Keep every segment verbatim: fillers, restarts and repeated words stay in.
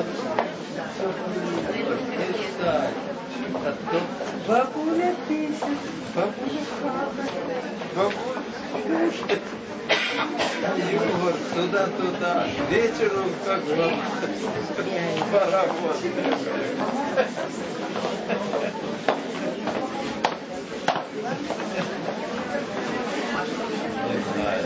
Бабуля пишет, бабуля хавает, бабуля кушает. Юмор туда-туда, вечером как вам поработать. Не знаю.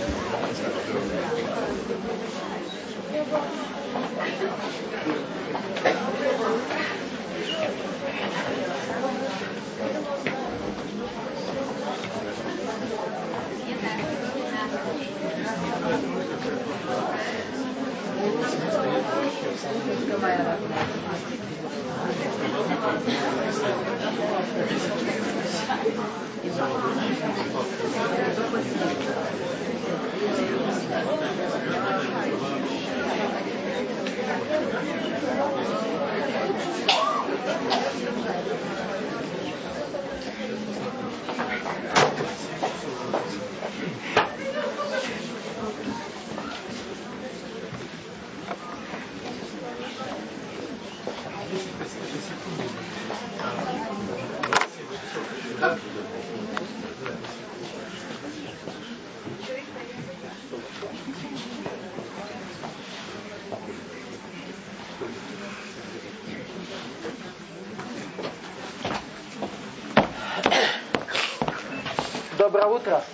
Доброе утро.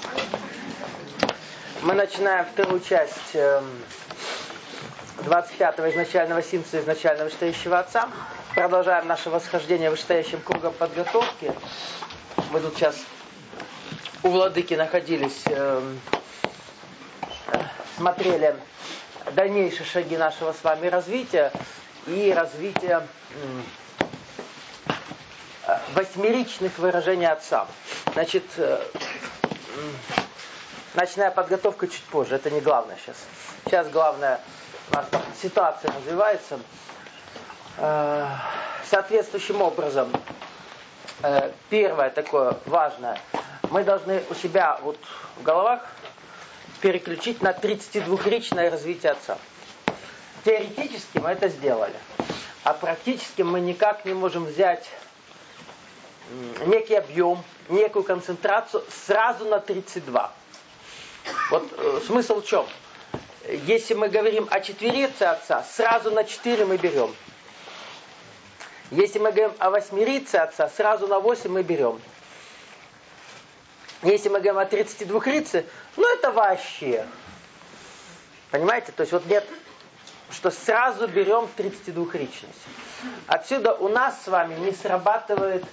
Мы начинаем вторую часть двадцать пятого изначального синца изначального вышестоящего отца. Продолжаем наше восхождение вышестоящим кругом подготовки. Мы тут сейчас у владыки находились, э, смотрели дальнейшие шаги нашего с вами развития и развития э, восьмеричных выражений отца. Значит, э, ночная подготовка чуть позже, это не главное сейчас. Сейчас главное, у нас ситуация развивается э, соответствующим образом. Э, первое такое важное, мы должны у себя вот в головах переключить на тридцатидвухричное развитие отца. Теоретически мы это сделали, а практически мы никак не можем взять некий объем, некую концентрацию сразу на тридцать два. Вот э, смысл в чем? Если мы говорим о четверице отца, сразу на четыре мы берем. Если мы говорим о восьмерице отца, сразу на восемь мы берем. Если мы говорим о тридцатидвухрице, ну это вообще. Понимаете? То есть вот нет, что сразу берем тридцатидвухричность. Отсюда у нас с вами не срабатывает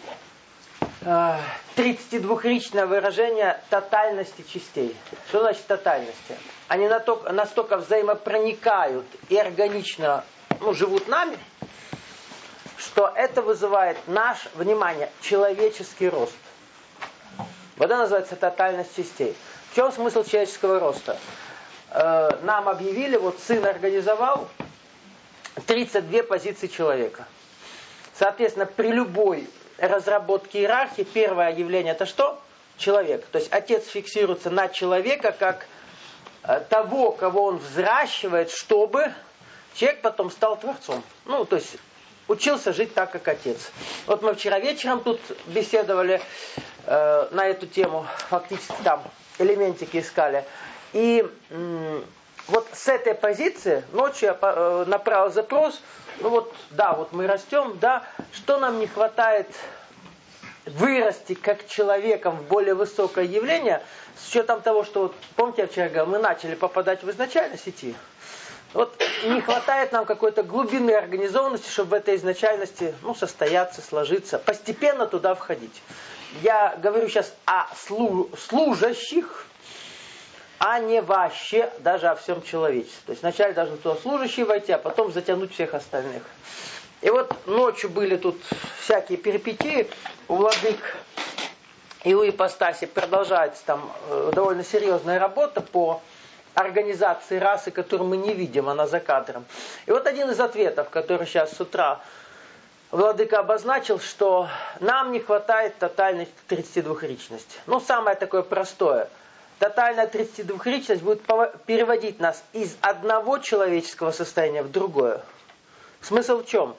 тридцатидвухричное выражение тотальности частей. Что значит тотальности? Они настолько, настолько взаимопроникают и органично ну, живут нами, что это вызывает наш, внимание, человеческий рост. Вот это называется тотальность частей. В чем смысл человеческого роста? Э, нам объявили, вот сын организовал тридцать две позиции человека. Соответственно, при любой разработке иерархии первое явление это что? Человек. То есть отец фиксируется на человека как э, того, кого он взращивает, чтобы человек потом стал творцом. Ну, то есть учился жить так, как отец. Вот мы вчера вечером тут беседовали э, на эту тему, фактически там элементики искали. И м- вот с этой позиции ночью я э, направил запрос. Ну вот, да, вот мы растем, да, что нам не хватает вырасти как человеком в более высокое явление, с учетом того, что, вот, помните, я вчера говорил, мы начали попадать в изначальность идти. Вот не хватает нам какой-то глубины организованности, чтобы в этой изначальности ну, состояться, сложиться, постепенно туда входить. Я говорю сейчас о слу- служащих, а не вообще даже о всем человечестве. То есть вначале должны туда служащие войти, а потом затянуть всех остальных. И вот ночью были тут всякие перипетии, у владык и у ипостаси продолжается там э, довольно серьезная работа по организации расы, которую мы не видим, она за кадром. И вот один из ответов, который сейчас с утра владыка обозначил, что нам не хватает тотальной тридцатидвухричности. Ну, самое такое простое. тотальная тридцатидвухричность будет переводить нас из одного человеческого состояния в другое. Смысл в чем?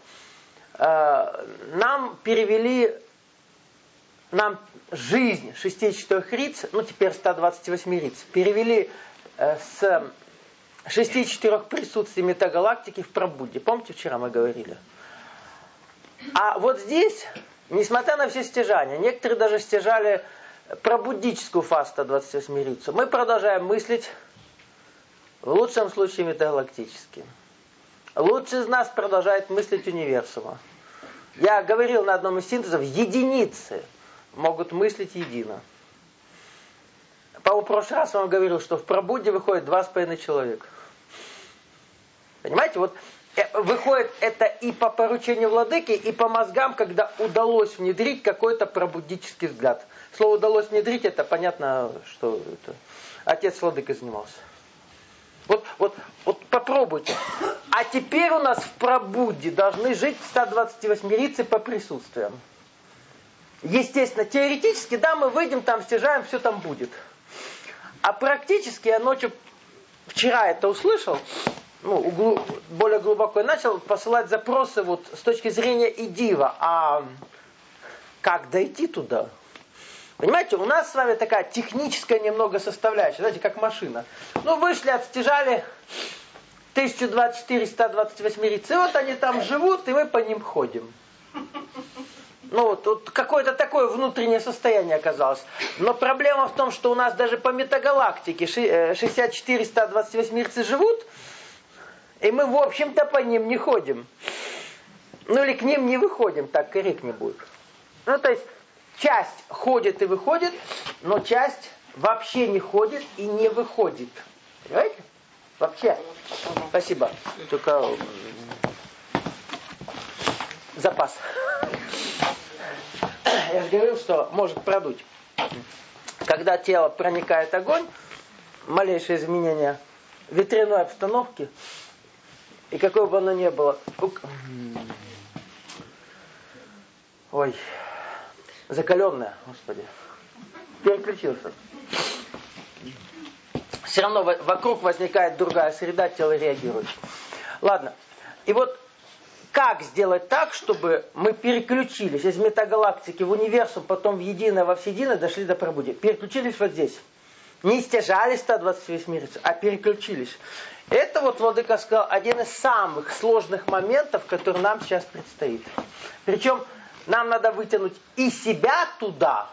Нам перевели, нам жизнь шестидесяти четырёх риц, ну теперь ста двадцати восьми риц, перевели с шестидесяти четырёх присутствий метагалактики в пробудде. Помните, вчера мы говорили? А вот здесь, несмотря на все стяжания, некоторые даже стяжали пробуддическую фазу ста двадцати восьми рицу, мы продолжаем мыслить, в лучшем случае метагалактически. Лучший из нас продолжает мыслить универсума. Я говорил на одном из синтезов, единицы могут мыслить едино. По-моему, в прошлый раз я вам говорил, что в пробудде выходит два с половиной человека. Понимаете, вот выходит это и по поручению владыки, и по мозгам, когда удалось внедрить какой-то пробуддический взгляд. Слово «удалось внедрить» это понятно, что это отец владыка занимался. Вот, вот, вот попробуйте. А теперь у нас в пробудде должны жить ста двадцати восьми рицы по присутствиям. Естественно, теоретически, да, мы выйдем там, стяжаем, все там будет. А практически я ночью, вчера это услышал, ну, углу, более глубоко, и начал посылать запросы вот с точки зрения идива. А как дойти туда? Понимаете, у нас с вами такая техническая немного составляющая, знаете, как машина. Ну, вышли, отстяжали тысяча двадцать четыре ста двадцать восьми риц, и вот они там живут, и мы по ним ходим. Ну, вот, вот какое-то такое внутреннее состояние оказалось. Но проблема в том, что у нас даже по метагалактике шестьдесят четыре ста двадцать восьми рицы живут, и мы, в общем-то, по ним не ходим. Ну, или к ним не выходим, так корректнее будет. Ну, то есть, часть ходит и выходит, но часть вообще не ходит и не выходит. Понимаете? Вообще. Спасибо. Только запас. Я же говорил, что может продуть. Когда тело проникает огонь, малейшее изменение ветряной обстановки, и какое бы оно ни было, ой, закаленное, Господи, переключился. Все равно вокруг возникает другая среда, тело реагирует. Ладно, и вот как сделать так, чтобы мы переключились из метагалактики в универсум, потом в единое, во всеединое, дошли до пробуди. Переключились вот здесь. Не стяжали ста двадцати восьми риц, а переключились. Это вот владыка сказал, один из самых сложных моментов, который нам сейчас предстоит. Причем нам надо вытянуть и себя туда,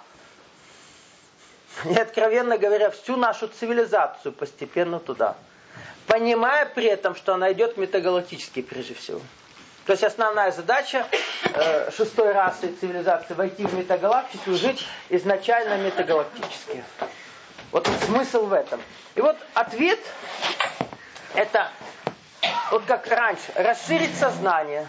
и, откровенно говоря, всю нашу цивилизацию постепенно туда. Понимая при этом, что она идет метагалактически прежде всего. То есть основная задача э, шестой расы цивилизации войти в метагалактику и жить изначально метагалактически. Вот смысл в этом. И вот ответ это, вот как раньше, расширить сознание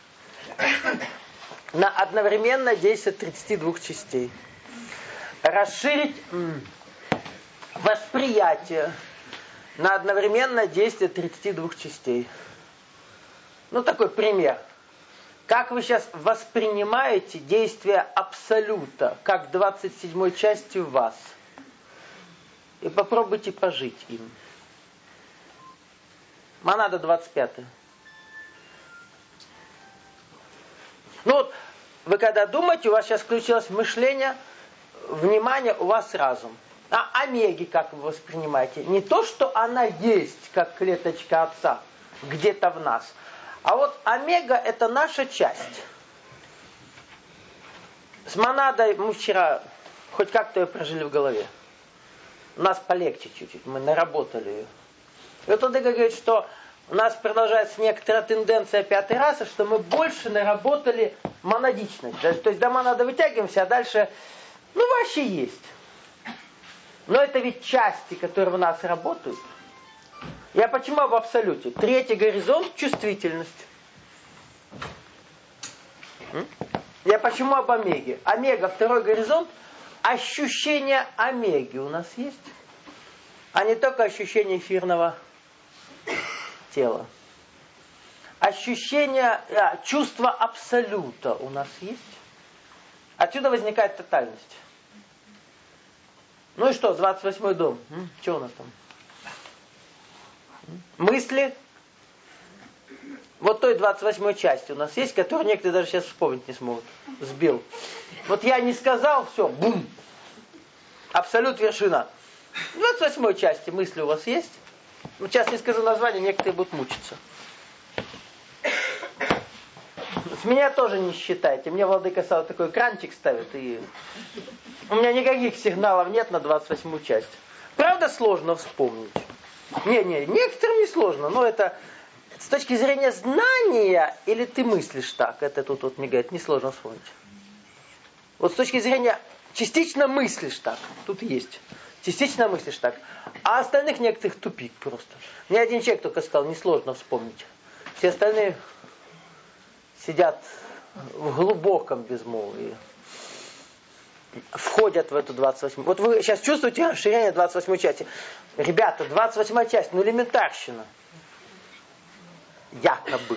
на одновременно действие тридцати двух частей. Расширить м, восприятие на одновременное действие тридцати двух частей. Ну, такой пример. Как вы сейчас воспринимаете действие Абсолюта, как двадцать седьмой частью вас? И попробуйте пожить им. Монада двадцать пятая. Ну вот, вы когда думаете, у вас сейчас включилось мышление, внимание, у вас разум. А омеги как вы воспринимаете? Не то, что она есть, как клеточка отца, где-то в нас. А вот омега это наша часть. С монадой мы вчера хоть как-то ее прожили в голове. У нас полегче чуть-чуть, мы наработали ее. И вот он говорит, что у нас продолжается некоторая тенденция пятой расы, что мы больше наработали монадичность. То есть до монады вытягиваемся, а дальше, ну вообще есть. Но это ведь части, которые в нас работают. Я почему об абсолюте? Третий горизонт – чувствительность. Я почему об омеге? Омега, второй горизонт – ощущение омеги у нас есть, а не только ощущение эфирного тела. Ощущение, а, чувство абсолюта у нас есть. Отсюда возникает тотальность. Ну и что, двадцать восьмой дом? М? Что у нас там? М? Мысли? Вот той двадцать восьмой части у нас есть, которую некоторые даже сейчас вспомнить не смогут. Сбил. Вот я не сказал, все, бум. Абсолют вершина. В двадцать восьмой части мысли у вас есть? Ну, сейчас не скажу название, некоторые будут мучиться. С меня тоже не считайте. Мне владыка Сава такой экранчик ставит, и у меня никаких сигналов нет на двадцать восьмую часть. Правда, сложно вспомнить? Не-не, некоторым не сложно, но это с точки зрения знания, или ты мыслишь так, это тут вот мигает, несложно вспомнить. Вот с точки зрения частично мыслишь так, тут есть. Частично мыслишь так. А остальных некоторых тупик просто. Мне один человек только сказал, несложно вспомнить. Все остальные сидят в глубоком безмолвии. Входят в эту двадцать восьмую. Вот вы сейчас чувствуете расширение двадцать восьмой части. Ребята, двадцать восьмая часть, ну элементарщина. Якобы.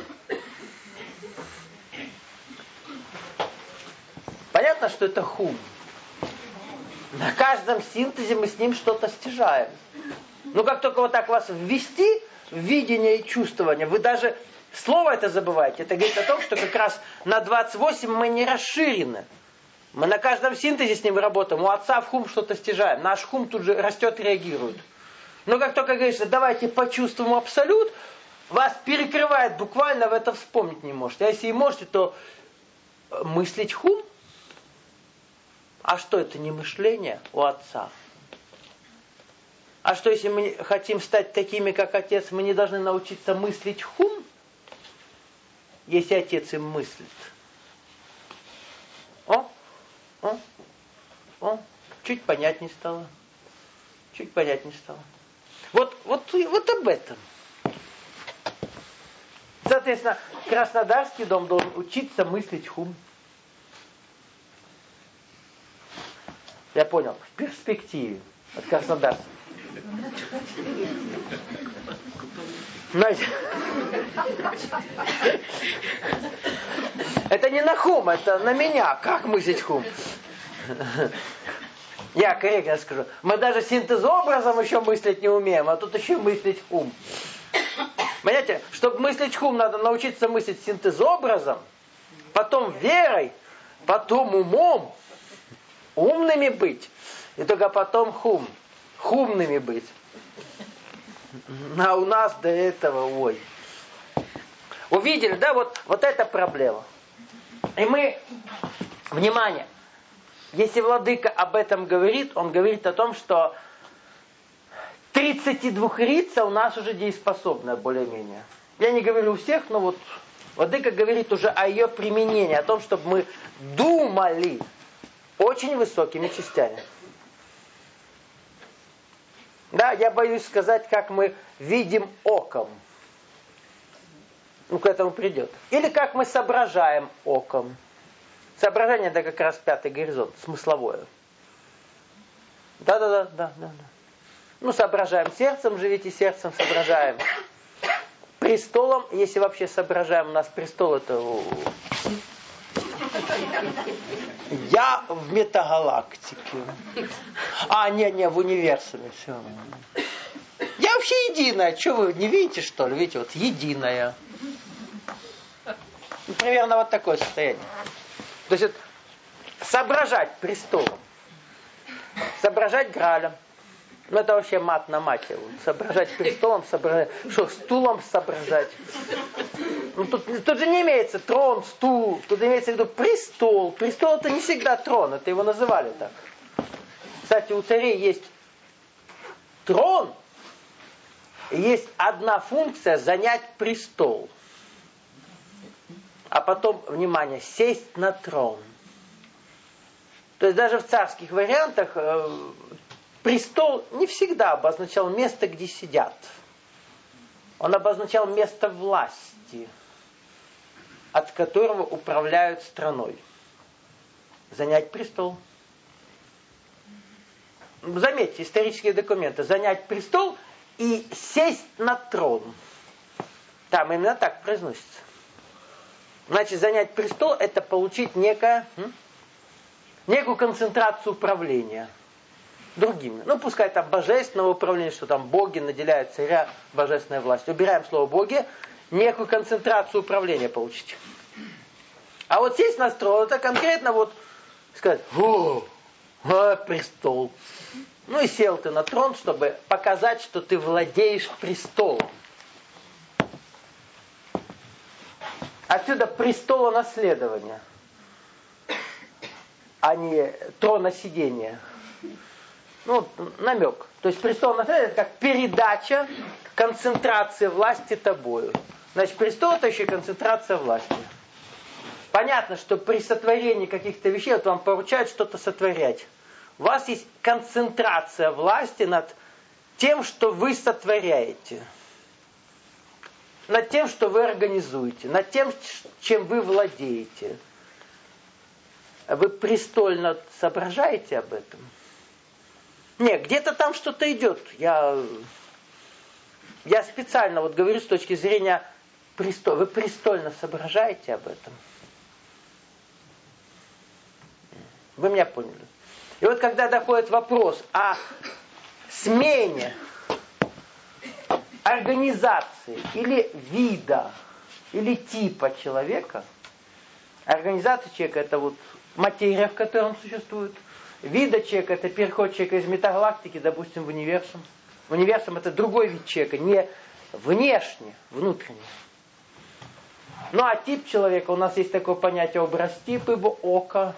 Понятно, что это хум. На каждом синтезе мы с ним что-то стяжаем. Но как только вот так вас ввести в видение и чувствование, вы даже слово это забываете. Это говорит о том, что как раз на двадцать восемь мы не расширены. Мы на каждом синтезе с ним работаем. У отца в хум что-то стяжаем. Наш хум тут же растет, реагирует. Но как только говоришь, давайте почувствуем абсолют, вас перекрывает буквально, в это вспомнить не можете. А если и можете, то мыслить хум. А что это не мышление у отца? А что если мы хотим стать такими, как отец, мы не должны научиться мыслить хум, если отец им мыслит? О, о, о, чуть понятнее стало. Чуть понятнее стало. Вот, вот, вот об этом. Соответственно, Краснодарский дом должен учиться мыслить хум. Я понял, в перспективе от Краснодарца. Знаете, это не на хум, это на меня. Как мыслить хум? Я корректно скажу. Мы даже синтезообразом еще мыслить не умеем, а тут еще мыслить хум. Понимаете, чтобы мыслить хум, надо научиться мыслить синтезообразом, потом верой, потом умом, умными быть, и только потом хум, хумными быть. А у нас до этого, ой. Увидели, да, вот, вот эта проблема. И мы, внимание, если владыка об этом говорит, он говорит о том, что тридцатидвухрица у нас уже дееспособная более-менее. Я не говорю у всех, но вот владыка говорит уже о ее применении, о том, чтобы мы думали очень высокими частями. Да, я боюсь сказать, как мы видим оком. Ну, к этому придет. Или как мы соображаем оком. Соображение это как раз пятый горизонт, смысловое. Да-да-да, да-да-да. Ну, соображаем сердцем, живите сердцем, соображаем. Престолом, если вообще соображаем, у нас престол это... Я в метагалактике. А, не-не, в универсуме. Все. Я вообще единая. Что вы не видите, что ли? Видите, вот единая. Ну, примерно вот такое состояние. То есть вот, соображать престолом. Соображать Гралем. Ну это вообще мат на мате. Соображать престолом, соображать. Что, стулом соображать? Ну, тут, тут же не имеется трон, стул. Тут имеется в виду престол. Престол это не всегда трон. Это его называли так. Кстати, у царей есть трон. И есть одна функция занять престол. А потом, внимание, сесть на трон. То есть даже в царских вариантах э, престол не всегда обозначал место, где сидят. Он обозначал место власти, от которого управляют страной. Занять престол. Заметьте, исторические документы. Занять престол и сесть на трон. Там именно так произносится. Значит, занять престол – это получить некое, некую концентрацию управления. другими. Ну, пускай там божественного управления, что там боги наделяют царя божественной властью. Убираем слово боги, некую концентрацию управления получить. А вот сесть на трон, это конкретно вот сказать, о, о, престол. Ну и сел ты на трон, чтобы показать, что ты владеешь престолом. Отсюда престолонаследование, а не троносидение. Ну, намек. То есть престолонаследие — это как передача концентрации власти тобою. Значит, престол — это еще и концентрация власти. Понятно, что при сотворении каких-то вещей вот вам поручают что-то сотворять. У вас есть концентрация власти над тем, что вы сотворяете. Над тем, что вы организуете. Над тем, чем вы владеете. Вы престольно соображаете об этом? Нет, где-то там что-то идет. Я, я специально вот говорю с точки зрения престола. Вы престольно соображаете об этом? Вы меня поняли. И вот когда доходит вопрос о смене организации или вида, или типа человека, организация человека — это вот материя, в которой он существует. Вида человека — это переход человека из метагалактики, допустим, в универсум. Универсум — это другой вид человека, не внешне, внутренне. Ну а тип человека, у нас есть такое понятие образ тип, ибо око.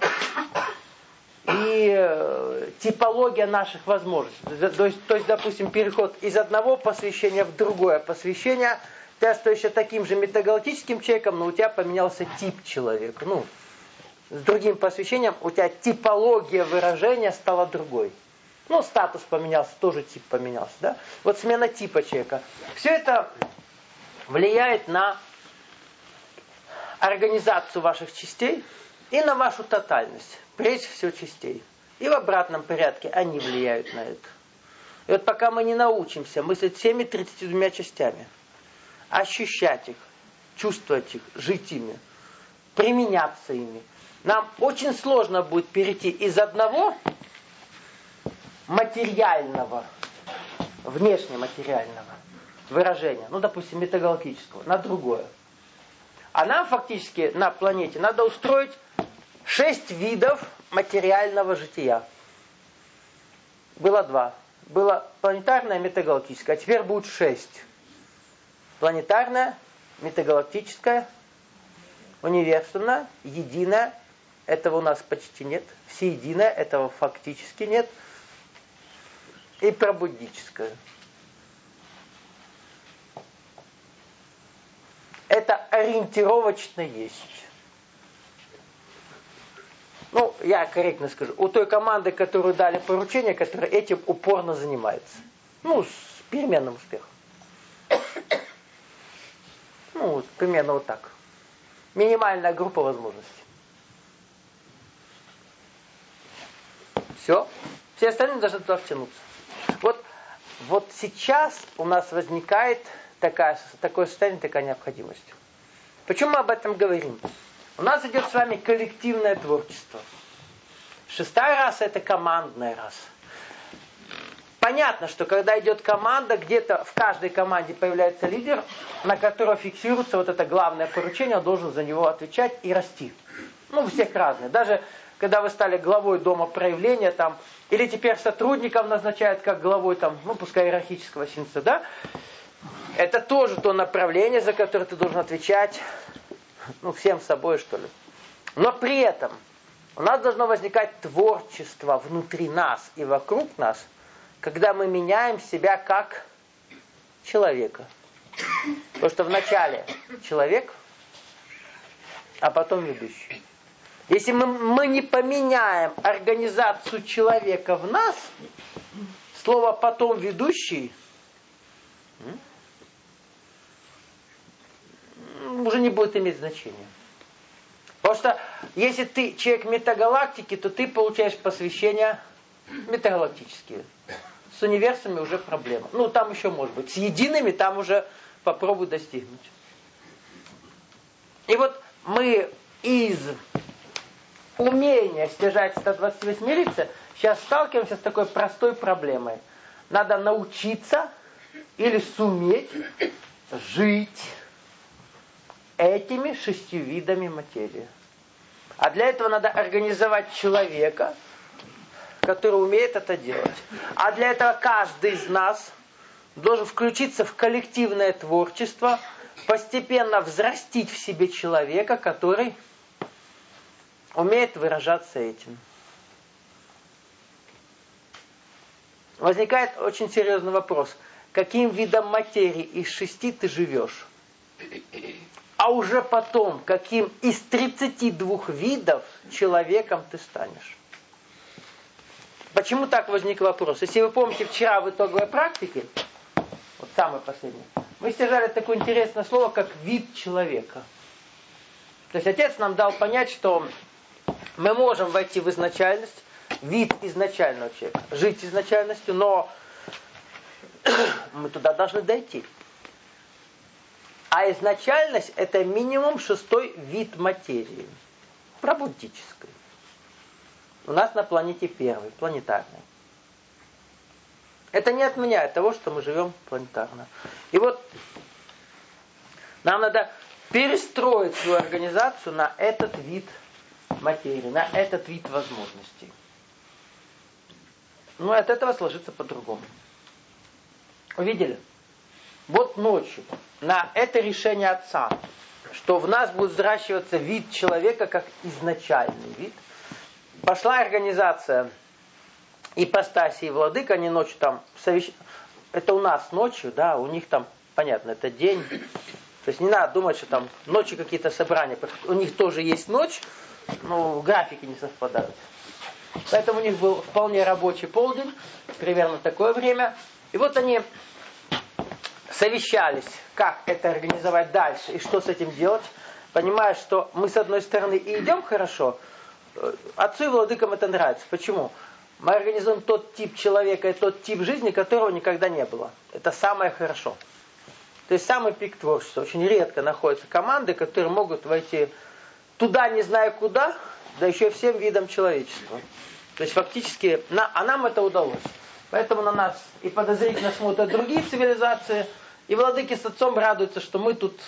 И э, типология наших возможностей. То есть, то есть, допустим, переход из одного посвящения в другое посвящение. Ты остаешься таким же метагалактическим человеком, но у тебя поменялся тип человека. Ну, с другим посвящением у тебя типология выражения стала другой. Ну, статус поменялся, тоже тип поменялся. Да? Вот смена типа человека. Все это влияет на организацию ваших частей и на вашу тотальность. Прежде всего частей. И в обратном порядке они влияют на это. И вот пока мы не научимся мыслить всеми тридцатью двумя частями, ощущать их, чувствовать их, жить ими, применяться ими, нам очень сложно будет перейти из одного материального, внешнематериального выражения, ну, допустим, метагалактического, на другое. А нам фактически на планете надо устроить шесть видов материального жития. Было два. Было планетарное, метагалактическое. А теперь будет шесть. Планетарное, метагалактическое, универсальное, единое. Этого у нас почти нет. Всеединое, этого фактически нет. И пробудическое. Это ориентировочно есть. Ну, я корректно скажу, у той команды, которую дали поручение, которая этим упорно занимается. Ну, с переменным успехом. Ну, вот, примерно вот так. Минимальная группа возможностей. Все. Все остальные должны туда втянуться. Вот, вот сейчас у нас возникает такая, такое состояние, такая необходимость. Почему мы об этом говорим? У нас идет с вами коллективное творчество. Шестая раса — это командная раса. Понятно, что когда идет команда, где-то в каждой команде появляется лидер, на которого фиксируется вот это главное поручение, он должен за него отвечать и расти. Ну, у всех разные. Даже когда вы стали главой дома проявления, там, или теперь сотрудников назначают как главой, там, ну, пускай иерархического синца, да, это тоже то направление, за которое ты должен отвечать, ну, всем собой, что ли. Но при этом у нас должно возникать творчество внутри нас и вокруг нас, когда мы меняем себя как человека. Потому что вначале человек, а потом ведущий. Если мы, мы не поменяем организацию человека в нас, слово «потом ведущий» уже не будет иметь значения. Потому что если ты человек метагалактики, то ты получаешь посвящения метагалактические. С универсами уже проблема. Ну, там еще может быть. С едиными там уже попробуй достигнуть. И вот мы из умение стяжать сто двадцать восемь лица, сейчас сталкиваемся с такой простой проблемой. Надо научиться или суметь жить этими шестью видами материи. А для этого надо организовать человека, который умеет это делать. А для этого каждый из нас должен включиться в коллективное творчество, постепенно взрастить в себе человека, который умеет выражаться этим. Возникает очень серьезный вопрос. Каким видом материи из шести ты живешь? А уже потом, каким из тридцати двух видов человеком ты станешь? Почему так возник вопрос? Если вы помните, вчера в итоговой практике, вот самое последнее, мы стяжали такое интересное слово, как вид человека. То есть Отец нам дал понять, что мы можем войти в изначальность, вид изначального человека, жить изначальностью, но мы туда должны дойти. А изначальность – это минимум шестой вид материи, пробуддической. У нас на планете первый, планетарный. Это не отменяет того, что мы живем планетарно. И вот нам надо перестроить свою организацию на этот вид материи, на этот вид возможностей. Ну и от этого сложится по-другому. Увидели? Вот ночью на это решение Отца, что в нас будет взращиваться вид человека как изначальный вид, пошла организация ипостаси и владык, они ночью там совещ... Это у нас ночью, да, у них там, понятно, это день. То есть не надо думать, что там ночью какие-то собрания. У них тоже есть ночь, но графики не совпадают. Поэтому у них был вполне рабочий полдень, примерно такое время. И вот они совещались, как это организовать дальше и что с этим делать, понимая, что мы с одной стороны и идем хорошо, отцу и владыкам это нравится. Почему? Мы организуем тот тип человека и тот тип жизни, которого никогда не было. Это самое хорошо. То есть самый пик творчества. Очень редко находятся команды, которые могут войти туда, не зная куда, да еще всем видам человечества. То есть фактически, на, а нам это удалось. Поэтому на нас и подозрительно смотрят другие цивилизации, и владыки с отцом радуются, что мы тут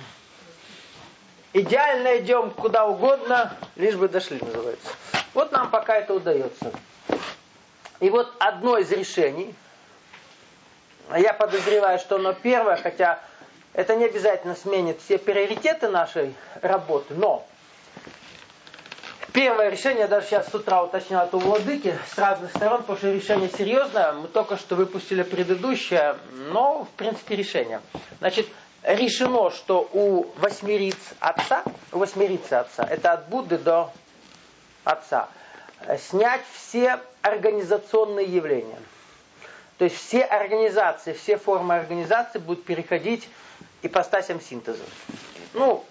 идеально идем куда угодно, лишь бы дошли, называется. Вот нам пока это удается. И вот одно из решений, я подозреваю, что оно первое, хотя это не обязательно сменит все приоритеты нашей работы, но первое решение, я даже сейчас с утра уточнял это у владыки с разных сторон, потому что решение серьезное, мы только что выпустили предыдущее, но в принципе решение. Значит, решено, что у восьмериц отца, у восьмерицы отца, это от Будды до отца, снять все организационные явления. То есть все организации, все формы организации будут переходить ипостасям синтеза. Ну,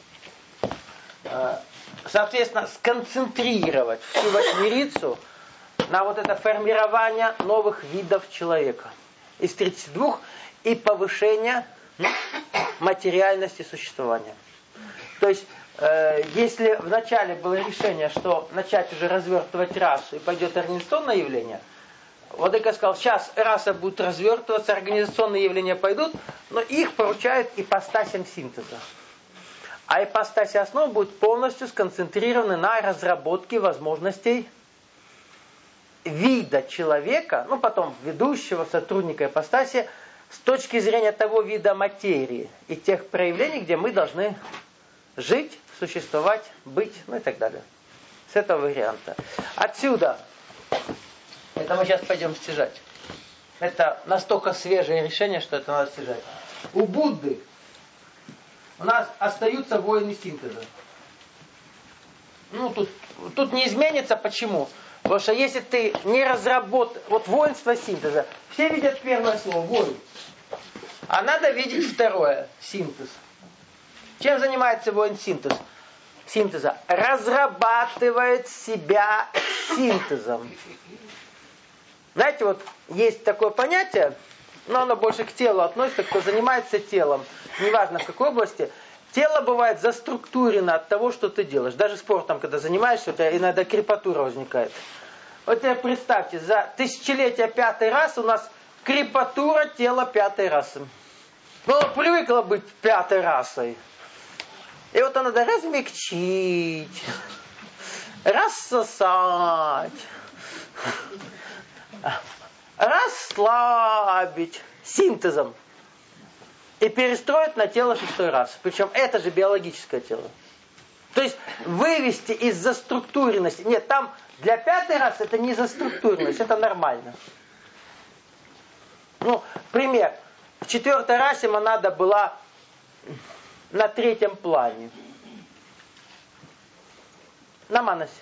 соответственно, сконцентрировать всю восьмерицу на вот это формирование новых видов человека из тридцати двух и повышение материальности существования. То есть, э, если вначале было решение, что начать уже развертывать расу и пойдет организационное явление, владыка сказал, сейчас раса будет развертываться, организационные явления пойдут, но их поручают ипостасям синтеза. А ипостаси основ будут полностью сконцентрированы на разработке возможностей вида человека, ну потом ведущего, сотрудника ипостаси, с точки зрения того вида материи и тех проявлений, где мы должны жить, существовать, быть, ну и так далее. С этого варианта. Отсюда, это мы сейчас пойдем стяжать. Это настолько свежее решение, что это надо стяжать. У Будды у нас остаются воины синтеза. Ну, тут, тут не изменится. Почему? Потому что если ты не разработаешь... Вот воинство синтеза. Все видят первое слово, воин. А надо видеть второе, синтез. Чем занимается воин синтез? Синтеза? Разрабатывает себя синтезом. Знаете, вот есть такое понятие, но оно больше к телу относится, кто занимается телом, неважно в какой области, тело бывает заструктурено от того, что ты делаешь. Даже спортом, когда занимаешься, у тебя иногда крепатура возникает. Вот теперь представьте, за тысячелетия пятой расы у нас крепатура тела пятой расы. Ну, она привыкла быть пятой расой. И вот она надо размягчить, рассосать, расслабить синтезом и перестроить на тело шестой расы. Причем это же биологическое тело. То есть вывести из заструктуренности. Нет, там для пятой расы это не заструктуренность, это нормально. Ну, пример. В четвертой расе монада была на третьем плане. На манасе.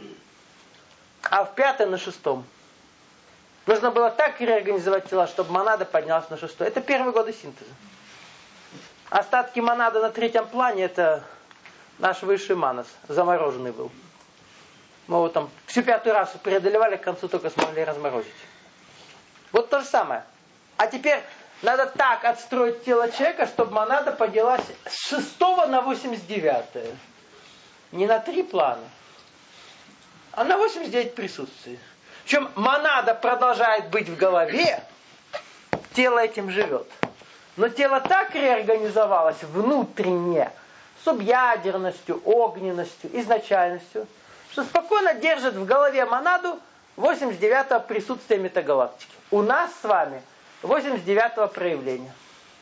А в пятой на шестом. Нужно было так реорганизовать тела, чтобы монада поднялась на шестой. Это первые годы синтеза. Остатки монады на третьем плане, это наш высший манас. Замороженный был. Мы его там всю пятую расу преодолевали, к концу только смогли разморозить. Вот то же самое. А теперь надо так отстроить тело человека, чтобы монада поднялась с шестого на восемьдесят девятое. Не на три плана, а на восемьдесят девять присутствий. Причем монада продолжает быть в голове, тело этим живет. Но тело так реорганизовалось внутренне, субъядерностью, огненностью, изначальностью, что спокойно держит в голове монаду восемьдесят девятого присутствия метагалактики. У нас с вами восемьдесят девятого проявления.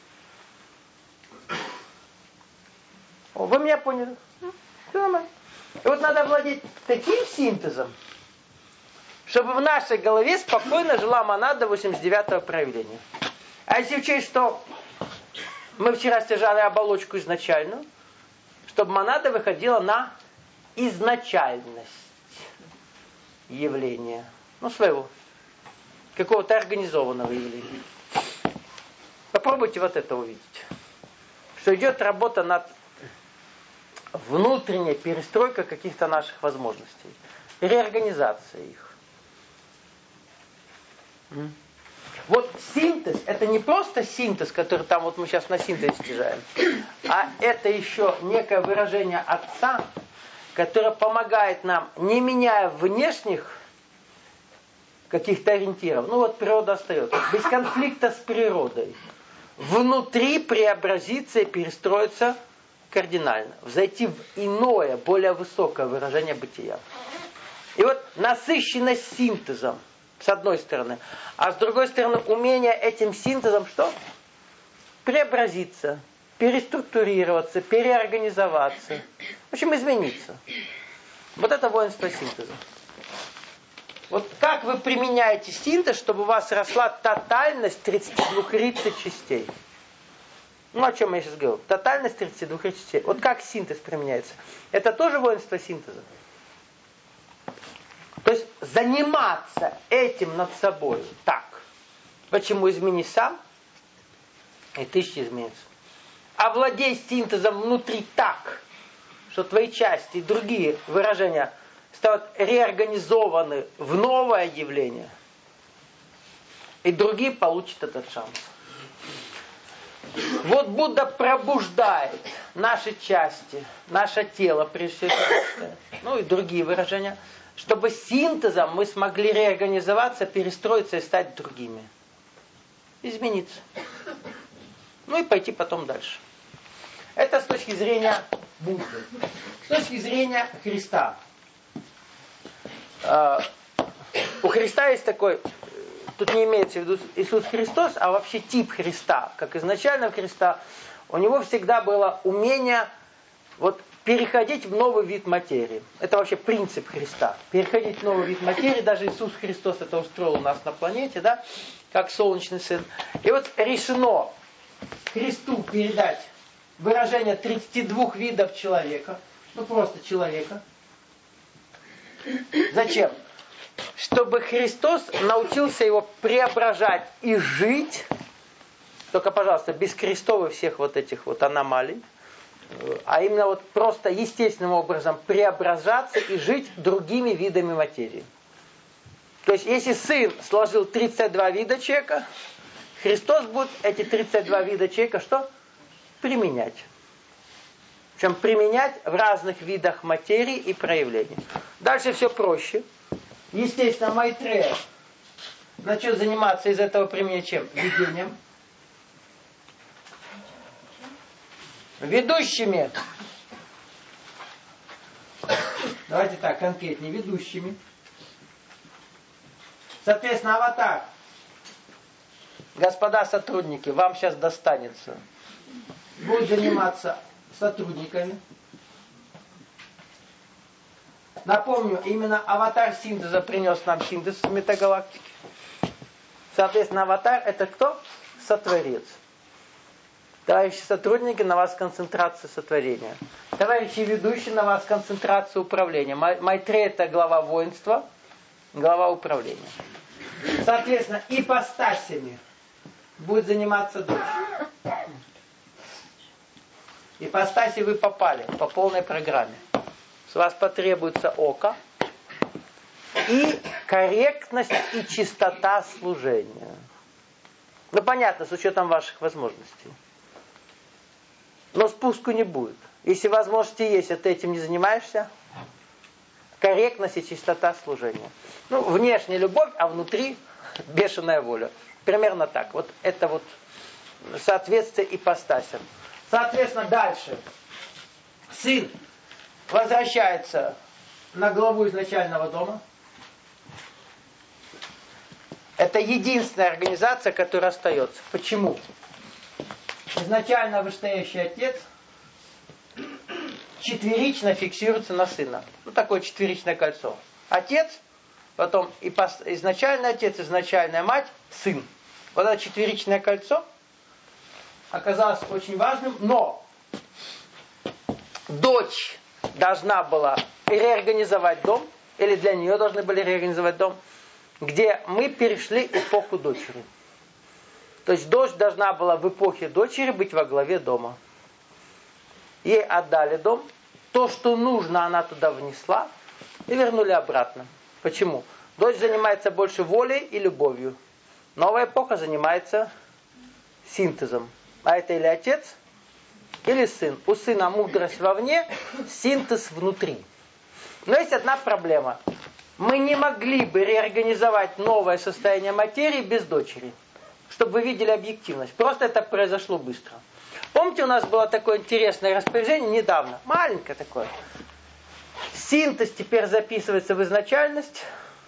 О, вы меня поняли? Все нормально. И вот надо владеть таким синтезом, чтобы в нашей голове спокойно жила монада восемьдесят девятого проявления. А если учесть, что мы вчера стяжали оболочку изначальную, чтобы монада выходила на изначальность явления. Ну, своего. Какого-то организованного явления. Попробуйте вот это увидеть. Что идет работа над внутренней перестройкой каких-то наших возможностей. Реорганизацией их. Вот синтез, это не просто синтез, который там вот мы сейчас на синтезе стяжаем, а это еще некое выражение Отца, которое помогает нам, не меняя внешних каких-то ориентиров. Ну вот природа остается. Без конфликта с природой. Внутри преобразиться и перестроиться кардинально. Взойти в иное, более высокое выражение бытия. И вот насыщенность синтезом, с одной стороны. А с другой стороны, умение этим синтезом что? Преобразиться, переструктурироваться, переорганизоваться. В общем, измениться. Вот это воинство синтеза. Вот как вы применяете синтез, чтобы у вас росла тотальность тридцати двух рицей частей? Ну, о чем я сейчас говорю? Тотальность тридцати двух рицей частей. Вот как синтез применяется? Это тоже воинство синтеза. То есть заниматься этим над собой так. Почему измени сам, и тысячи изменится. Овладей синтезом внутри так, что твои части и другие выражения станут реорганизованы в новое явление, и другие получат этот шанс. Вот Будда пробуждает наши части, наше тело, прежде всего, ну и другие выражения, чтобы синтезом мы смогли реорганизоваться, перестроиться и стать другими. Измениться. Ну и пойти потом дальше. Это с точки зрения Будды. С точки зрения Христа. У Христа есть такой, тут не имеется в виду Иисус Христос, а вообще тип Христа, как изначально Христа. У него всегда было умение вот, переходить в новый вид материи. Это вообще принцип Христа. Переходить в новый вид материи. Даже Иисус Христос это устроил у нас на планете, да, как солнечный сын. И вот решено Христу передать выражение тридцати двух видов человека. Ну просто человека. Зачем? Чтобы Христос научился его преображать и жить, только, пожалуйста, без крестов и всех вот этих вот аномалий, а именно вот просто естественным образом преображаться и жить другими видами материи. То есть, если Сын сложил тридцать два вида человека, Христос будет эти тридцать два вида человека что? Применять. Причем применять в разных видах материи и проявлений. Дальше все проще. Естественно, Майтрея начал заниматься из этого применения чем? Видением. Ведущими. Давайте так, конкретнее. Ведущими. Соответственно, аватар. Господа сотрудники, вам сейчас достанется. Будет заниматься сотрудниками. Напомню, именно аватар синтеза принес нам синтез метагалактики. Соответственно, аватар это кто? Сотворец. Товарищи сотрудники, на вас концентрация сотворения. Товарищи ведущие, на вас концентрация управления. Майтрея это глава воинства, глава управления. Соответственно, ипостасями будет заниматься дочь. Ипостаси вы попали по полной программе. С вас потребуется око и корректность и чистота служения. Ну понятно, с учетом ваших возможностей. Но спуску не будет. Если возможности есть, а ты этим не занимаешься, корректность и чистота служения. Ну, внешне любовь, а внутри бешеная воля. Примерно так. Вот это вот соответствие ипостасям. Соответственно, дальше. Сын возвращается на главу изначального дома. Это единственная организация, которая остается. Почему? Изначально вышестоящий отец четверично фиксируется на сына. Ну, такое четверичное кольцо. Отец, потом изначальный отец, изначальная мать, сын. Вот это четверичное кольцо оказалось очень важным, но дочь должна была реорганизовать дом, или для нее должны были реорганизовать дом, где мы перешли эпоху дочери. То есть дочь должна была в эпохе дочери быть во главе дома. Ей отдали дом, то, что нужно, она туда внесла, и вернули обратно. Почему? Дочь занимается больше волей и любовью. Новая эпоха занимается синтезом. А это или отец, или сын. У сына мудрость вовне, синтез внутри. Но есть одна проблема. Мы не могли бы реорганизовать новое состояние материи без дочери. Чтобы вы видели объективность. Просто это произошло быстро. Помните, у нас было такое интересное распоряжение недавно. Маленькое такое. Синтез теперь записывается в изначальность,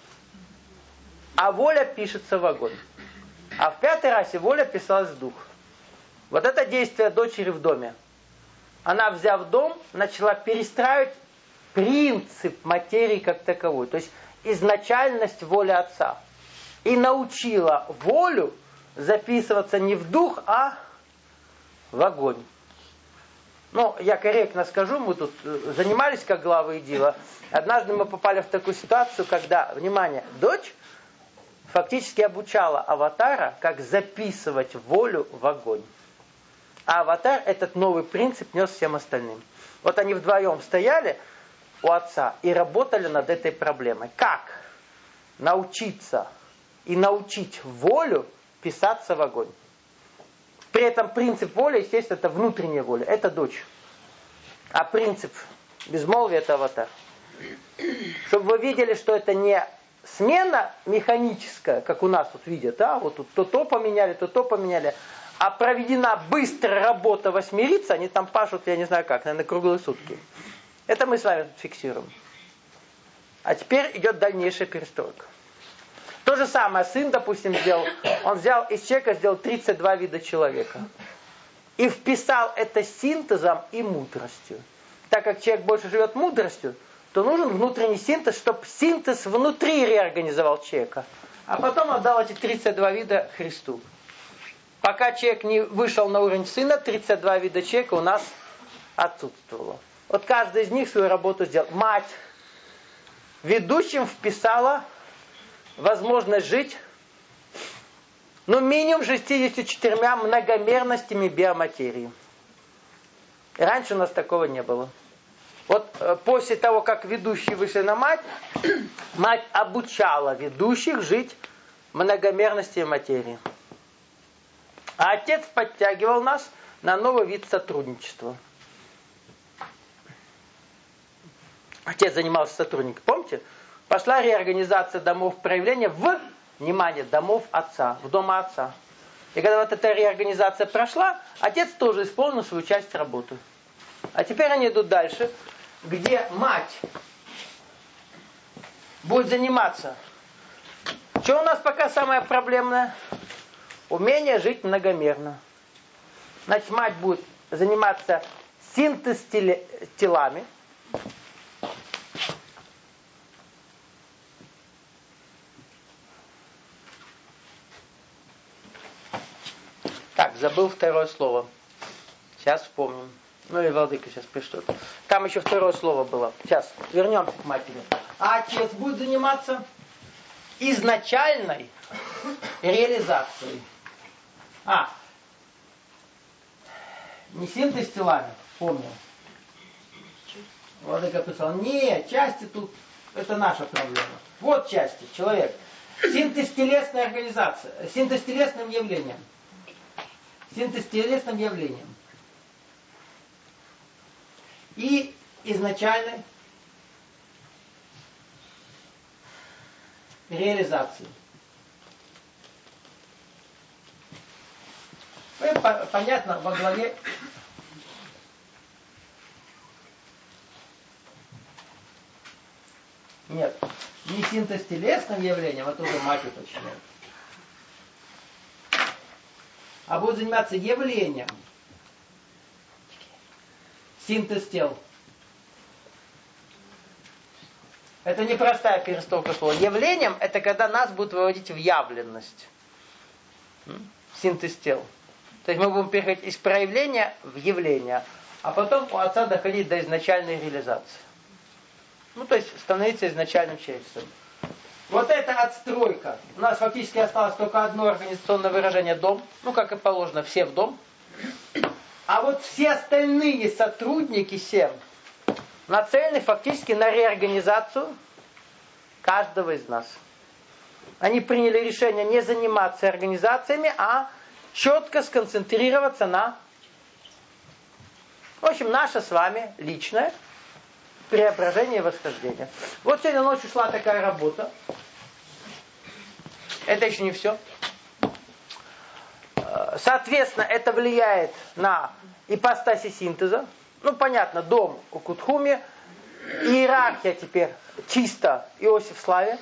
а воля пишется в огонь. А в пятой расе воля писалась в дух. Вот это действие дочери в доме. Она, взяв дом, начала перестраивать принцип материи как таковой. То есть изначальность воли отца. И научила волю записываться не в дух, а в огонь. Ну, я корректно скажу, мы тут занимались как главы идила. Однажды мы попали в такую ситуацию, когда, внимание, дочь фактически обучала аватара, как записывать волю в огонь. А аватар этот новый принцип нес всем остальным. Вот они вдвоем стояли у отца и работали над этой проблемой. Как научиться и научить волю писаться в огонь? При этом принцип воли, естественно, это внутренняя воля, это дочь. А принцип безмолвия это аватар. Чтобы вы видели, что это не смена механическая, как у нас тут видят, а вот тут то то поменяли, то то поменяли, а проведена быстрая работа восьмериц, они там пашут, я не знаю как, наверное, круглые сутки. Это мы с вами фиксируем. А теперь идет дальнейшая перестройка. То же самое сын, допустим, сделал. Он взял из человека, сделал тридцать два вида человека. И вписал это синтезом и мудростью. Так как человек больше живет мудростью, то нужен внутренний синтез, чтобы синтез внутри реорганизовал человека. А потом отдал эти тридцать два вида Христу. Пока человек не вышел на уровень сына, тридцать два вида человека у нас отсутствовало. Вот каждый из них свою работу сделал. Мать ведущим вписала возможность жить, ну, минимум шестьюдесятью четырьмя многомерностями биоматерии. Раньше у нас такого не было. Вот э, после того, как ведущие вышли на мать, мать обучала ведущих жить многомерностью материи. А отец подтягивал нас на новый вид сотрудничества. отец занимался сотрудником, помните? Пошла реорганизация домов проявления в, внимание, домов отца, в дома отца. И когда вот эта реорганизация прошла, отец тоже исполнил свою часть работы. А теперь они идут дальше, где мать будет заниматься. Что у нас пока самое проблемное? Умение жить многомерно. Значит, мать будет заниматься синтез телами. Так, забыл второе слово. Сейчас вспомним. Ну и Владыка сейчас пришлет. Там еще второе слово было. Сейчас, вернемся к матери. А отец будет заниматься изначальной реализацией. А, не синтез телами, помню. Владыка писал, не, части тут, это наша проблема. Вот части, человек. Синтез телесной организации, синтез телесным явлением. Синтез телесным явлением. И изначальной реализации. Ну, понятно, во главе нет, не синтез телесным явлением, а тоже мать уточняет. А будет заниматься явлением. Синтез тел. Это не простая перестовка слова. Явлением — это когда нас будут выводить в явленность. Синтез тел. То есть мы будем переходить из проявления в явление, а потом у отца доходить до изначальной реализации. Ну, то есть становиться изначальным человечеством. Вот это отстройка. У нас фактически осталось только одно организационное выражение — дом. Ну, как и положено, все в дом. А вот все остальные сотрудники семь нацелены фактически на реорганизацию каждого из нас. Они приняли решение не заниматься организациями, а четко сконцентрироваться на, в общем, наше с вами личное преображение и восхождение. Вот сегодня ночью шла такая работа. Это еще не все. Соответственно, это влияет на ипостаси синтеза. Ну, понятно, дом у Кутхуми, иерархия теперь чисто Иосиф Славе.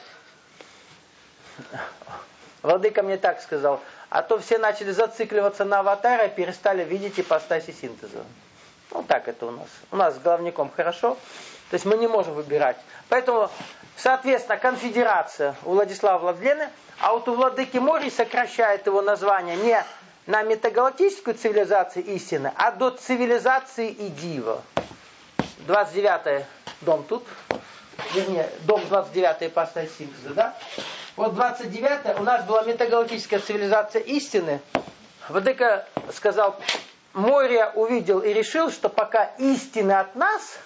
Владыка мне так сказал, а то все начали зацикливаться на аватаре и перестали видеть ипостаси синтеза. Ну, так это у нас. У нас с главником хорошо, то есть мы не можем выбирать. Поэтому, соответственно, конфедерация у Владислава Владлены, а вот у владыки Мори сокращает его название не на метагалактическую цивилизацию истины, а до цивилизации и дива. двадцать девятый дом тут. Вернее, дом двадцать девятый ипостась синтеза, да? Вот двадцать девятый у нас была метагалактическая цивилизация истины. Владыка сказал, Мория увидел и решил, что пока истины от нас,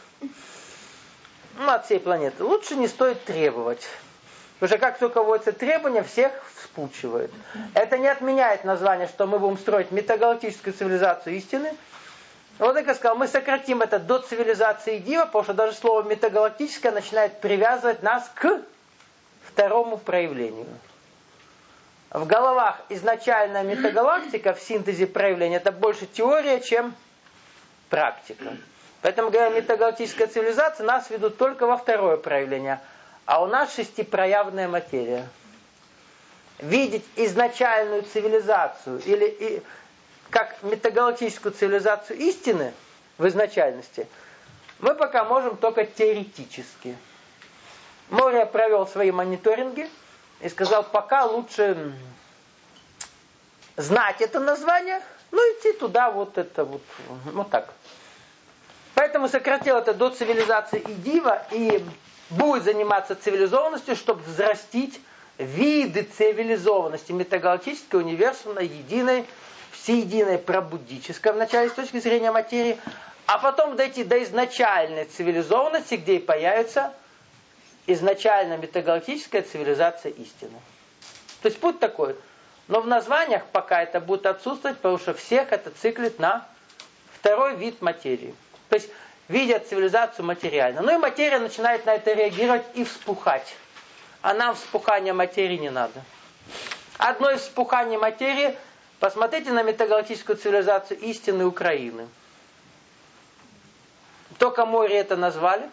ну, от всей планеты, лучше не стоит требовать. Потому что как только вводится требование, всех вспучивает. Это не отменяет название, что мы будем строить метагалактическую цивилизацию истины. Владыка сказал, мы сократим это до цивилизации дива, потому что даже слово метагалактическое начинает привязывать нас к второму проявлению. В головах изначальная метагалактика в синтезе проявления это больше теория, чем практика. Поэтому, говоря, метагалактическая цивилизация, нас ведут только во второе проявление. А у нас шестипроявная материя. Видеть изначальную цивилизацию или и, как метагалактическую цивилизацию истины в изначальности, мы пока можем только теоретически. Мория провел свои мониторинги и сказал, пока лучше знать это название, ну идти туда, вот это вот, вот так. Поэтому сократил это до цивилизации и дива и будет заниматься цивилизованностью, чтобы взрастить виды цивилизованности метагалактической, универсальной, единой, всеединой, пробудической, вначале с точки зрения материи, а потом дойти до изначальной цивилизованности, где и появится изначально метагалактическая цивилизация истины. То есть путь такой. Но в названиях пока это будет отсутствовать, потому что всех это циклит на второй вид материи. То есть видят цивилизацию материально. Ну и материя начинает на это реагировать и вспухать. А нам вспухание материи не надо. Одно из вспуханий материи, посмотрите на метагалактическую цивилизацию истинной Украины. Только море это назвали.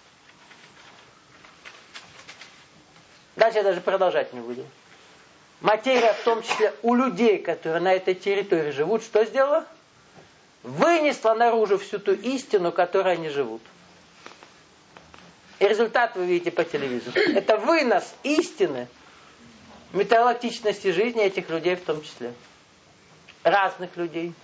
Дальше я даже продолжать не буду. Материя, в том числе у людей, которые на этой территории живут, что сделала? Вынесла наружу всю ту истину, которой они живут. И результат вы видите по телевизору. Это вынос истины, метагалактичности жизни этих людей в том числе. Разных людей.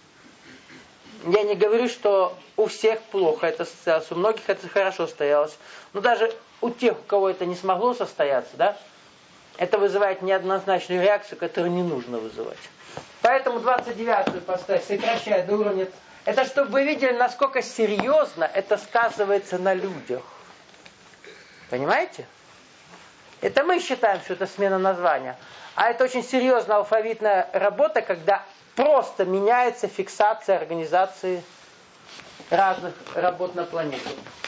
Я не говорю, что у всех плохо это состоялось, у многих это хорошо состоялось. Но даже у тех, у кого это не смогло состояться, да, это вызывает неоднозначную реакцию, которую не нужно вызывать. Поэтому двадцать девятую поставь, сокращая до уровня... Это чтобы вы видели, насколько серьезно это сказывается на людях. Понимаете? Это мы считаем, что это смена названия. А это очень серьезная алфавитная работа, когда просто меняется фиксация организации разных работ на планете.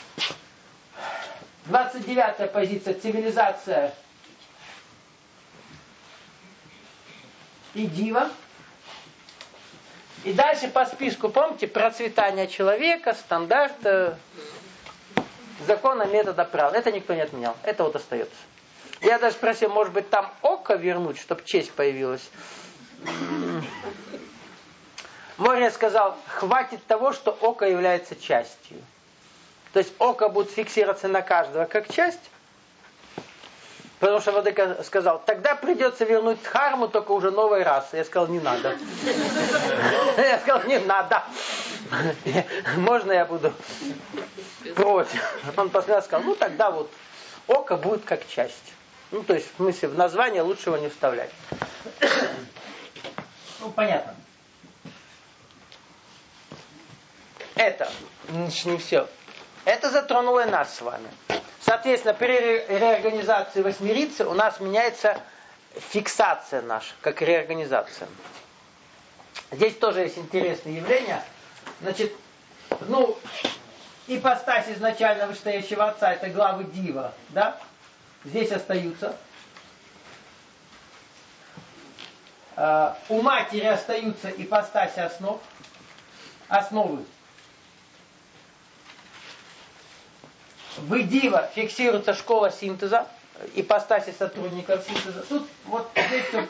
двадцать девятая позиция. Цивилизация и дива. И дальше по списку, помните, процветание человека, стандарт, закона, метода, права. Это никто не отменял. Это вот остается. Я даже спросил, может быть, там око вернуть, чтобы честь появилась. Моря сказал, хватит того, что око является частью. То есть око будет фиксироваться на каждого как часть. Потому что Владыка сказал, тогда придется вернуть дхарму, только уже новой расы. Я сказал, не надо. Я сказал, не надо. Можно я буду против? Он посмотрел и сказал, ну тогда вот око будет как часть. Ну то есть в смысле в название лучше его не вставлять. Ну понятно. Это не все. Это затронуло и нас с вами. Соответственно, при реорганизации восьмерицы у нас меняется фиксация наша, как реорганизация. Здесь тоже есть интересные явления. Значит, ну, ипостась изначально вышестоящего отца, это главы дива, да? Здесь остаются. Uh, у матери остаются ипостаси основ, основы. В дива фиксируется школа синтеза, ипостаси сотрудников синтеза. Тут вот здесь вот,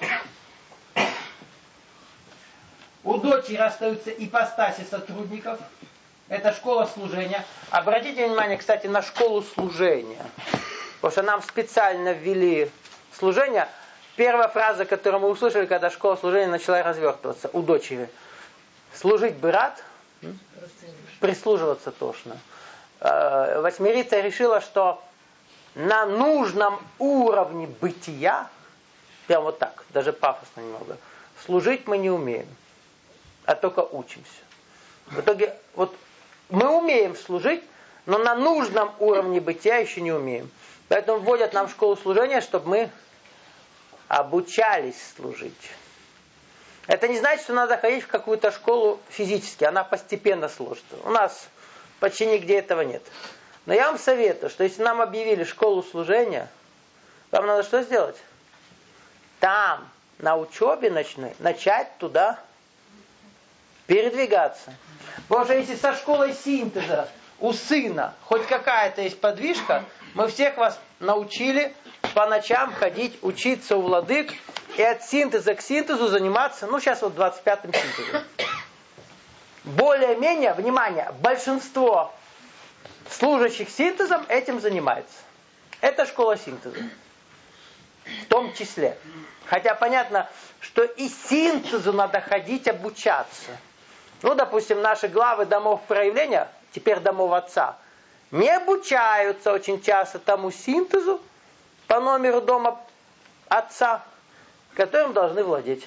у дочери остаются ипостаси сотрудников. Это школа служения. Обратите внимание, кстати, на школу служения. Потому что нам специально ввели служение. Первая фраза, которую мы услышали, когда школа служения начала развертываться у дочери. Служить бы рад, прислуживаться тошно. Восьмерица решила, что на нужном уровне бытия, прям вот так, даже пафосно немного, служить мы не умеем, а только учимся. В итоге, вот мы умеем служить, но на нужном уровне бытия еще не умеем. Поэтому вводят нам в школу служения, чтобы мы обучались служить. Это не значит, что надо ходить в какую-то школу физически, она постепенно сложится. У нас почти нигде этого нет. Но я вам советую, что если нам объявили школу служения, вам надо что сделать? Там, на учебе ночной, начать туда передвигаться. Потому что если со школой синтеза у сына хоть какая-то есть подвижка, мы всех вас научили по ночам ходить, учиться у владык и от синтеза к синтезу заниматься, ну сейчас вот двадцать пятым синтезом. Более-менее, внимание, большинство служащих синтезом этим занимается. Это школа синтеза. В том числе. Хотя понятно, что и синтезу надо ходить обучаться. Ну, допустим, наши главы домов проявления, теперь домов отца, не обучаются очень часто тому синтезу по номеру дома отца, которым должны владеть.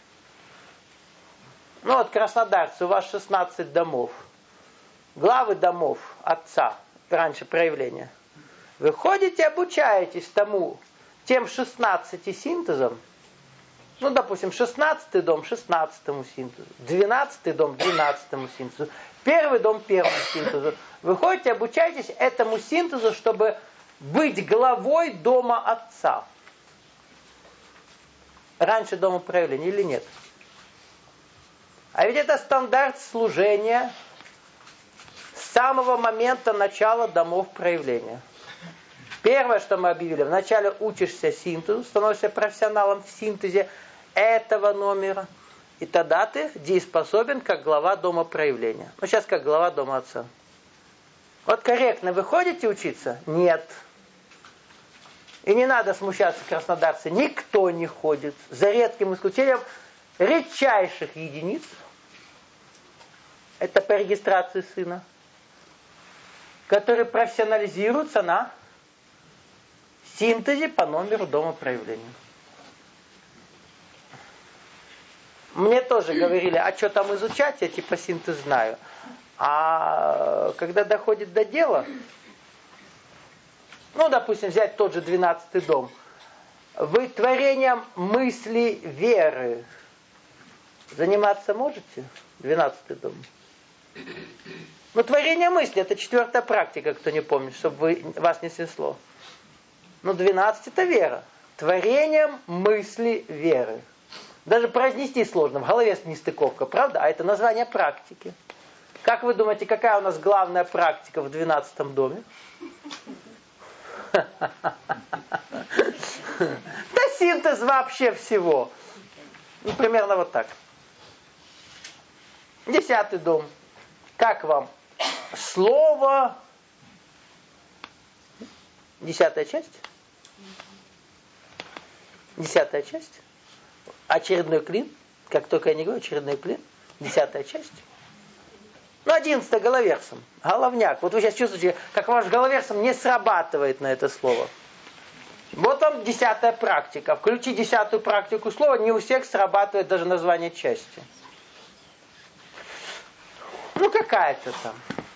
Ну вот краснодарцы, у вас шестнадцать домов. Главы домов отца, раньше проявления. Вы ходите, обучаетесь тому, тем шестнадцати синтезам. Ну, допустим, шестнадцатый дом шестнадцатому синтезу, двенадцатый дом двенадцатому синтезу, Первый дом первому синтезу. Вы ходите, обучаетесь этому синтезу, чтобы быть главой дома отца. Раньше дома проявления или нет? А ведь это стандарт служения с самого момента начала домов проявления. Первое, что мы объявили, вначале учишься синтезу, становишься профессионалом в синтезе этого номера, и тогда ты дееспособен как глава дома проявления. Ну, сейчас как глава дома отца. Вот корректно, вы ходите учиться? Нет. И не надо смущаться, краснодарцы, никто не ходит. За редким исключением редчайших единиц. Это по регистрации сына. Которые профессионализируются на синтезе по номеру дома проявления. Мне тоже говорили, а что там изучать, я типа синтез знаю. А когда доходит до дела, ну, допустим, взять тот же двенадцатый дом, вы творением мысли веры заниматься можете? двенадцатый дом. Ну, творение мысли, это четвертая практика, кто не помнит, чтобы вы, вас не снесло. Ну, двенадцать это вера. Творением мысли веры. Даже произнести сложно, в голове нестыковка, правда? А это название практики. Как вы думаете, какая у нас главная практика в двенадцатом доме? Да синтез вообще всего. Ну, примерно вот так. Десятый дом. Как вам? Слово. Десятая часть? Десятая часть? Очередной клин. Как только я не говорю, очередной клин. Десятая часть. Ну, одиннадцатая головерсом. Головняк. Вот вы сейчас чувствуете, как ваш головерсом не срабатывает на это слово. Вот вам десятая практика. Включи десятую практику слова, не у всех срабатывает даже название части. Ну, какая-то там.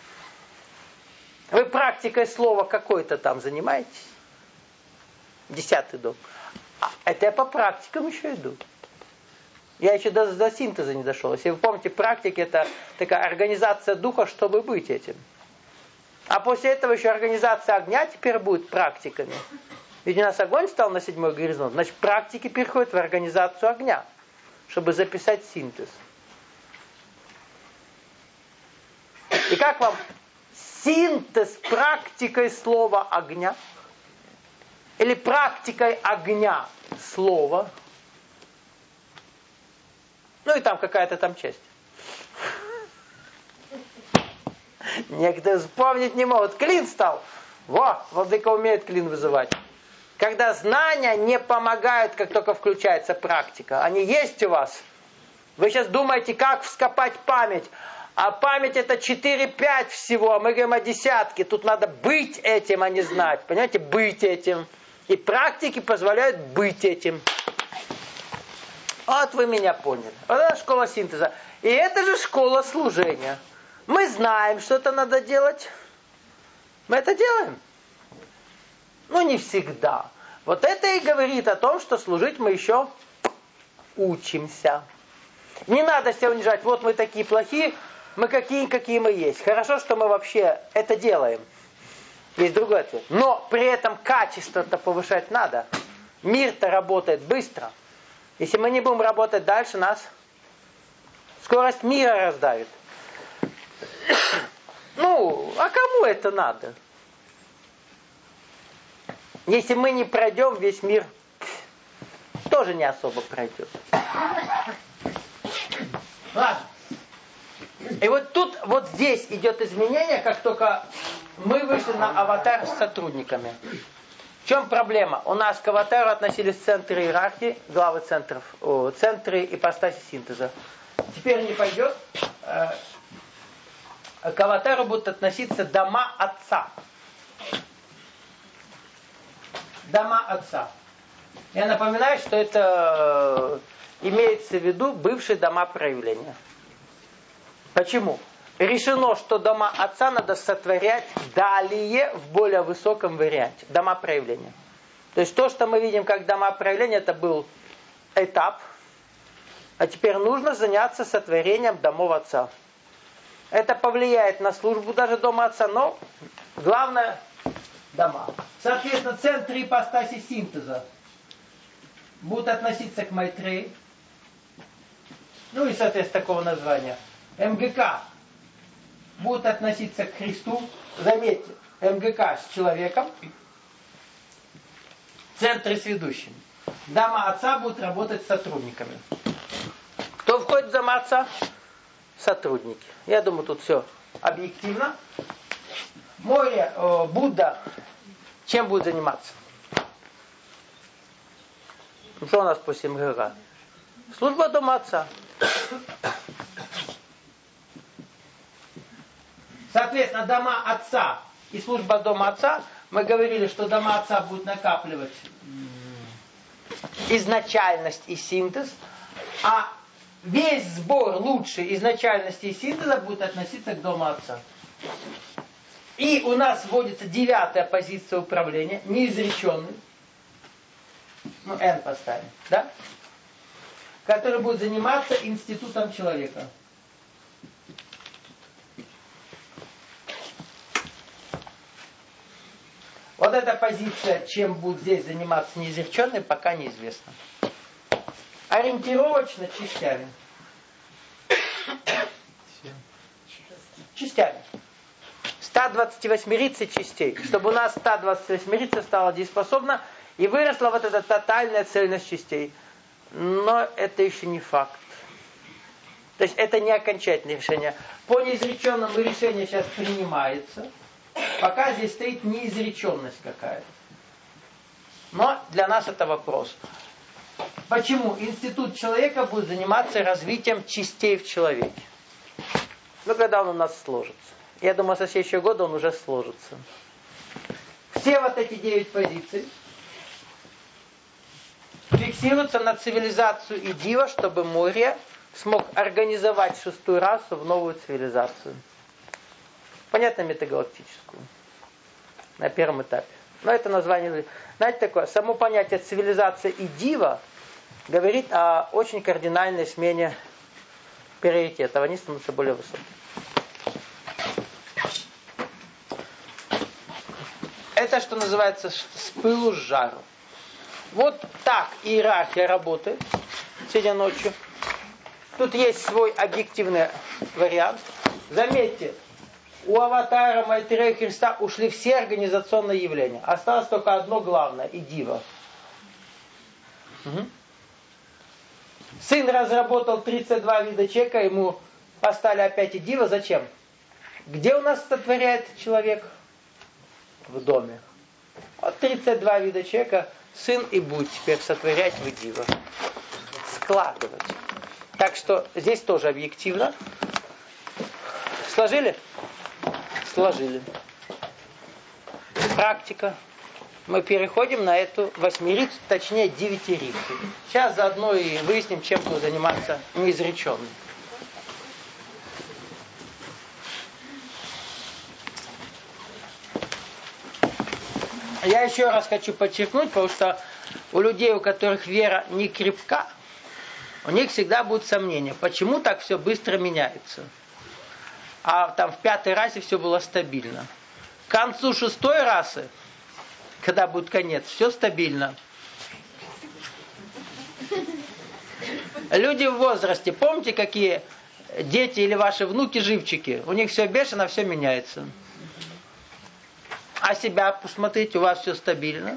Вы практикой слова какой-то там занимаетесь? Десятый дом. А это я по практикам еще иду. Я еще до, до синтеза не дошел. Если вы помните, практика это такая организация духа, чтобы быть этим. А после этого еще организация огня теперь будет практиками. Ведь у нас огонь стал на седьмой горизонт. Значит, практики переходят в организацию огня, чтобы записать синтез. И как вам синтез практикой слова огня? Или практикой огня слова? Ну и там какая-то там часть. Некоторые вспомнить не могут. Клин стал. Во, владыка умеет клин вызывать. Когда знания не помогают, как только включается практика. Они есть у вас. Вы сейчас думаете, как вскопать память. А память это четыре-пять всего. А мы говорим о десятке. Тут надо быть этим, а не знать. Понимаете? Быть этим. И практики позволяют быть этим. Вот вы меня поняли. Вот это школа синтеза. И это же школа служения. Мы знаем, что это надо делать. Мы это делаем. Ну, не всегда. Вот это и говорит о том, что служить мы еще учимся. Не надо себя унижать. Вот мы такие плохие, мы какие, какие мы есть. Хорошо, что мы вообще это делаем. Есть другой ответ. Но при этом качество-то повышать надо. Мир-то работает быстро. Если мы не будем работать дальше, нас скорость мира раздавит. Ну, а кому это надо? Если мы не пройдем, весь мир тоже не особо пройдет. Ладно. И вот тут, вот здесь идет изменение, как только мы вышли на аватар с сотрудниками. В чем проблема? У нас к аватару относились центры иерархии, главы центров, о, центры ипостаси синтеза. Теперь не пойдет. Э, к аватару будут относиться дома отца. Дома отца. Я напоминаю, что это э, имеется в виду бывшие дома проявления. Почему? Решено, что дома отца надо сотворять далее в более высоком варианте. Дома проявления. То есть то, что мы видим как дома проявления, это был этап. А теперь нужно заняться сотворением домов отца. Это повлияет на службу даже дома отца, но главное дома. Соответственно, центры ипостаси синтеза будут относиться к Майтреи. Ну и, соответственно, такого названия. МГК будут относиться к Христу. Заметьте, МГК с человеком. Центры с ведущими. Дома отца будут работать с сотрудниками. Кто входит в дома отца? Сотрудники. Я думаю, тут все объективно. Море, э, Будда, чем будет заниматься? Что у нас после МГК? Служба дома отца. Соответственно, дома отца и служба дома отца, мы говорили, что дома отца будут накапливать изначальность и синтез, а весь сбор лучшей изначальности и синтеза будет относиться к дому отца. И у нас вводится девятая позиция управления, неизреченный, ну, N поставим, да? Который будет заниматься институтом человека. Вот эта позиция, чем будет здесь заниматься неизреченный, пока неизвестно. Ориентировочно частями. Частями. сто двадцативосьмерится частей. Чтобы у нас сто двадцативосьмерится стала дееспособна и выросла вот эта тотальная цельность частей. Но это еще не факт. То есть это не окончательное решение. По неизреченному решение сейчас принимается. Пока здесь стоит неизреченность какая-то. Но для нас это вопрос. Почему институт человека будет заниматься развитием частей в человеке? Ну, когда он у нас сложится. Я думаю, со следующего года он уже сложится. Все вот эти девять позиций фиксируются на цивилизацию и дива, чтобы Мория смог организовать шестую расу в новую цивилизацию. Понятно, метагалактическую. На первом этапе. Но это название, знаете, такое, само понятие цивилизация и дива говорит о очень кардинальной смене приоритетов. Они становятся более высокими. Это, что называется, с пылу с жару. Вот так иерархия работает сегодня ночью. Тут есть свой объективный вариант. Заметьте, у аватара Майтрея Христа ушли все организационные явления. Осталось только одно главное, и дива. Угу. Сын разработал тридцать два вида чека, ему поставили опять и дива. Зачем? Где у нас сотворяет человек? В доме. Вот тридцать два вида чека, сын и будет теперь сотворять в дива. Складывать. Так что здесь тоже объективно. Сложили? Сложили. Практика. Мы переходим на эту восьмерицу, точнее девятирицу. Сейчас заодно и выясним, чем будет заниматься неизреченный. Я еще раз хочу подчеркнуть, потому что у людей, у которых вера не крепка, у них всегда будут сомнения, почему так все быстро меняется. А там в пятой расе все было стабильно. К концу шестой расы, когда будет конец, все стабильно. Люди в возрасте, помните, какие дети или ваши внуки живчики? У них все бешено, все меняется. А себя посмотрите, у вас все стабильно.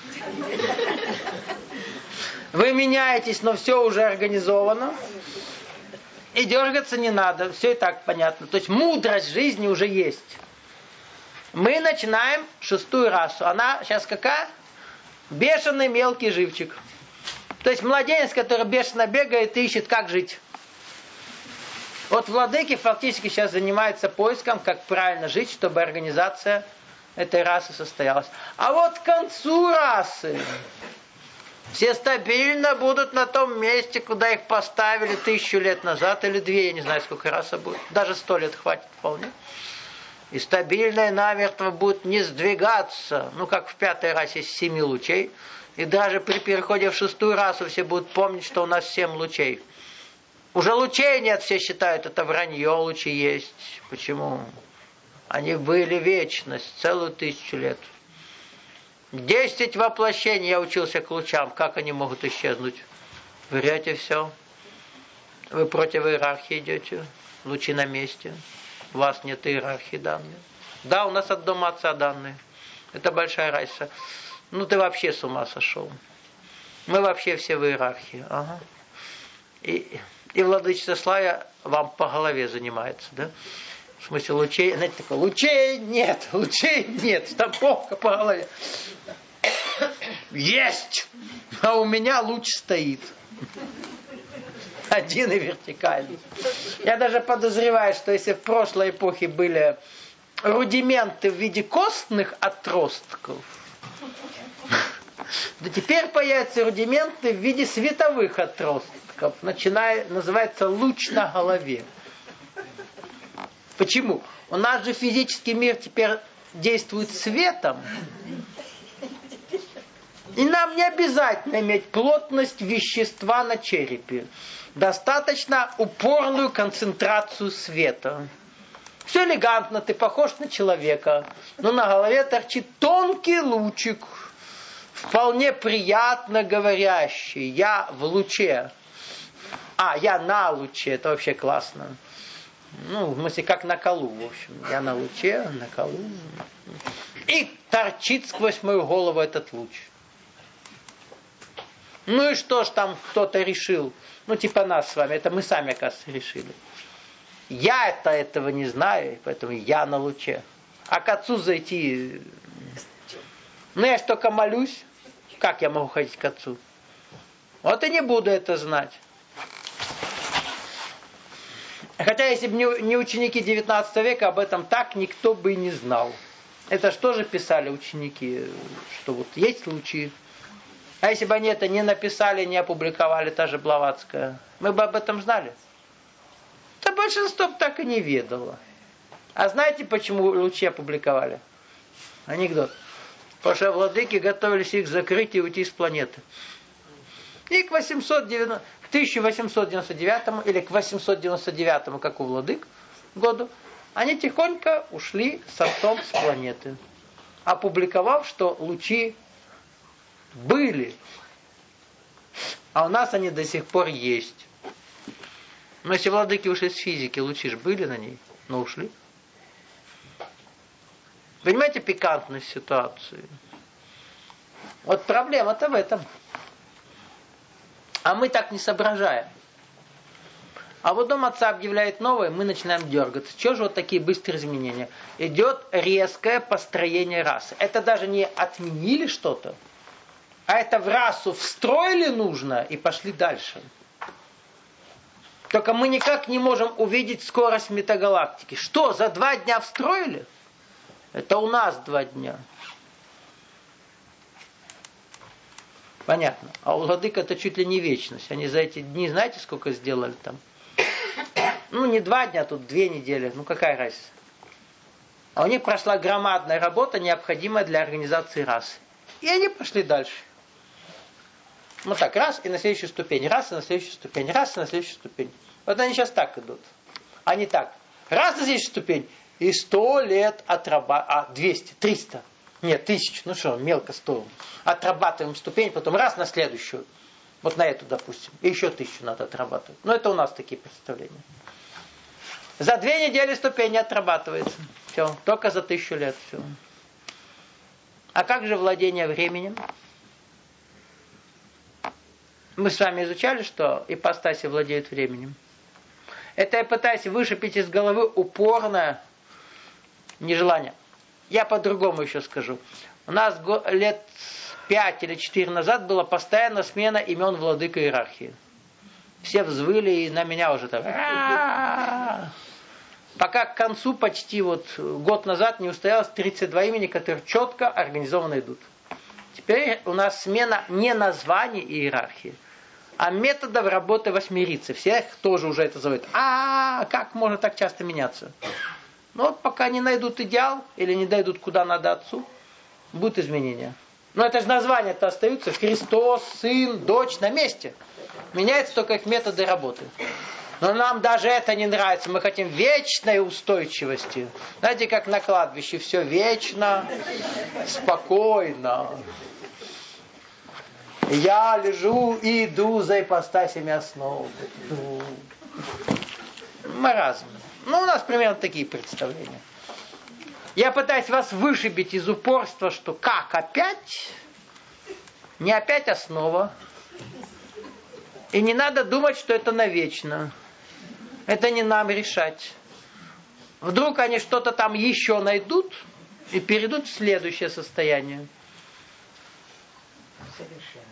Вы меняетесь, но все уже организовано. И дергаться не надо, все и так понятно. То есть мудрость жизни уже есть. Мы начинаем шестую расу. Она сейчас какая? Бешеный мелкий живчик. То есть младенец, который бешено бегает и ищет, как жить. Вот владыки фактически сейчас занимаются поиском, как правильно жить, чтобы организация этой расы состоялась. А вот к концу расы все стабильно будут на том месте, куда их поставили тысячу лет назад или две, я не знаю, сколько раса будет. Даже сто лет хватит вполне. И стабильно и намертво будут не сдвигаться, ну как в пятой расе с семи лучей. И даже при переходе в шестую расу все будут помнить, что у нас семь лучей. Уже лучей нет, все считают, это вранье, лучи есть. Почему? Они были вечность, целую тысячу лет. Десять воплощений я учился к лучам. Как они могут исчезнуть? Врете все. Вы против иерархии идете. Лучи на месте. У вас нет иерархии данные. Да, у нас от дома отца данные. Это большая разница. Ну ты вообще с ума сошел. Мы вообще все в иерархии. Ага. И, и владычица Славя вам по голове занимается, да? В смысле лучей, знаете, такое, лучей нет, лучей нет, штамповка по голове. Есть! А у меня луч стоит. Один и вертикальный. Я даже подозреваю, что если в прошлой эпохе были рудименты в виде костных отростков, то теперь появятся рудименты в виде световых отростков. Начиная, называется луч на голове. Почему? У нас же физический мир теперь действует светом. И нам не обязательно иметь плотность вещества на черепе. Достаточно упорную концентрацию света. Все элегантно, ты похож на человека. Но на голове торчит тонкий лучик. Вполне приятно говорящий. Я в луче. А, я на луче. Это вообще классно. Ну, в смысле, как на колу, в общем. Я на луче, на колу. И торчит сквозь мою голову этот луч. Ну и что ж там кто-то решил? Ну, типа нас с вами. Это мы сами, оказывается, решили. Я-то этого не знаю, поэтому я на луче. А к отцу зайти... Ну, я ж только молюсь. Как я могу ходить к отцу? Вот и не буду это знать. Хотя, если бы не ученики девятнадцатого века, об этом так никто бы и не знал. Это что же писали ученики? Что вот есть лучи. А если бы они это не написали, не опубликовали, та же Блаватская, мы бы об этом знали. Да большинство бы так и не ведало. А знаете, почему лучи опубликовали? Анекдот. Потому что владыки готовились их закрыть и уйти с планеты. И к восемьсот девяносто, к тысяча восемьсот девяносто девятому или к восемьсот девяносто девятому, как у владык, году, они тихонько ушли с отцом с планеты, опубликовав, что лучи были, а у нас они до сих пор есть. Но если владыки ушли с физики, лучи же были на ней, но ушли. Понимаете пикантность ситуации? Вот проблема-то в этом. А мы так не соображаем. А вот дом отца объявляет новое, мы начинаем дергаться. Чего же вот такие быстрые изменения? Идет резкое построение расы. Это даже не отменили что-то, а это в расу встроили нужно и пошли дальше. Только мы никак не можем увидеть скорость метагалактики. Что, за два дня встроили? Это у нас два дня. Понятно. А у владык это чуть ли не вечность. Они за эти дни, знаете, сколько сделали там? Ну, не два дня, тут две недели. Ну, какая разница? А у них прошла громадная работа, необходимая для организации расы. И они пошли дальше. Вот так, раз и на следующую ступень, раз и на следующую ступень, раз и на следующую ступень. Вот они сейчас так идут. Они так. Раз на следующую ступень, и сто лет отрабатывают. А, двести, триста. Нет, тысячу. Ну что, мелко сто. Отрабатываем ступень, потом раз на следующую. Вот на эту, допустим. И еще тысячу надо отрабатывать. Но это у нас такие представления. За две недели ступень не отрабатывается. Все. Только за тысячу лет. Все. А как же владение временем? Мы с вами изучали, что ипостаси владеют временем. Это я пытаюсь вышибить из головы упорное нежелание. Я по-другому еще скажу. У нас лет пять или четыре назад была постоянная смена имен владык иерархии. Все взвыли, и на меня уже так. Пока к концу почти вот год назад не устоялось тридцать два имени, которые четко организованно идут. Теперь у нас смена не названий иерархии, а методов работы восьмирицы. Всех тоже уже это зовут. А как можно так часто меняться? Ну вот пока не найдут идеал или не дойдут куда надо отцу, будут изменения. Но это же названия-то остаются. Христос, Сын, Дочь на месте. Меняются только их методы работы. Но нам даже это не нравится. Мы хотим вечной устойчивости. Знаете, как на кладбище. Все вечно, спокойно. Я лежу и иду за ипостасями основы. Маразм. Ну, у нас примерно такие представления. Я пытаюсь вас вышибить из упорства, что как опять? Не опять основа. И не надо думать, что это навечно. Это не нам решать. Вдруг они что-то там еще найдут и перейдут в следующее состояние. Совершенно.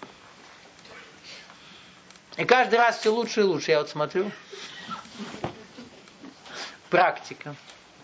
И каждый раз все лучше и лучше. Я вот смотрю. Практика.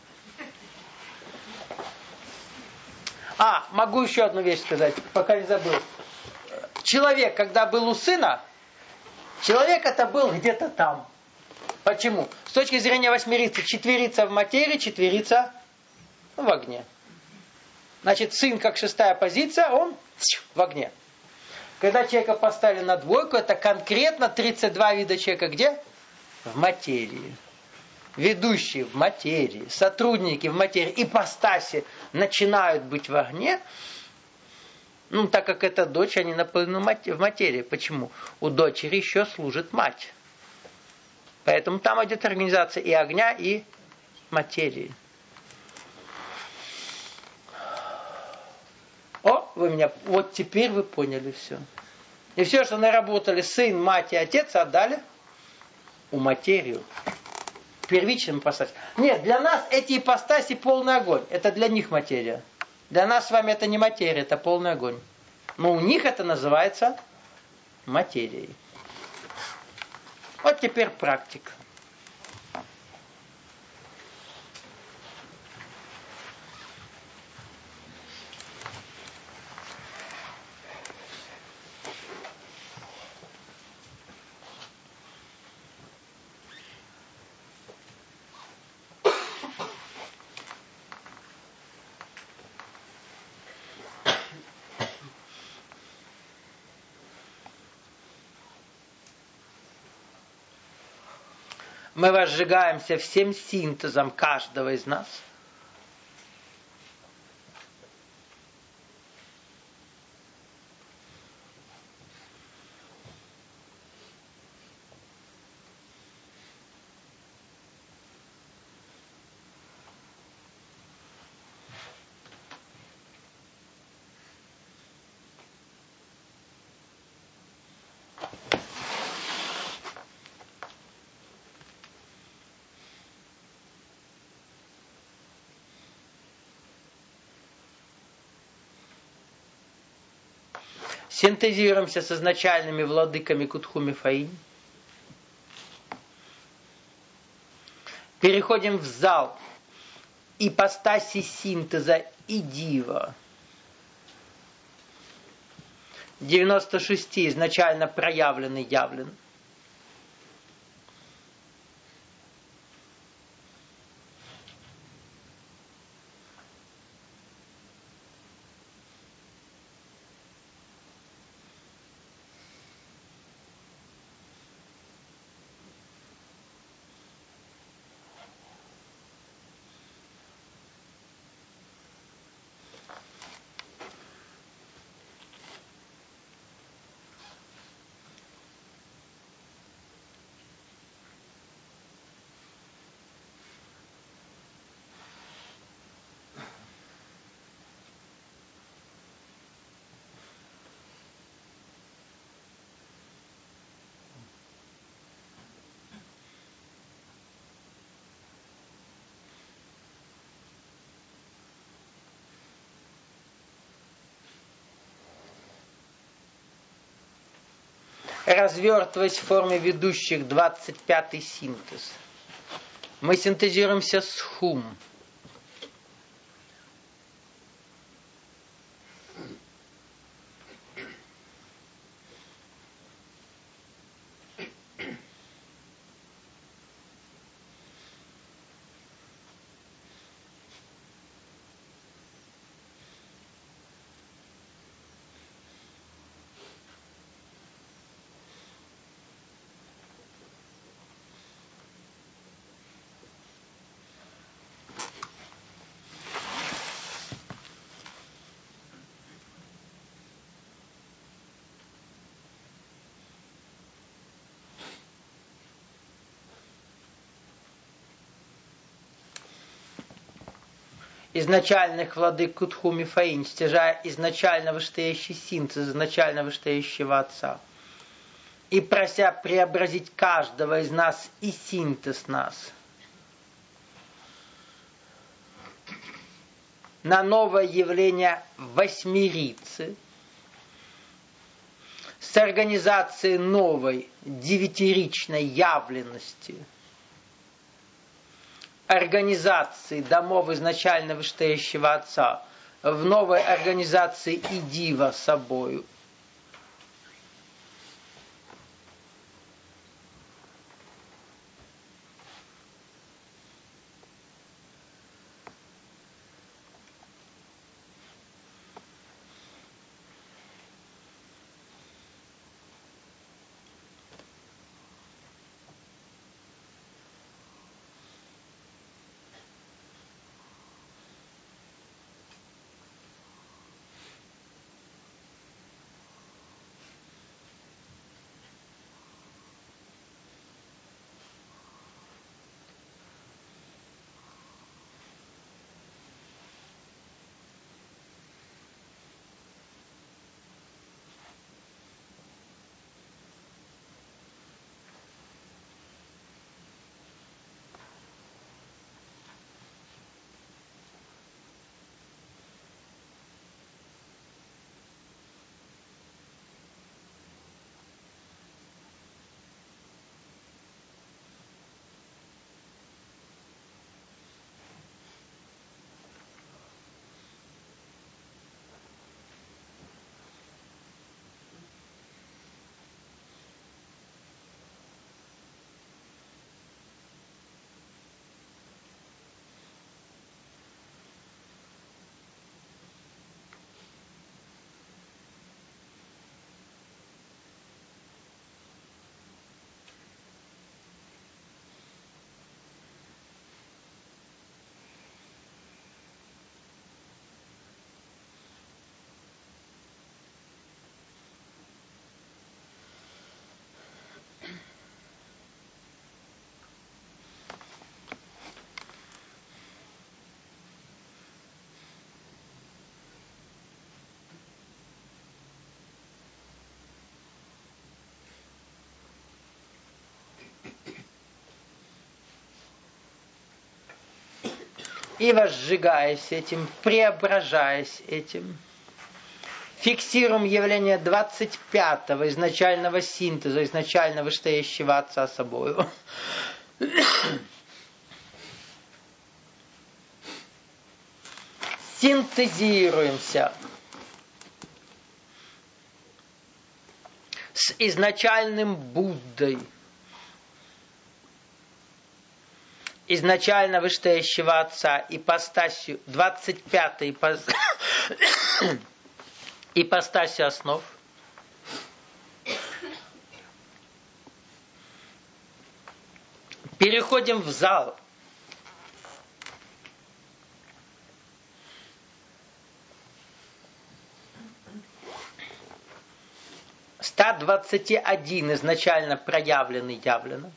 А, могу еще одну вещь сказать, пока не забыл. Человек, когда был у сына, человек это был где-то там. Почему? С точки зрения восьмерицы, четверица в материи, четверица в огне. Значит, сын как шестая позиция, он в огне. Когда человека поставили на двойку, это конкретно тридцать два вида человека где? В материи. Ведущие в материи, сотрудники в материи, ипостаси начинают быть в огне. Ну, так как это дочь, они наполнены в материи. Почему? У дочери еще служит мать. Поэтому там идет организация и огня, и материи. О, вы меня, вот теперь вы поняли все. И все, что наработали сын, мать и отец, отдали у материю. Первичным ипостаси. Нет, для нас эти ипостаси полный огонь. Это для них материя. Для нас с вами это не материя, это полный огонь. Но у них это называется материей. Вот теперь практика. Мы возжигаемся всем синтезом каждого из нас. Синтезируемся с изначальными владыками Кутхуми Фаинь. Переходим в зал ипостаси синтеза и дива. девяносто шесть изначально проявленный, явлен. Развертываясь в форме ведущих, двадцать пятый синтез. Мы синтезируемся с хум. изначальных владык Кутхуми Фаинь, стяжая изначально вышестоящий синтез изначально вышестоящего Отца, и прося преобразить каждого из нас и синтез нас на новое явление восьмерицы с организацией новой девятиричной явленности, организации домов изначально вышестоящего Отца в новой организации и дива собою. И возжигаясь этим, преображаясь этим, фиксируем явление двадцать пятого изначального синтеза, изначально вышестоящего Отца собою. Синтезируемся с изначальным Буддой, изначально вышестоящего Отца, ипостасью, двадцать пятой ипостасью основ, переходим в зал, ста двадцати один изначально проявленный явлено,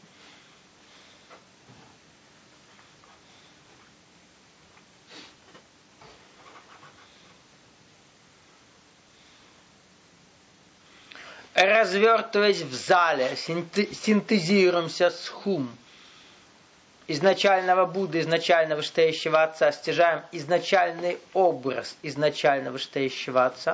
развертываясь в зале, синтезируемся с хум изначального Будды, изначально вышестоящего Отца, стяжаем изначальный образ изначально вышестоящего Отца,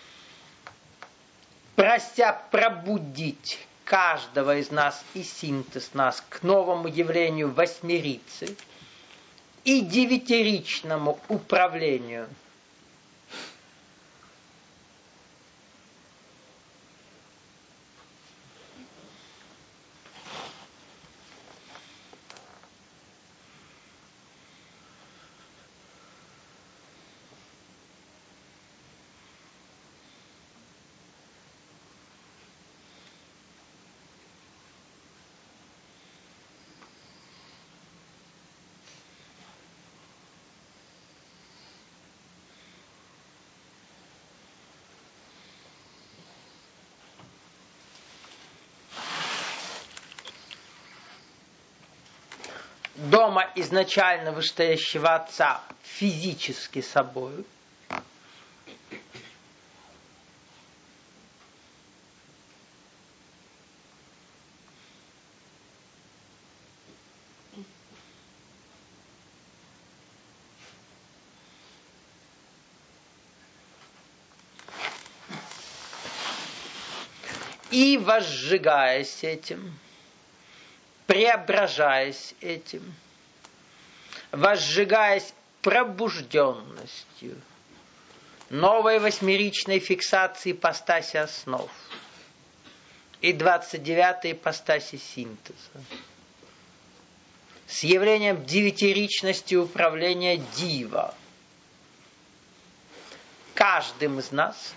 прося пробудить каждого из нас и синтез нас к новому явлению восьмерицы и девятиричному управлению. дома изначально вышестоящего Отца физически собою. И возжигаясь этим, преображаясь этим, возжигаясь пробужденностью, новой восьмеричной фиксации ипостаси основ и двадцать девятой ипостаси синтеза, с явлением девятиричности управления дива, каждым из нас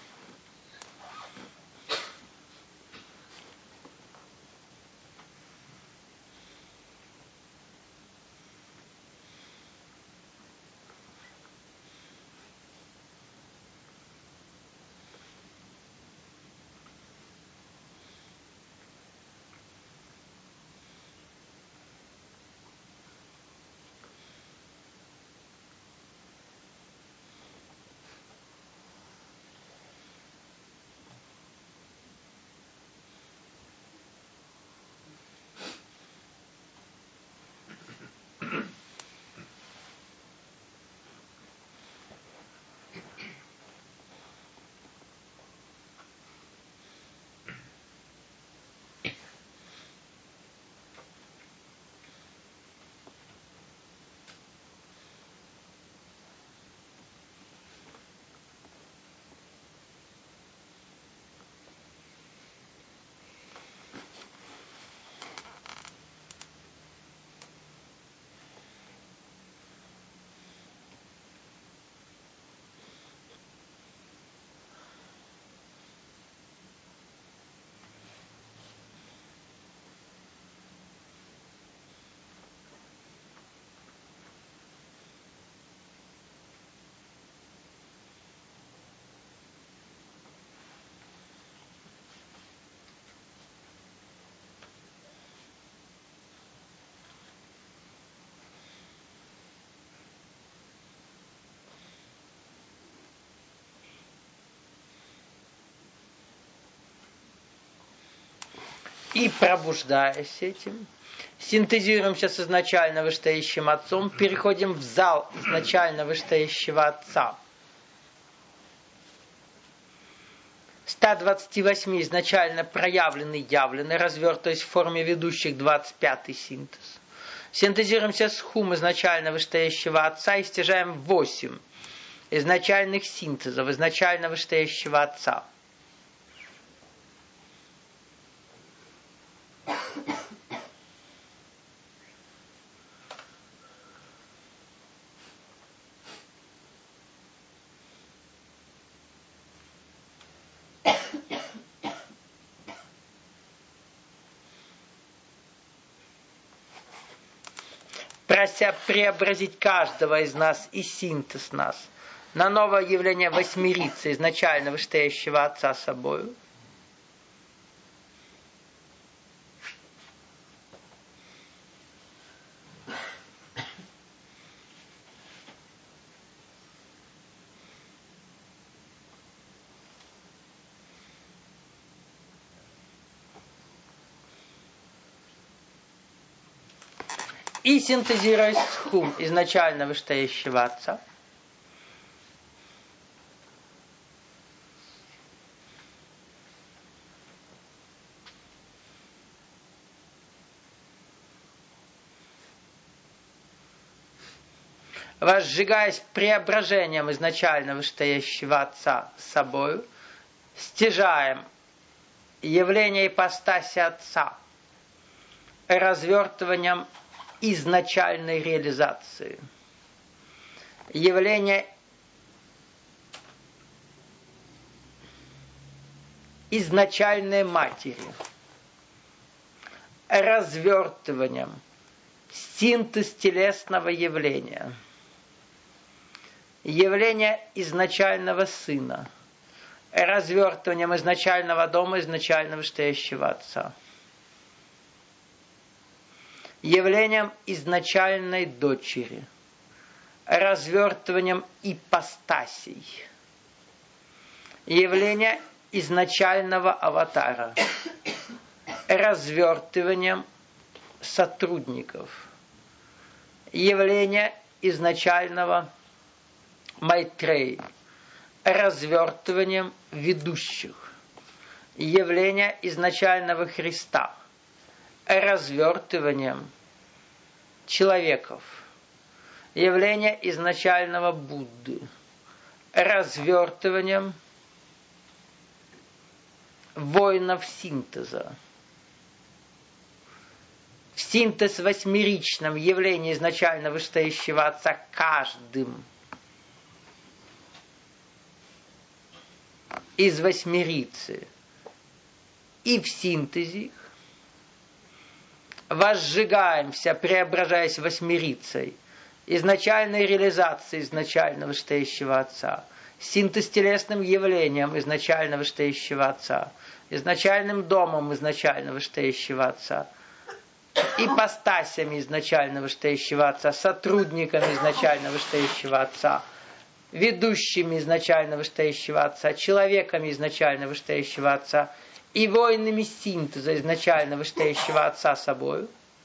и пробуждаясь этим, синтезируемся с изначально вышестоящим Отцом, переходим в зал изначально вышестоящего Отца. ста двадцати восьми изначально проявленный, явленный, развертываясь в форме ведущих двадцать пятый синтез. Синтезируемся с хум изначально вышестоящего Отца и стяжаем восемь изначальных синтезов изначально вышестоящего Отца. Прося преобразить каждого из нас и синтез нас на новое явление восьмерицы изначально вышестоящего Отца собою. И синтезируясь с хум изначально вышестоящего Отца, возжигаясь преображением изначально вышестоящего Отца с собою, стяжаем явление ипостаси Отца развертыванием изначальной реализации. Явление изначальной матери. Развертыванием синтез телесного явления. Явление изначального Сына. Развертыванием изначального дома, изначально вышестоящего Отца. явлением изначальной дочери, развертыванием ипостасей, явление изначального аватара, развертыванием сотрудников, явление изначального Майтреи, развертыванием ведущих, явление изначального Христа, развертыванием человеков, явление изначального Будды, развертыванием воинов синтеза. В синтез восьмеричном явлении изначально вышестоящего Отца каждым из восьмерицы и в синтезе их возжигаемся, преображаясь восьмерицей, изначальной реализацией изначально вышестоящего Отца, синтез телесным явлением изначально вышестоящего Отца, изначальным домом изначально вышестоящего Отца, ипостасями изначально вышестоящего Отца, сотрудниками изначально вышестоящего Отца, ведущими изначально вышестоящего Отца, человеками изначально вышестоящего Отца и воинами синтеза изначально вышестоящего Отца собою,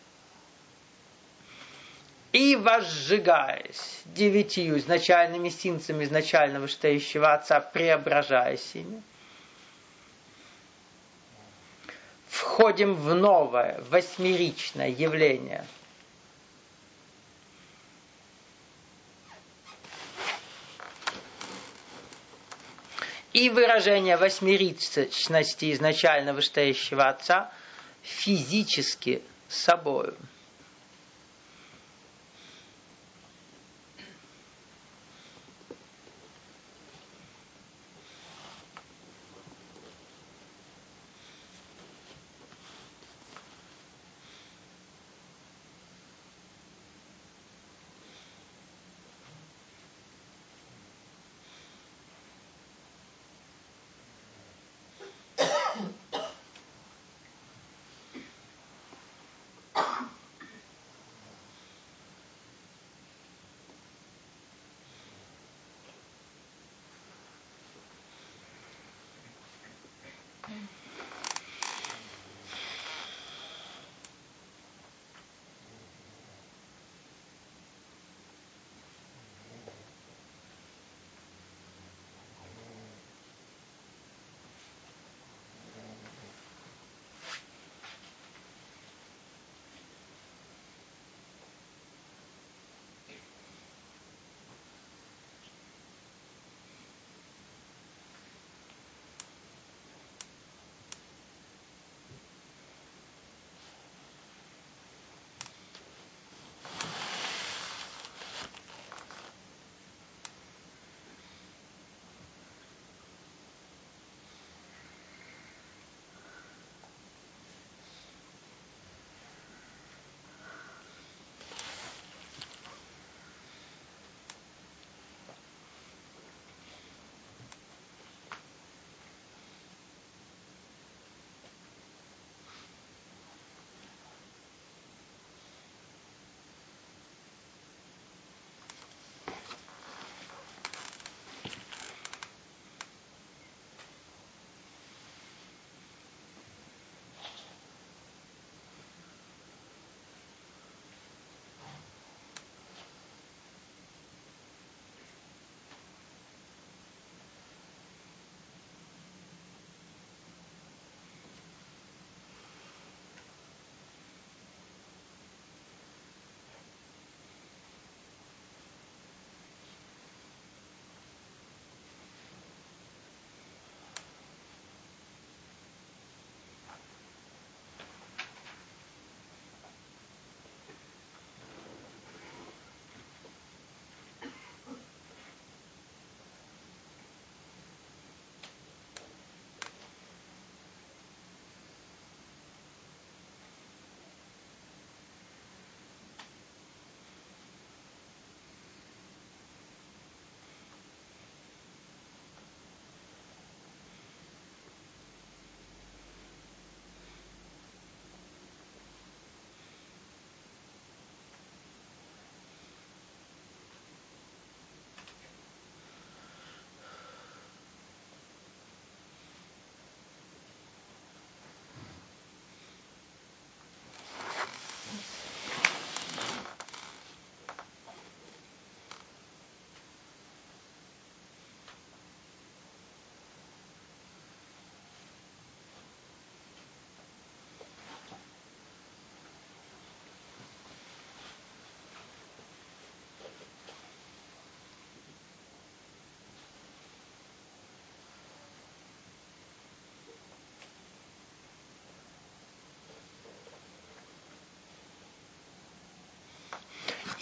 и возжигаясь девятью изначальными синтезами изначально вышестоящего Отца, преображаясь ими, входим в новое восьмеричное явление. И выражение восьмеричности изначально вышестоящего Отца физически собою.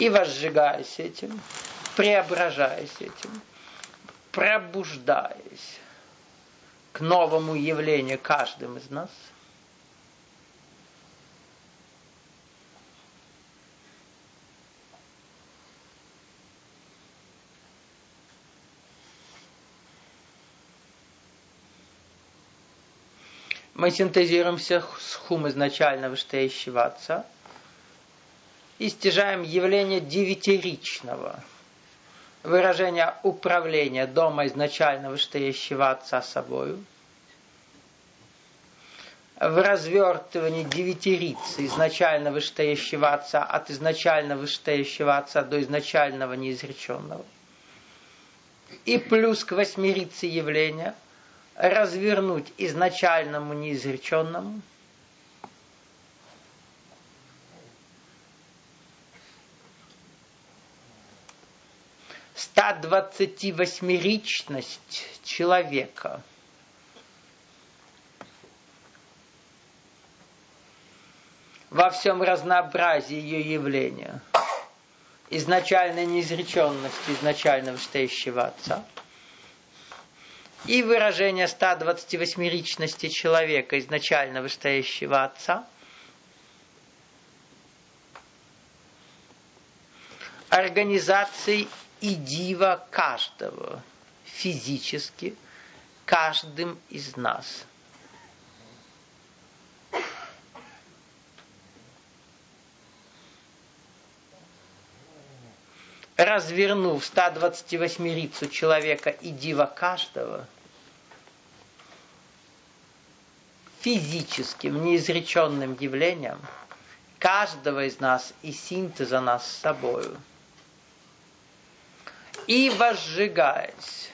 И возжигаясь этим, преображаясь этим, пробуждаясь к новому явлению каждым из нас, мы синтезируемся с хум изначально вышестоящего Отца и стяжаем явление девятиричного, выражение управления дома изначально вышестоящего Отца собою, в развертывании девятирицы изначально вышестоящего Отца от изначально вышестоящего Отца до изначального неизреченного, и плюс к восьмирице явления развернуть изначальному неизреченному ста двадцативосьмеричность человека во всем разнообразии ее явления, изначальной неизреченности изначально вышестоящего Отца, и выражение ста двадцативосьмеричности человека изначально вышестоящего Отца организацией и дива каждого, физически каждым из нас. Развернув ста двадцативосьмерицу человека и дива каждого, физическим, неизреченным явлением каждого из нас и синтеза нас с собою, и возжигаясь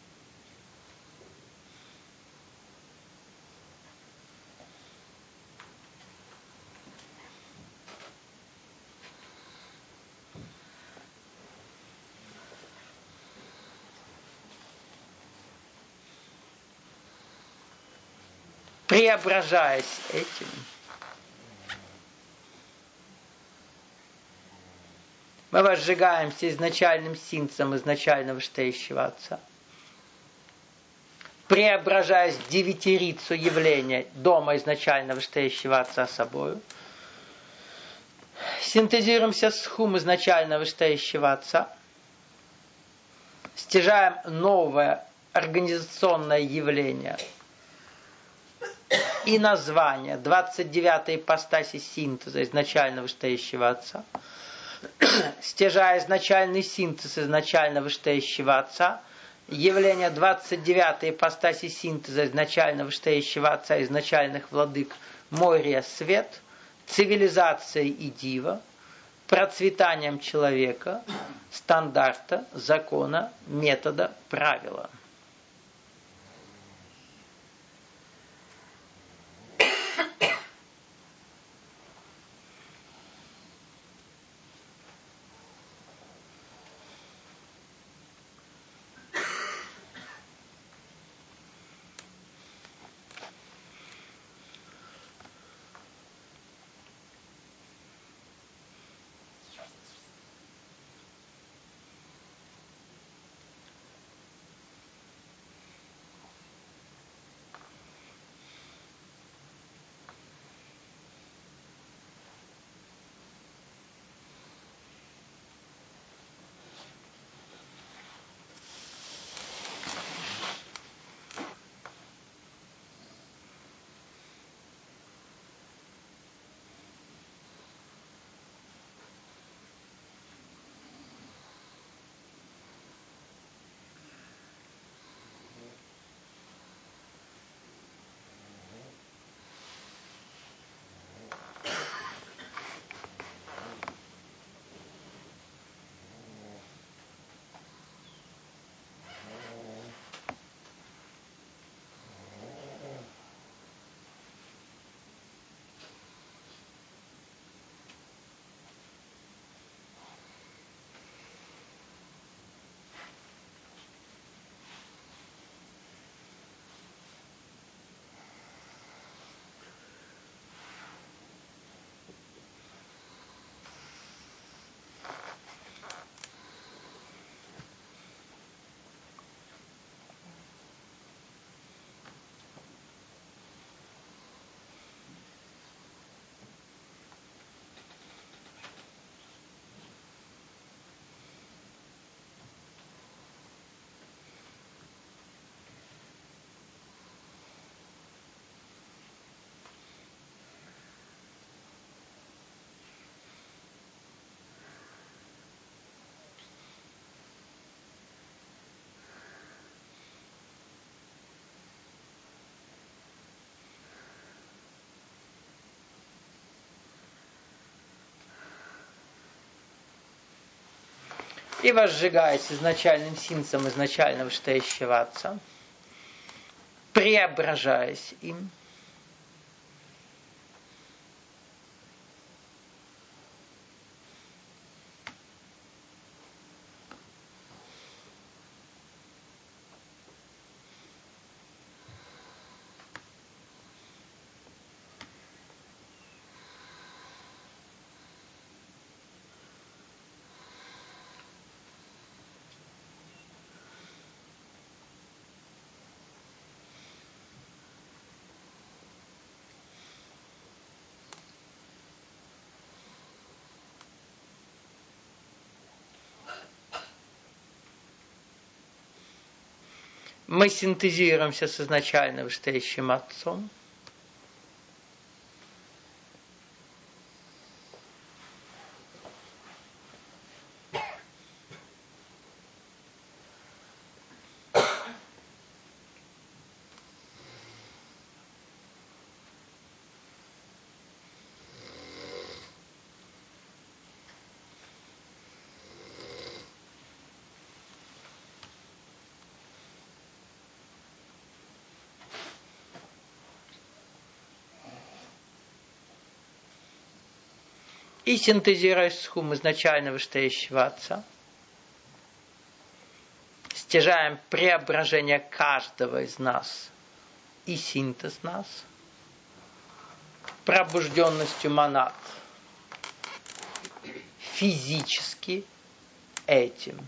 преображаясь этим, мы возжигаемся изначальным синтезом изначально вышестоящего Отца, преображаясь в девятирицу явления дома изначально вышестоящего Отца собою, синтезируемся с хум изначально вышестоящего Отца, стяжаем новое организационное явление и название двадцать девятой ипостаси синтеза изначально вышестоящего Отца, стяжая изначальный синтез изначально вышестоящего Отца, явление двадцать девятой ипостаси синтеза изначально вышестоящего Отца, изначальных владык Мория свет, цивилизацией и дива, процветанием человека, стандарта, закона, метода, правила. и возжигаясь изначальным синцем изначального вышестоящего Отца, преображаясь им, мы синтезируемся с изначально вышестоящим Отцом, и синтезируясь с хум изначально вышестоящего Отца, стяжаем преображение каждого из нас и синтез нас пробужденностью монад физически этим.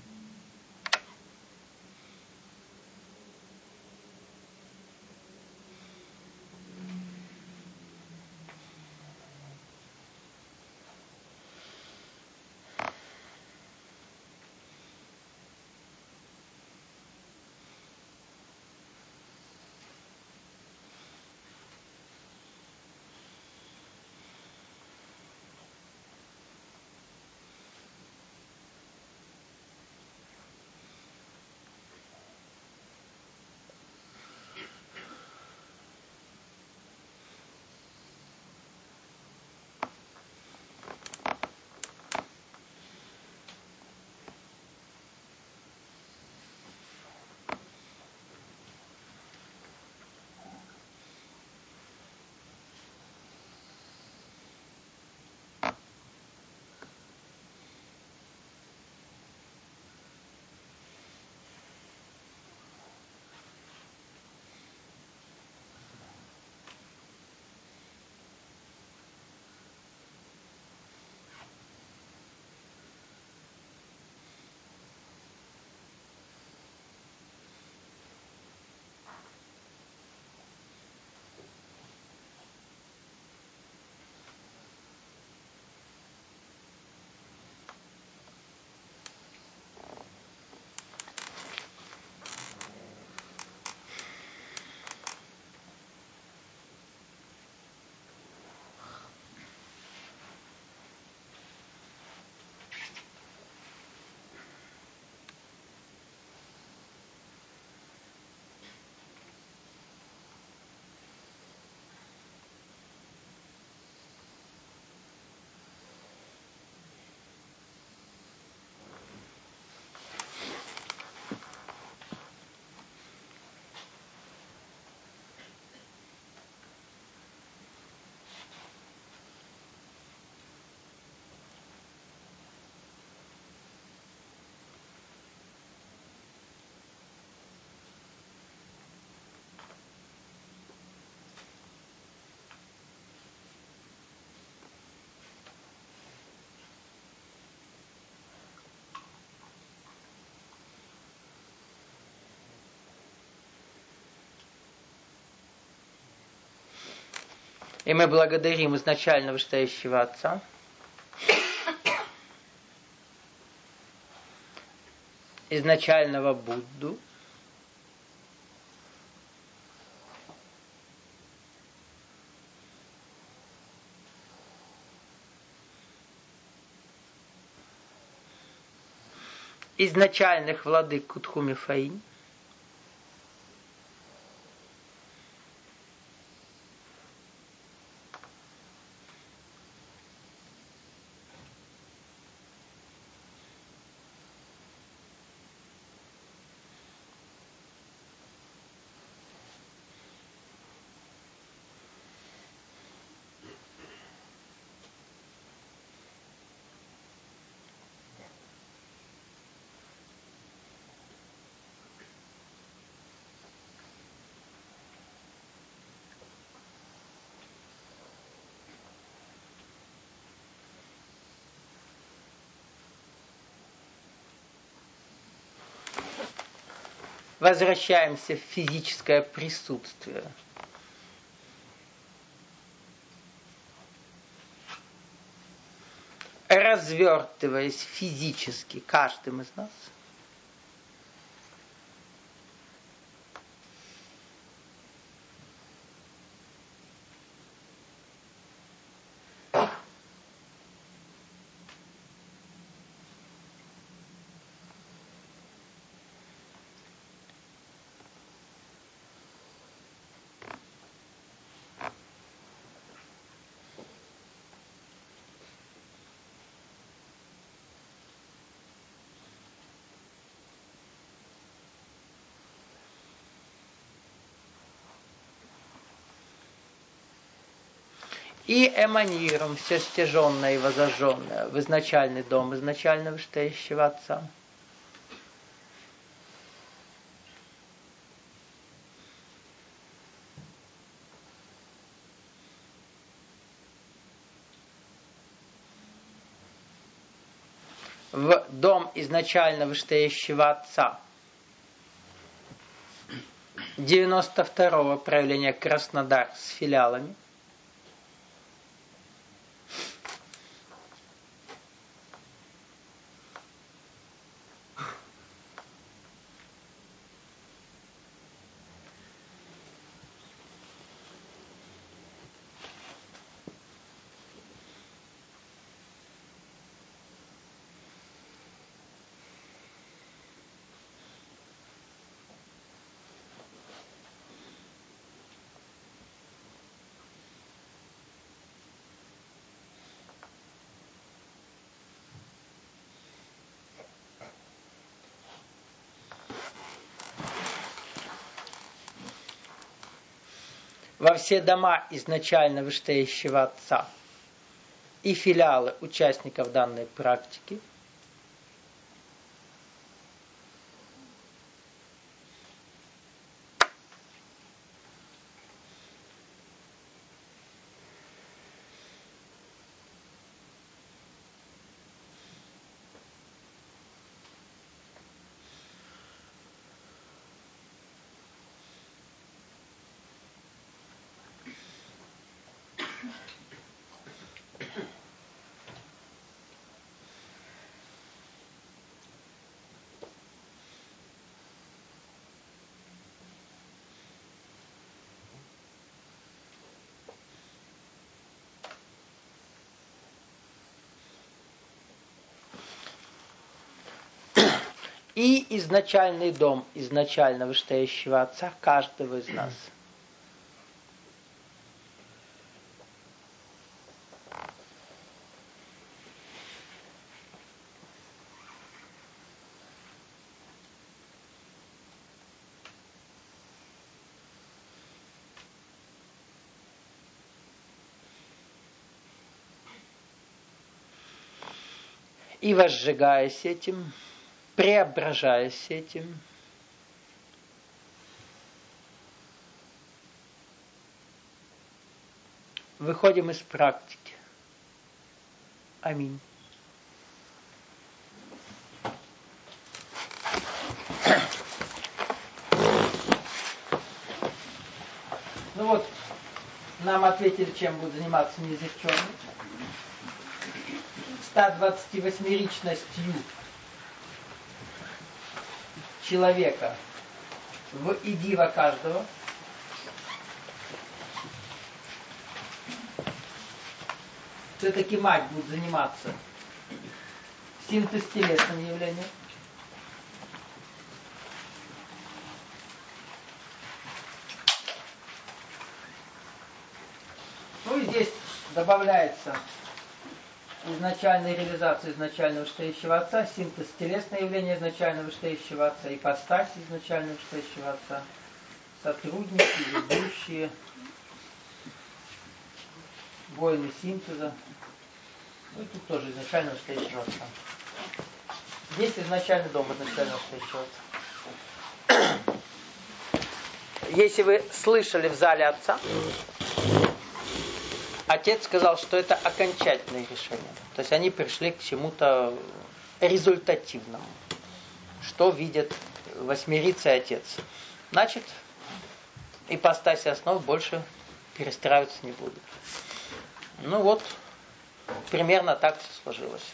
И мы благодарим изначально вышестоящего Отца, изначального Будду, изначальных владык Кутхуми Фаинь, возвращаемся в физическое присутствие. Развертываясь физически каждым из нас, и эманируем все стяженное и возожженное в изначальный дом изначально вышестоящего Отца. В дом изначально вышестоящего Отца девяносто второго проявления Краснодар с филиалами. Во все дома изначально вышестоящего Отца и филиалы участников данной практики и изначальный дом изначально вышестоящего Отца каждого из нас. И возжигаясь этим, преображаясь этим, выходим из практики. Аминь. Ну вот, нам ответили, чем будут заниматься неизреченные. ста двадцативосьмеричностью человека в идива каждого. Все-таки мать будет заниматься синтез телесным явлением. Ну и здесь добавляется изначальная реализация изначально вышестоящего Отца, синтез телесное явление изначально вышестоящего Отца, ипостась изначально вышестоящего Отца, сотрудники, ведущие, воины синтеза. Ну и тут тоже изначально вышестоящего Отца. Здесь изначальный дом изначально вышестоящего Отца. Если вы слышали в зале Отца, Отец сказал, что это окончательное решение. То есть они пришли к чему-то результативному. Что видят восьмирица и Отец. Значит, ипостаси основ больше перестраиваться не будут. Ну вот, примерно так все сложилось.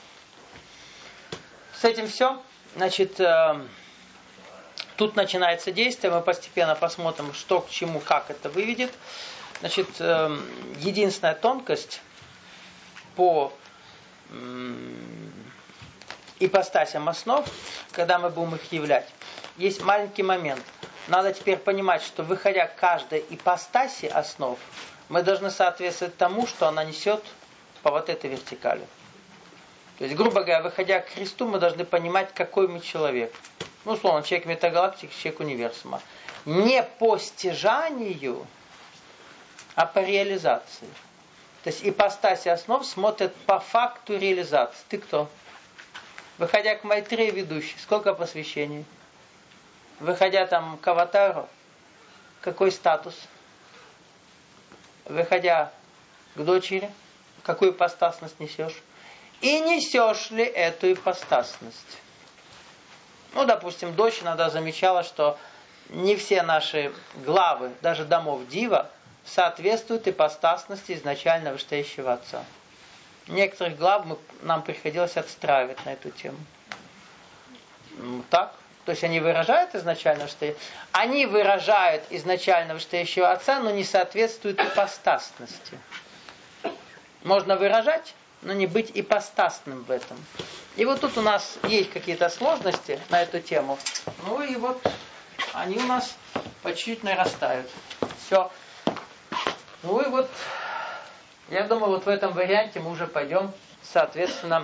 С этим все. Значит, э, тут начинается действие. Мы постепенно посмотрим, что к чему, как это выведет. Значит, э, единственная тонкость по э, ипостасям основ, когда мы будем их являть, есть маленький момент. Надо теперь понимать, что выходя к каждой ипостаси основ, мы должны соответствовать тому, что она несет по вот этой вертикали. То есть, грубо говоря, выходя к Христу, мы должны понимать, какой мы человек. Ну, условно, человек метагалактики, человек универсума. Не по стяжанию, а по реализации. То есть, ипостаси основ смотрят по факту реализации. Ты кто? Выходя к Майтрею ведущий, сколько посвящений? Выходя там к аватару, какой статус? Выходя к дочери, какую ипостасность несешь? И несешь ли эту ипостасность? Ну, допустим, дочь иногда замечала, что не все наши главы, даже домов Дива, соответствуют ипостасности изначально вышестоящего Отца. Некоторых глав мы, нам приходилось отстраивать на эту тему. Ну, так. То есть они выражают изначально вышестоящего. Они выражают изначально вышестоящего Отца, но не соответствуют ипостасности. Можно выражать, но не быть ипостасным в этом. И вот тут у нас есть какие-то сложности на эту тему. Ну и вот они у нас по чуть-чуть нарастают. Все. Ну и вот, я думаю, вот в этом варианте мы уже пойдем, соответственно,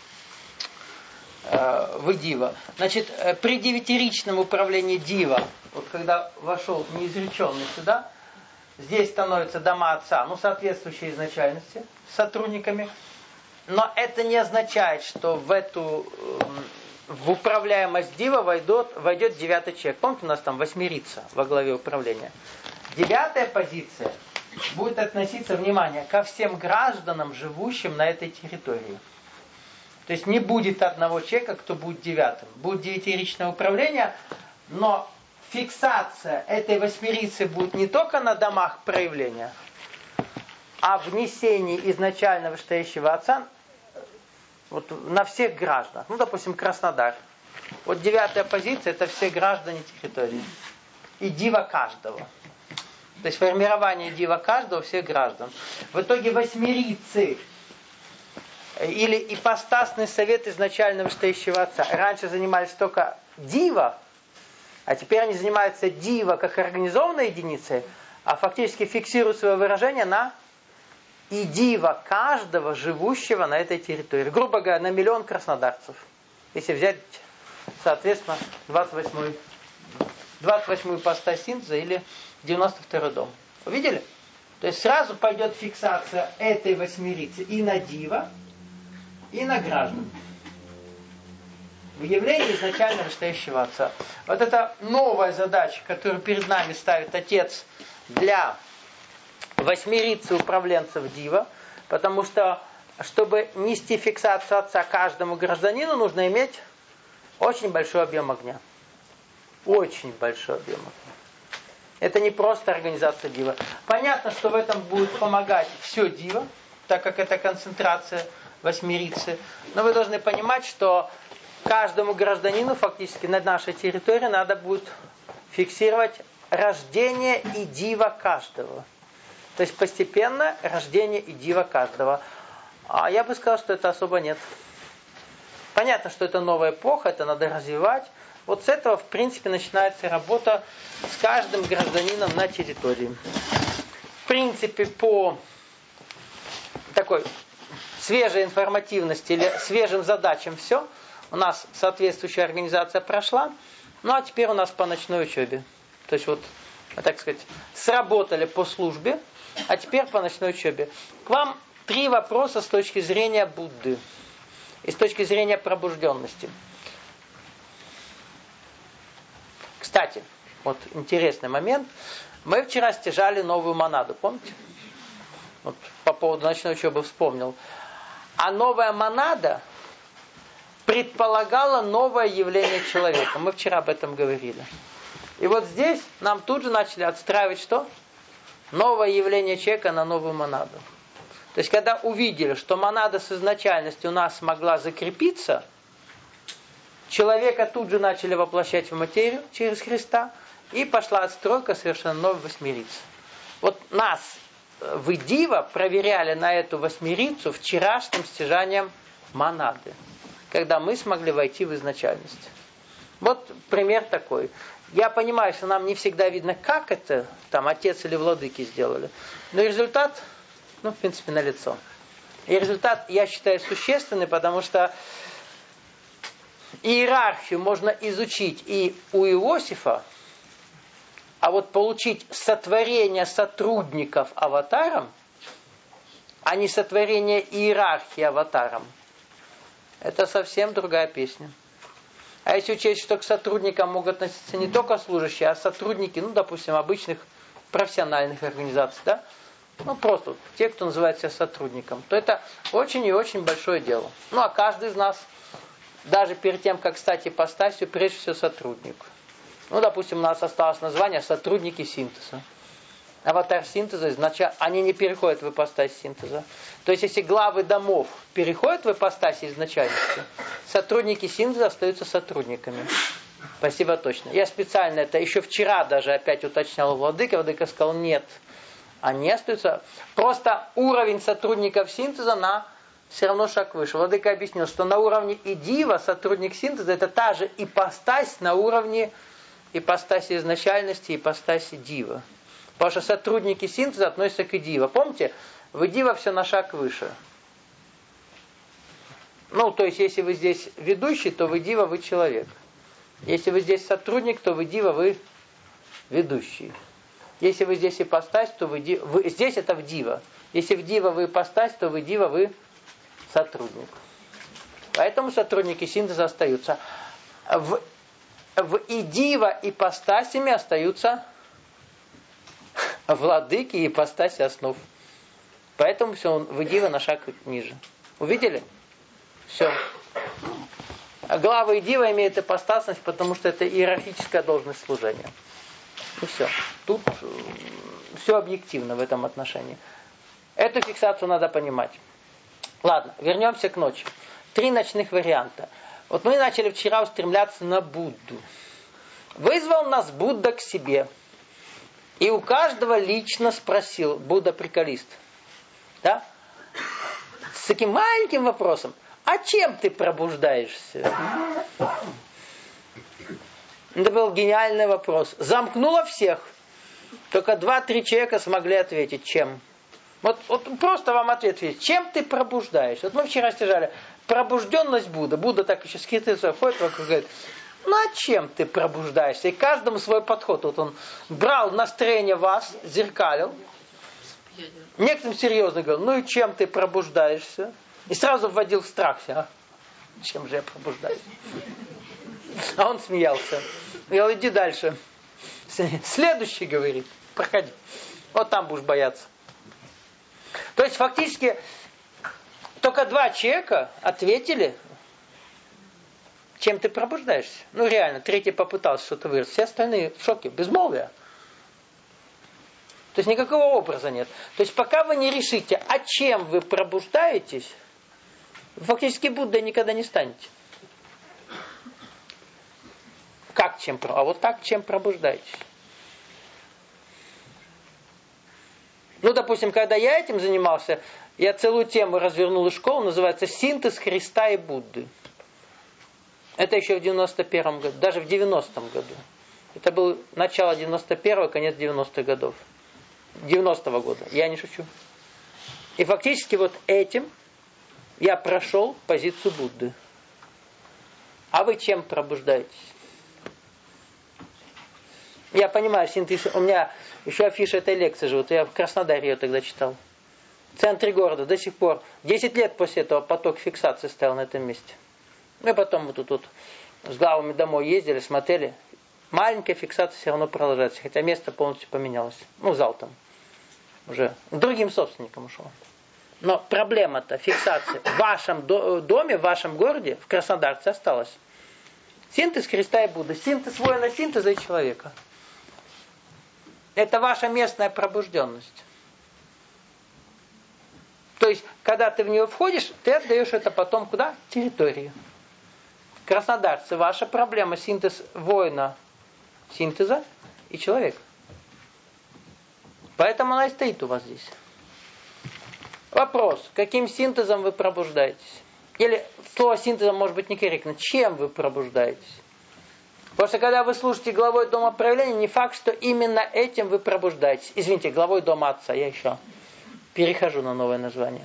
э, в Дива. Значит, при девятиричном управлении Дива, вот когда вошел неизреченный сюда, здесь становятся дома Отца, ну, соответствующие изначальности, с сотрудниками. Но это не означает, что в эту, в управляемость Дива войдет, войдет девятый человек. Помните, у нас там восьмирица во главе управления. Девятая позиция будет относиться, внимание, ко всем гражданам, живущим на этой территории. То есть не будет одного человека, кто будет девятым. Будет девятиричное управление, но фиксация этой восьмирицы будет не только на домах проявления, а внесении изначально вышестоящего Отца вот, на всех граждан. Ну, допустим, Краснодар. Вот девятая позиция – это все граждане территории. И Дива каждого. То есть формирование Дива каждого, всех граждан. В итоге восьмирицы или ипостасный совет изначально вышестоящего Отца раньше занимались только Дива, а теперь они занимаются Дива как организованной единицей, а фактически фиксируют свое выражение на и Дива каждого живущего на этой территории. Грубо говоря, на миллион краснодарцев. Если взять, соответственно, двадцать восьмую ипостась синтеза или девяносто второй дом. Увидели? То есть сразу пойдет фиксация этой восьмирицы и на Дива, и на граждан. В явлении изначально вышестоящего Отца. Вот это новая задача, которую перед нами ставит Отец для восьмирицы управленцев Дива, потому что, чтобы нести фиксацию Отца каждому гражданину, нужно иметь очень большой объем огня. Очень большой объем огня. Это не просто организация Дива. Понятно, что в этом будет помогать все Дива, так как это концентрация восьмирицы. Но вы должны понимать, что каждому гражданину фактически на нашей территории надо будет фиксировать рождение и Дива каждого. То есть постепенно рождение и Дива каждого. А я бы сказал, что это особо нет. Понятно, что это новая эпоха, это надо развивать. Вот с этого, в принципе, начинается работа с каждым гражданином на территории. В принципе, по такой свежей информативности или свежим задачам все. У нас соответствующая организация прошла. Ну, а теперь у нас по ночной учебе. То есть вот, так сказать, сработали по службе, а теперь по ночной учебе. К вам три вопроса с точки зрения Будды и с точки зрения пробужденности. Кстати, вот интересный момент. Мы вчера стяжали новую монаду, помните? Вот по поводу ночной учебы вспомнил. А новая монада предполагало новое явление человека. Мы вчера об этом говорили. И вот здесь нам тут же начали отстраивать что? Новое явление человека на новую монаду. То есть, когда увидели, что монада с изначальностью у нас смогла закрепиться, человека тут же начали воплощать в материю через Христа, и пошла отстройка совершенно новой восьмерицы. Вот нас в Идива проверяли на эту восьмерицу вчерашним стяжанием монады, когда мы смогли войти в изначальность. Вот пример такой. Я понимаю, что нам не всегда видно, как это там отец или владыки сделали, но результат, ну, в принципе, налицо. И результат, я считаю, существенный, потому что иерархию можно изучить и у Иосифа, а вот получить сотворение сотрудников аватаром, а не сотворение иерархии аватаром, это совсем другая песня. А если учесть, что к сотрудникам могут относиться не только служащие, а сотрудники, ну, допустим, обычных профессиональных организаций, да? Ну, просто те, кто называет себя сотрудником, то это очень и очень большое дело. Ну, а каждый из нас, даже перед тем, как стать ипостасью, прежде всего сотрудник. Ну, допустим, у нас осталось название «сотрудники синтеза». Аватар синтеза, значит, они не переходят в ипостась синтеза. То есть, если главы домов переходят в ипостась изначальности, сотрудники синтеза остаются сотрудниками. Спасибо, точно. Я специально это еще вчера даже опять уточнял у владыки. Владыка сказал, нет, они остаются. Просто уровень сотрудников синтеза на все равно шаг выше. Владыка объяснил, что на уровне идива сотрудник синтеза это та же ипостась на уровне ипостаси изначальности и ипостаси дива. Потому что сотрудники синтеза относятся к идива. Помните, в идива все на шаг выше. Ну, то есть, если вы здесь ведущий, то в идива вы человек. Если вы здесь сотрудник, то в идива вы ведущий. Если вы здесь ипостась, то вы, вы здесь это в дива. Если в дива вы ипостась, то в идива вы сотрудник. Поэтому сотрудники синтеза остаются. В, в идива ипостасями остаются владыки и ипостаси основ. Поэтому все, он в идива на шаг ниже. Увидели? Все. Глава идива имеет ипостасность, потому что это иерархическая должность служения. И все. Тут все объективно в этом отношении. Эту фиксацию надо понимать. Ладно, вернемся к ночи. Три ночных варианта. Вот мы начали вчера устремляться на Будду. Вызвал нас Будда к себе. И у каждого лично спросил, Будда приколист, да? С таким маленьким вопросом, а чем ты пробуждаешься? Это был гениальный вопрос. Замкнуло всех. Только два-три человека смогли ответить, чем. Вот, вот просто вам ответ есть. Чем ты пробуждаешься? Вот мы вчера стяжали. Пробужденность Будда. Будда так еще с хитрецой ходит вокруг, говорит, ну а чем ты пробуждаешься? И каждому свой подход. Вот он брал настроение вас, зеркалил. Некоторым серьезно говорил, ну и чем ты пробуждаешься? И сразу вводил в страх. А? Чем же я пробуждаюсь? А он смеялся. Я говорю, иди дальше. Следующий говорит, проходи. Вот там будешь бояться. То есть фактически только два человека ответили, чем ты пробуждаешься. Ну реально, третий попытался что-то выразить. Все остальные в шоке, безмолвие. То есть никакого образа нет. То есть пока вы не решите, а чем вы пробуждаетесь, фактически Буддой никогда не станете. Как чем? А вот так чем пробуждаетесь. Ну, допустим, когда я этим занимался, я целую тему развернул из школы, называется «Синтез Христа и Будды». Это еще в девяносто первом году, даже в девяностом году. Это было начало девяносто первого, конец девяностых годов. девяностого года, я не шучу. И фактически вот этим я прошел позицию Будды. А вы чем пробуждаетесь? Я понимаю, синтез, у меня еще афиша этой лекции живут. Я в Краснодаре ее тогда читал. В центре города до сих пор. Десять лет после этого поток фиксации стоял на этом месте. Ну и потом мы тут вот с главами домой ездили, смотрели. Маленькая фиксация все равно продолжается. Хотя место полностью поменялось. Ну, зал там уже другим собственникам ушел. Но проблема-то, фиксация, в вашем доме, в вашем городе, в Краснодарце осталась. Синтез Христа и Будды. Синтез воина, синтеза и человека. Это ваша местная пробужденность. То есть, когда ты в нее входишь, ты отдаешь это потом куда? Территорию. Краснодарцы, ваша проблема синтез воина, синтеза и человека. Поэтому она и стоит у вас здесь. Вопрос, каким синтезом вы пробуждаетесь? Или слово синтезом может быть некорректно. Чем вы пробуждаетесь? Потому что когда вы слушаете главой дома проявления, не факт, что именно этим вы пробуждаетесь. Извините, главой дома отца, я еще перехожу на новое название.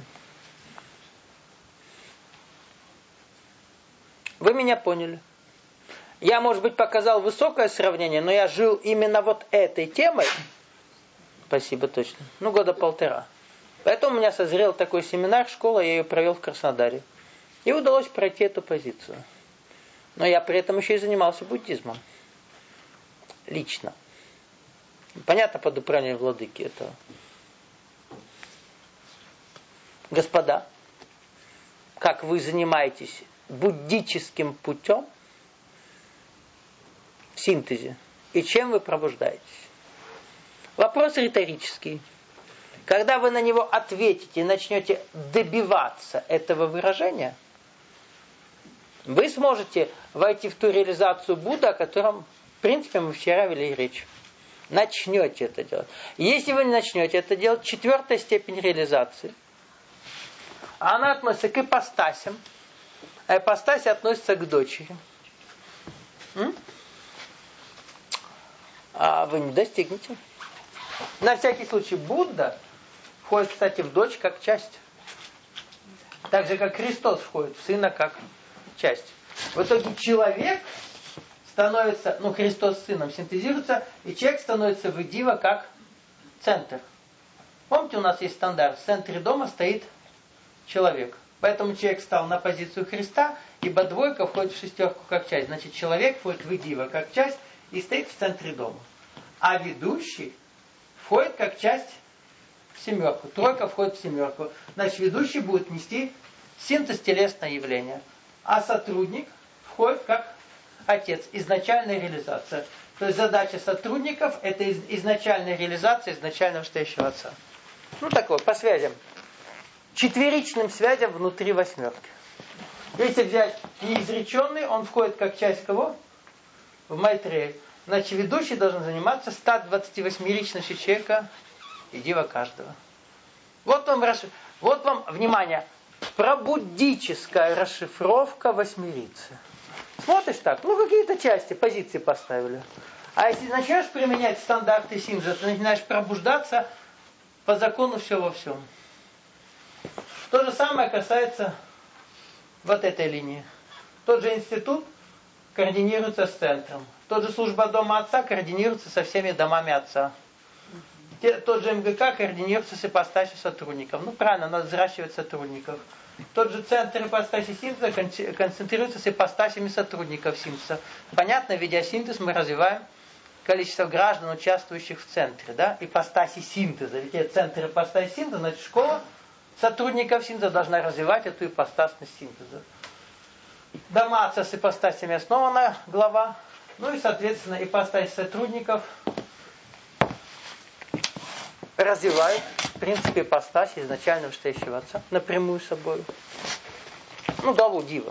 Вы меня поняли. Я, может быть, показал высокое сравнение, но я жил именно вот этой темой. Спасибо, точно. Ну, года полтора. Поэтому у меня созрел такой семинар, школа, я ее провел в Краснодаре. И удалось пройти эту позицию. Но я при этом еще и занимался буддизмом. Лично. Понятно, под управлением владыки этого. Господа, как вы занимаетесь буддическим путем в синтезе, и чем вы пробуждаетесь? Вопрос риторический. Когда вы на него ответите и начнете добиваться этого выражения, вы сможете войти в ту реализацию Будды, о котором, в принципе, мы вчера вели речь. Начнете это делать. Если вы не начнете это делать, четвертая степень реализации. Она относится к ипостасям. А ипостаси относятся к дочери. М? А вы не достигнете. На всякий случай Будда входит, кстати, в дочь как часть. Так же, как Христос входит в сына как часть. В итоге человек становится, ну, Христос с сыном синтезируется, и человек становится в идива как центр. Помните, у нас есть стандарт. В центре дома стоит человек. Поэтому человек стал на позицию Христа, ибо двойка входит в шестерку как часть. Значит, человек входит в идива как часть и стоит в центре дома. А ведущий входит как часть в семерку. Тройка входит в семерку. Значит, ведущий будет нести синтез телесного явления. А сотрудник входит как отец. Изначальная реализация. То есть задача сотрудников это изначальная реализация изначального стоящего отца. Ну такое, по связям. Четверичным связям внутри восьмерки. Если взять неизреченный, он входит как часть кого? В Майтрею. Значит, ведущий должен заниматься ста двадцати восьми личностью человека и дива каждого. Вот вам, вот вам, внимание, пробуддическая расшифровка восьмерицы. Смотришь так, ну какие-то части, позиции поставили. А если начнешь применять стандарты синтеза, ты начинаешь пробуждаться по закону все во всем. То же самое касается вот этой линии. Тот же институт координируется с центром. Тот же служба дома отца координируется со всеми домами отца. Тот же МГК координируется с ипостасью сотрудников. Ну правильно, надо взращивать сотрудников. Тот же центр ипостаси синтеза концентрируется с ипостасями сотрудников синтеза. Понятно, ведя синтез, мы развиваем количество граждан, участвующих в центре. Да? Ипостаси синтеза. Ведь это центр ипостаси синтеза, значит школа сотрудников синтеза должна развивать эту ипостасность синтеза. Дома отца с ипостасями основана глава. Ну и, соответственно, ипостась сотрудников развивает, в принципе, ипостась изначально стоящего отца напрямую собой. Ну, главу дива.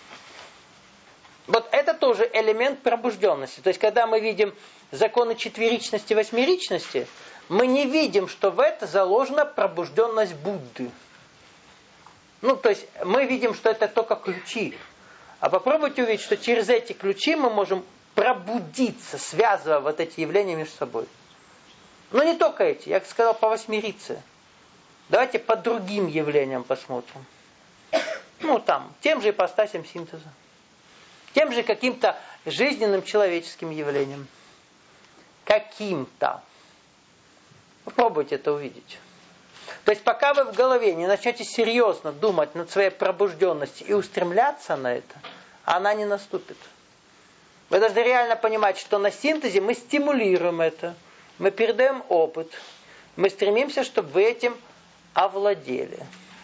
Вот это тоже элемент пробужденности. То есть, когда мы видим законы четверичности, восьмеричности, мы не видим, что в это заложена пробужденность Будды. Ну, то есть, мы видим, что это только ключи. А попробуйте увидеть, что через эти ключи мы можем пробудиться, связывая вот эти явления между собой. Но не только эти, я сказал по восьмерице. Давайте по другим явлениям посмотрим. Ну, там, тем же ипостасям синтеза. Тем же каким-то жизненным человеческим явлением. Каким-то. Попробуйте это увидеть. То есть, пока вы в голове не начнете серьезно думать над своей пробужденностью и устремляться на это, она не наступит. Вы должны реально понимать, что на синтезе мы стимулируем это, мы передаем опыт, мы стремимся, чтобы вы этим овладели.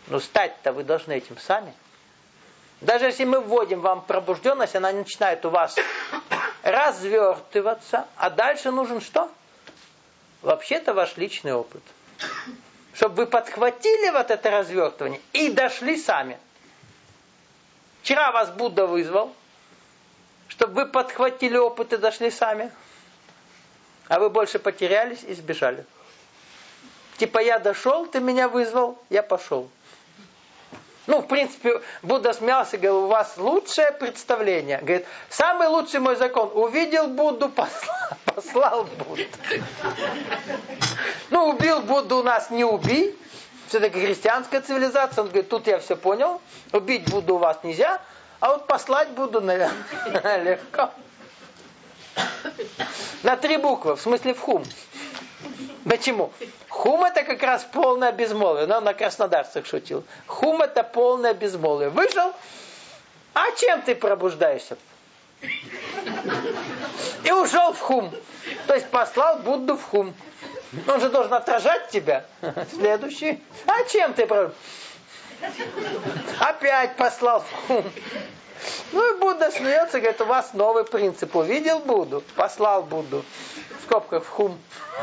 Но стать-то вы должны этим сами. Даже если мы вводим вам пробужденность, она начинает у вас развертываться, а дальше нужен что? Вообще-то ваш личный опыт. Чтобы вы подхватили вот это развертывание и дошли сами. Вчера вас Будда вызвал, чтобы вы подхватили опыт и дошли сами. А вы больше потерялись и сбежали. Типа я дошел, ты меня вызвал, я пошел. Ну, в принципе, Будда смеялся и говорил, у вас лучшее представление. Говорит, самый лучший мой закон. Увидел Будду, послал, послал Будду. Ну, убил Будду у нас не убий. Все-таки христианская цивилизация. Он говорит, тут я все понял. Убить Будду у вас нельзя. А вот послать Будду, наверное, легко. На три буквы, в смысле в хум. Почему? Хум это как раз полное безмолвие. Но он на краснодарцах шутил. Хум это полное безмолвие. Вышел, а чем ты пробуждаешься? И ушел в хум. То есть послал Будду в хум. Он же должен отражать тебя. Следующий. А чем ты пробуждаешься? Опять послал в хум. Ну и Будда смеется, говорит, у вас новый принцип. Увидел Будду, послал Будду. В скобках в хум.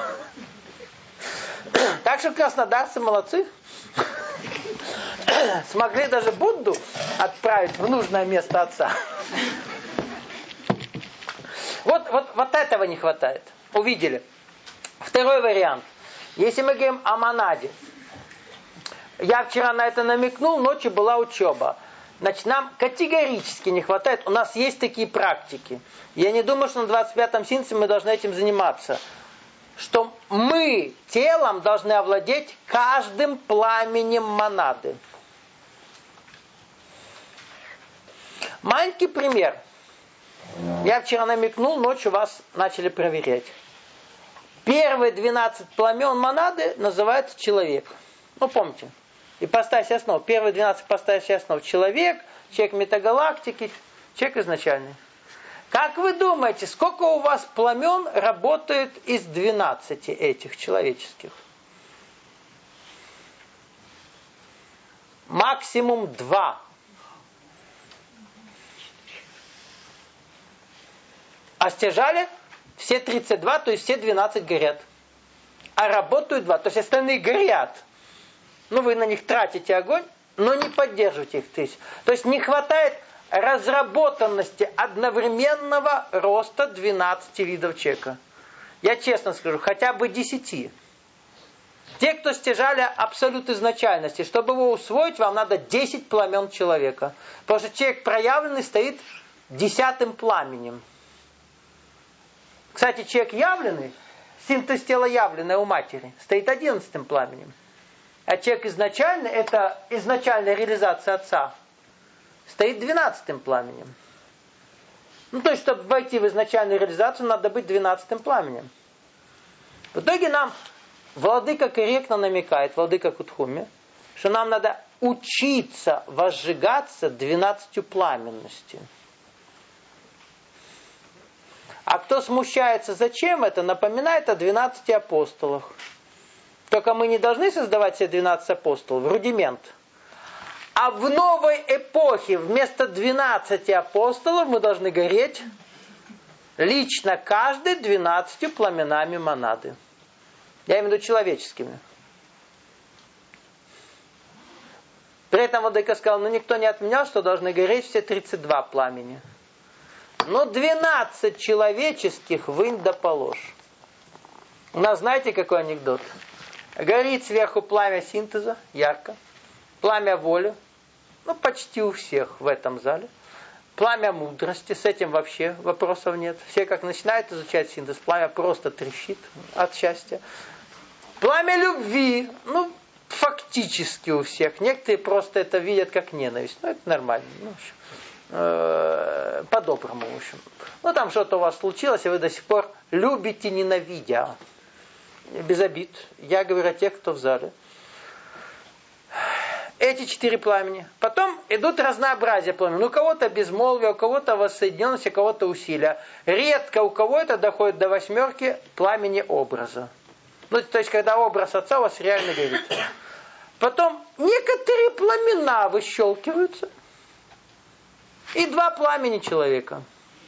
Так что краснодарцы молодцы. Смогли даже Будду отправить в нужное место отца. Вот, вот, вот этого не хватает. Увидели. Второй вариант. Если мы говорим о монаде. Я вчера на это намекнул, ночью была учеба. Значит, нам категорически не хватает. У нас есть такие практики. Я не думаю, что на двадцать пятом синце мы должны этим заниматься. Что мы телом должны овладеть каждым пламенем монады. Маленький пример. Я вчера намекнул, ночью вас начали проверять. Первые двенадцать пламен монады называются человек. Ну, помните. Ипостась основ. Первые двенадцать ипостасей основ. Человек, человек метагалактики, человек изначальный. Как вы думаете, сколько у вас пламен работает из двенадцати этих человеческих? Максимум два. А стяжали все тридцать два, то есть все двенадцать горят. А работают два, то есть остальные горят. Ну, вы на них тратите огонь, но не поддерживаете их. То есть не хватает разработанности одновременного роста двенадцати видов человека. Я честно скажу, хотя бы десяти. Те, кто стяжали абсолют изначальности, чтобы его усвоить, вам надо десять пламен человека. Потому что человек проявленный стоит десятым пламенем. Кстати, человек явленный, синтез тела явленное у матери, стоит одиннадцатым пламенем. А человек изначальный, это изначальная реализация отца, стоит двенадцатым пламенем. Ну, то есть, чтобы войти в изначальную реализацию, надо быть двенадцатым пламенем. В итоге нам владыка корректно намекает, владыка Кутхуми, что нам надо учиться возжигаться двенадцатью пламенностью. А кто смущается, зачем это, напоминает о двенадцати апостолах. Только мы не должны создавать себе двенадцать апостолов, рудимент. А в новой эпохе вместо двенадцати апостолов мы должны гореть лично каждый двенадцатью пламенами монады. Я имею в виду человеческими. При этом владыка сказал, ну никто не отменял, что должны гореть все тридцать два пламени. Но двенадцать человеческих вынь да положь. У нас знаете какой анекдот? Горит сверху пламя синтеза, ярко. Пламя воли, ну почти у всех в этом зале. Пламя мудрости, с этим вообще вопросов нет. Все как начинают изучать синтез, пламя просто трещит от счастья. Пламя любви, ну фактически у всех. Некоторые просто это видят как ненависть. Ну это нормально. Ну, в общем, э, по-доброму, в общем. Ну там что-то у вас случилось, и вы до сих пор любите, ненавидя. Без обид. Я говорю о тех, кто в зале. Эти четыре пламени. Потом идут разнообразия пламени. У кого-то безмолвие, у кого-то воссоединенность, у кого-то усилие. Редко у кого это доходит до восьмерки пламени образа. Ну, то есть, когда образ отца у вас реально горит. Потом некоторые пламена выщелкиваются. И два пламени человека.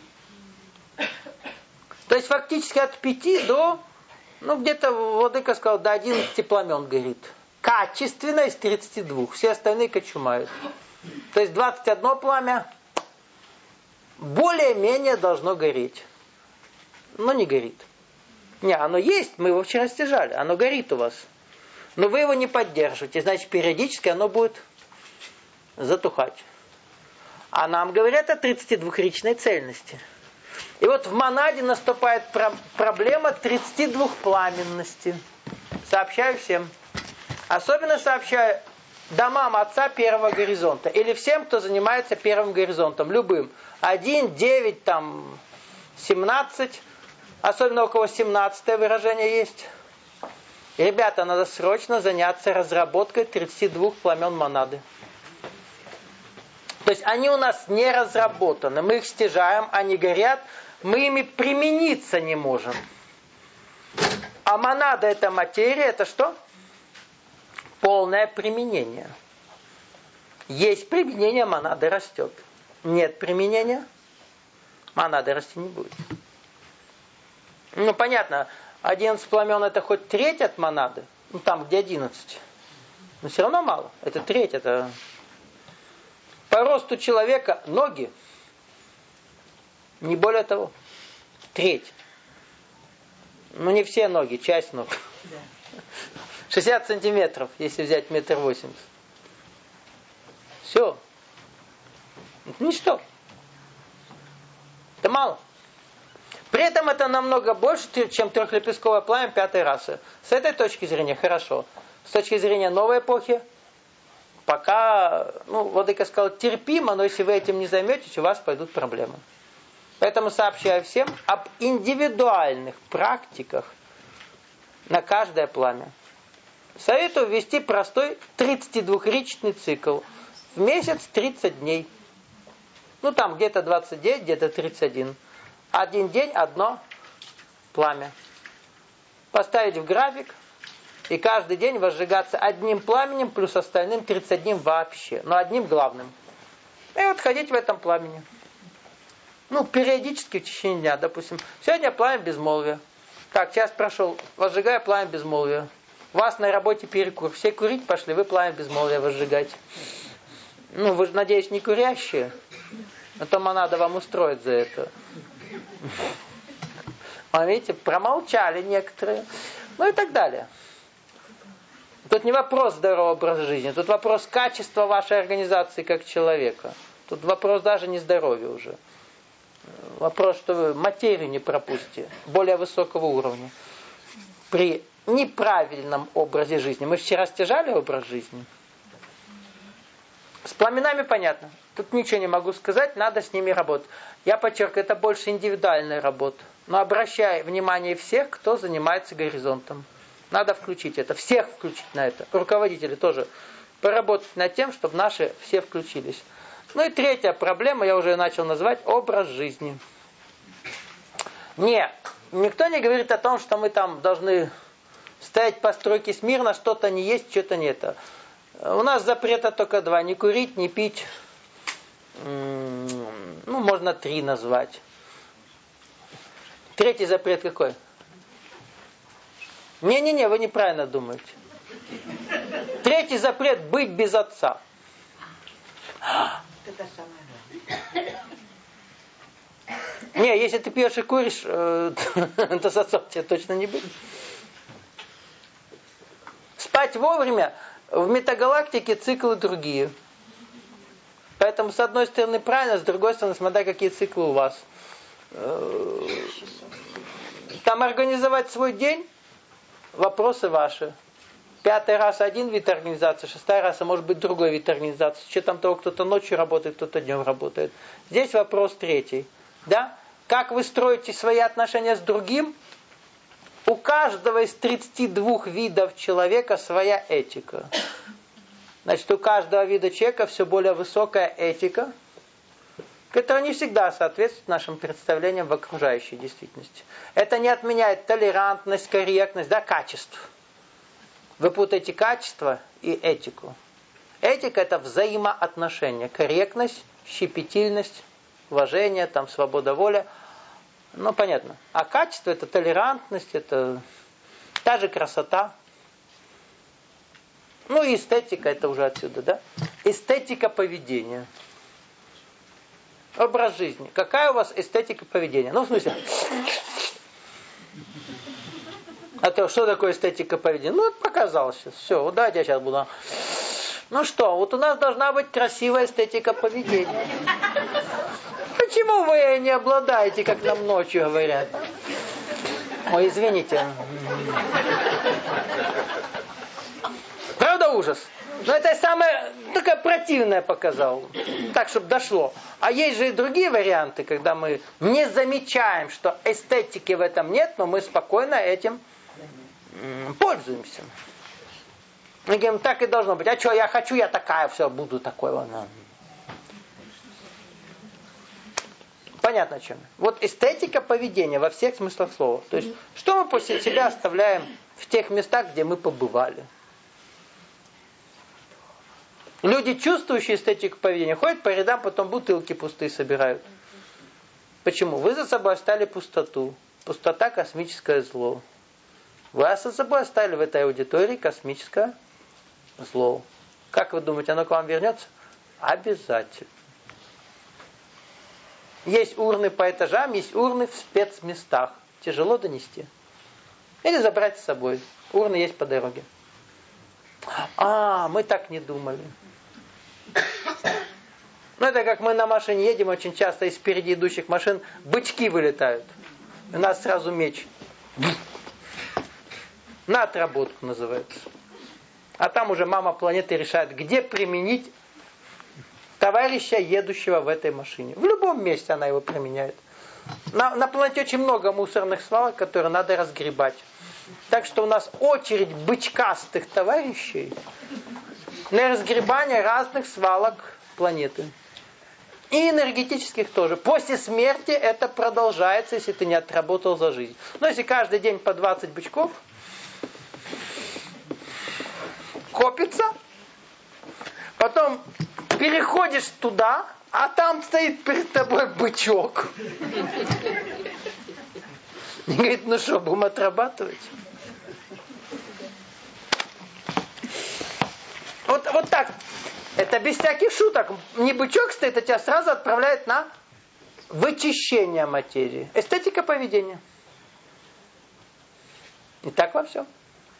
То есть фактически от пяти до, ну где-то владыка сказал, до одиннадцати пламен горит. Качественно из тридцати двух. Все остальные кочумают. То есть двадцать одно пламя более-менее должно гореть. Но не горит. Не, оно есть, мы его вчера стяжали. Оно горит у вас. Но вы его не поддерживаете. Значит, периодически оно будет затухать. А нам говорят о тридцатидвухричной цельности. И вот в монаде наступает про- проблема тридцатидвухпламенности. Сообщаю всем. Особенно сообщаю домам отца первого горизонта. Или всем, кто занимается первым горизонтом. Любым. Один, девять, там, семнадцать. Особенно у кого семнадцатое выражение есть. И, ребята, надо срочно заняться разработкой тридцати двух пламен монады. То есть они у нас не разработаны. Мы их стяжаем, они горят. Мы ими примениться не можем. А монада это материя, это что? Полное применение. Есть применение, монада растет. Нет применения, монада расти не будет. Ну, понятно, одиннадцать пламен это хоть треть от монады. Ну, там, где одиннадцать. Но все равно мало. Это треть, это... По росту человека ноги, не более того, треть. Ну, не все ноги, часть ног. шестьдесят сантиметров, если взять метр восемьдесят. Все. Это ничто. Это мало. При этом это намного больше, чем трехлепестковое пламя пятой расы. С этой точки зрения хорошо. С точки зрения новой эпохи, пока, ну, владыка сказал, терпимо, но если вы этим не займетесь, у вас пойдут проблемы. Поэтому сообщаю всем об индивидуальных практиках на каждое пламя. Советую ввести простой тридцатидвухричный цикл. В месяц тридцать дней. Ну, там где-то двадцать девять, где-то тридцать один. Один день, одно пламя. Поставить в график. И каждый день возжигаться одним пламенем, плюс остальным тридцать одним вообще. Но одним главным. И вот ходить в этом пламени. Ну, периодически в течение дня, допустим. Сегодня пламя безмолвия. Так, час прошел. Возжигаю пламя безмолвия. У вас на работе перекур. Все курить пошли, вы пламя безмолвия возжигать. Ну, вы же, надеюсь, не курящие. А то монада вам устроит за это. А видите, промолчали некоторые. Ну и так далее. Тут не вопрос здорового образа жизни. Тут вопрос качества вашей организации как человека. Тут вопрос даже не здоровья уже. Вопрос, что вы материю не пропустите. Более высокого уровня. При неправильном образе жизни. Мы вчера стяжали образ жизни. С пламенами понятно. Тут ничего не могу сказать, надо с ними работать. Я подчеркиваю, это больше индивидуальная работа. Но обращаю внимание всех, кто занимается горизонтом. Надо включить это. Всех включить на это. Руководители тоже. Поработать над тем, чтобы наши все включились. Ну и третья проблема, я уже начал называть, образ жизни. Нет, никто не говорит о том, что мы там должны стоять по стройке смирно, что-то не есть, что-то не это. У нас запрета только два. Не курить, не пить. Ну, можно три назвать. Третий запрет какой? Не-не-не, вы неправильно думаете. Третий запрет – быть без отца. Это самое. Не, если ты пьешь и куришь, э, то с отцом тебе точно не быть. Спать вовремя. В метагалактике циклы другие. Поэтому, с одной стороны, правильно, с другой стороны, смотря какие циклы у вас. Там организовать свой день, вопросы ваши. Пятый раз один вид организации, шестая раз, а может быть другой вид организации. С учетом того, кто-то ночью работает, кто-то днем работает. Здесь вопрос третий. Да? Как вы строите свои отношения с другим? У каждого из тридцати двух видов человека своя этика. Значит, у каждого вида человека все более высокая этика, которая не всегда соответствует нашим представлениям в окружающей действительности. Это не отменяет толерантность, корректность, да, качество. Вы путаете качество и этику. Этика – это взаимоотношения, корректность, щепетильность, уважение, там, свобода воли. Ну, понятно. А качество – это толерантность, это та же красота. Ну и эстетика – это уже отсюда, да? Эстетика поведения. Образ жизни. Какая у вас эстетика поведения? Ну, в смысле... А то, что такое эстетика поведения? Ну, это показалось сейчас. Все, вот давайте я сейчас буду... Ну что, вот у нас должна быть красивая эстетика поведения. Почему вы не обладаете, как нам ночью говорят? Ой, извините. Правда ужас? Но это самое, такое противное показал. Так, чтобы дошло. А есть же и другие варианты, когда мы не замечаем, что эстетики в этом нет, но мы спокойно этим пользуемся. Мы говорим, так и должно быть. А что, я хочу, я такая, все, буду такой. Ладно. Понятно, о чем. Вот эстетика поведения во всех смыслах слова. То есть, что мы после себя оставляем в тех местах, где мы побывали. Люди, чувствующие эстетику поведения, ходят по рядам, потом бутылки пустые собирают. Почему? Вы за собой оставили пустоту. Пустота – космическое зло. Вы за собой оставили в этой аудитории космическое зло. Как вы думаете, оно к вам вернется? Обязательно. Есть урны по этажам, есть урны в спецместах. Тяжело донести. Или забрать с собой. Урны есть по дороге. А, мы так не думали. Ну, это как мы на машине едем, очень часто из впереди идущих машин бычки вылетают. У нас сразу меч. На отработку называется. А там уже мама планеты решает, где применить товарища, едущего в этой машине. В любом месте она его применяет. На, на планете очень много мусорных свалок, которые надо разгребать. Так что у нас очередь бычкастых товарищей на разгребание разных свалок планеты. И энергетических тоже. После смерти это продолжается, если ты не отработал за жизнь. Но если каждый день по двадцать бычков копится, потом переходишь туда, а там стоит перед тобой бычок. И говорит, ну что, будем отрабатывать? Вот, вот так. Это без всяких шуток. Не бычок стоит, а тебя сразу отправляет на вычищение материи. Эстетика поведения. И так во всем.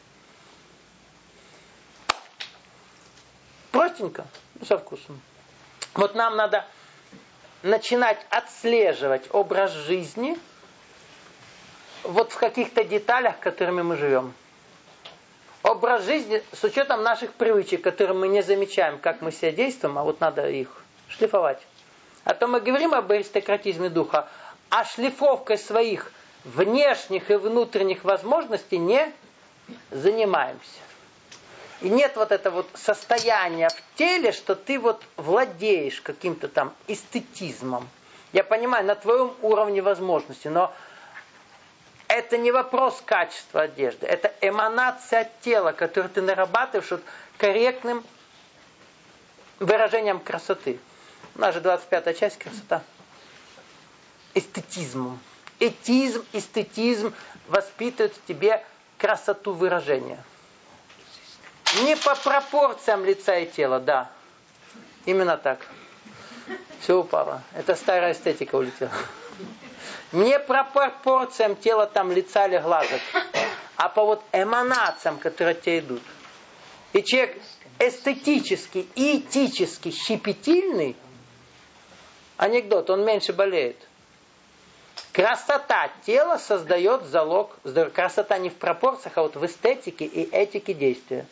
Простенько, со вкусом. Вот нам надо начинать отслеживать образ жизни вот в каких-то деталях, которыми мы живем. Образ жизни с учетом наших привычек, которые мы не замечаем, как мы себя действуем, а вот надо их шлифовать. А то мы говорим об аристократизме духа, а шлифовкой своих внешних и внутренних возможностей не занимаемся. И нет вот этого вот состояния в теле, что ты вот владеешь каким-то там эстетизмом. Я понимаю, на твоем уровне возможностей, но это не вопрос качества одежды. Это эманация тела, которую ты нарабатываешь вот корректным выражением красоты. У нас же двадцать пятая часть красота. Эстетизмом. Этизм, эстетизм воспитывает в тебе красоту выражения. Не по пропорциям лица и тела, да. Именно так. Все упало. Это старая эстетика улетела. Не по пропорциям тела там лица или глазок, а по вот эманациям, которые от тебя идут. И человек эстетически и этически щепетильный, анекдот, он меньше болеет. Красота тела создает залог здоровья. Красота не в пропорциях, а вот в эстетике и этике действия.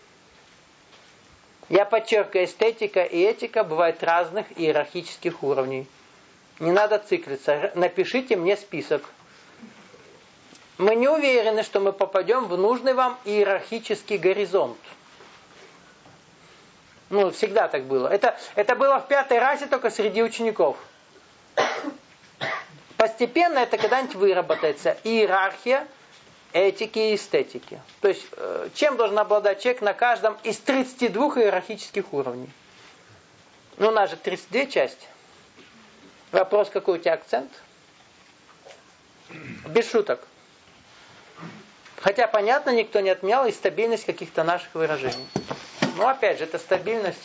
Я подчеркиваю, эстетика и этика бывают разных иерархических уровней. Не надо циклиться. Напишите мне список. Мы не уверены, что мы попадем в нужный вам иерархический горизонт. Ну, всегда так было. Это, это было в пятой расе только среди учеников. Постепенно это когда-нибудь выработается. Иерархия этики и эстетики. То есть, э, чем должен обладать человек на каждом из тридцати двух иерархических уровней? Ну, у нас же тридцать две части. Вопрос, какой у тебя акцент? Без шуток. Хотя, понятно, никто не отменял и стабильность каких-то наших выражений. Но, опять же, это стабильность.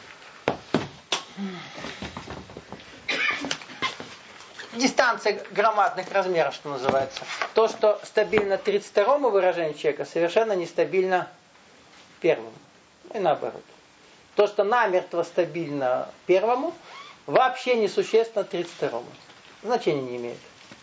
Дистанция громадных размеров, что называется. То, что стабильно тридцать второму выражению человека, совершенно нестабильно первому. И наоборот. То, что намертво стабильно первому, вообще несущественно тридцать второму. Значения не имеет.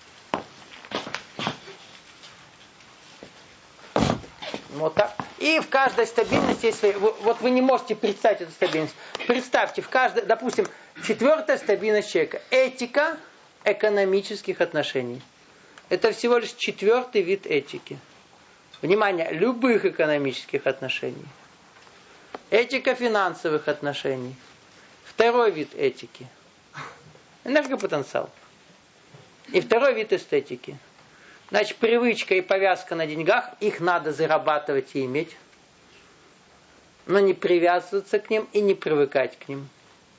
Вот так. И в каждой стабильности есть свои... Вот вы не можете представить эту стабильность. Представьте, в каждой, допустим, четвертая стабильность человека. Этика экономических отношений. Это всего лишь четвертый вид этики. Внимание, любых экономических отношений. Этика финансовых отношений. Второй вид этики. Энергопотенциал. И второй вид эстетики. Значит, привычка и повязка на деньгах, их надо зарабатывать и иметь. Но не привязываться к ним и не привыкать к ним.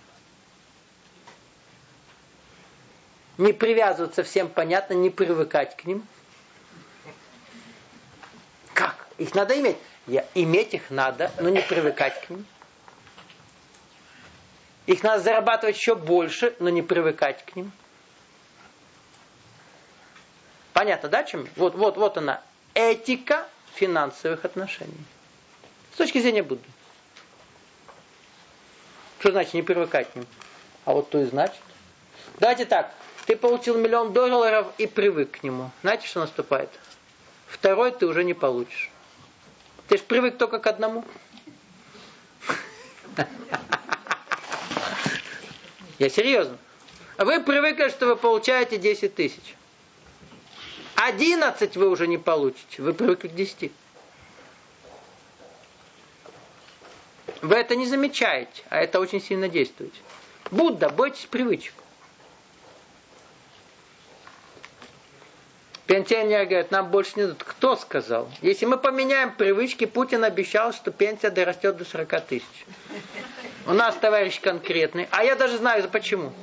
Не привязываться, всем понятно, не привыкать к ним. Как? Их надо иметь. Я, иметь их надо, но не привыкать к ним. Их надо зарабатывать еще больше, но не привыкать к ним. Понятно, да, чем? Вот, вот, вот она. Этика финансовых отношений. С точки зрения Будды. Что значит не привыкать к ним? А вот то и значит. Давайте так. Ты получил миллион долларов и привык к нему. Знаете, что наступает? Второй ты уже не получишь. Ты же привык только к одному. Я серьезно. Вы привыкли, что вы получаете десять тысяч. одиннадцать вы уже не получите. Вы привыкли к десяти. Вы это не замечаете, а это очень сильно действует. Будда, бойтесь привычек. Пенсионеры говорят, нам больше не дадут. Кто сказал? Если мы поменяем привычки, Путин обещал, что пенсия дорастет до сорока тысяч. У нас товарищ конкретный. А я даже знаю, почему.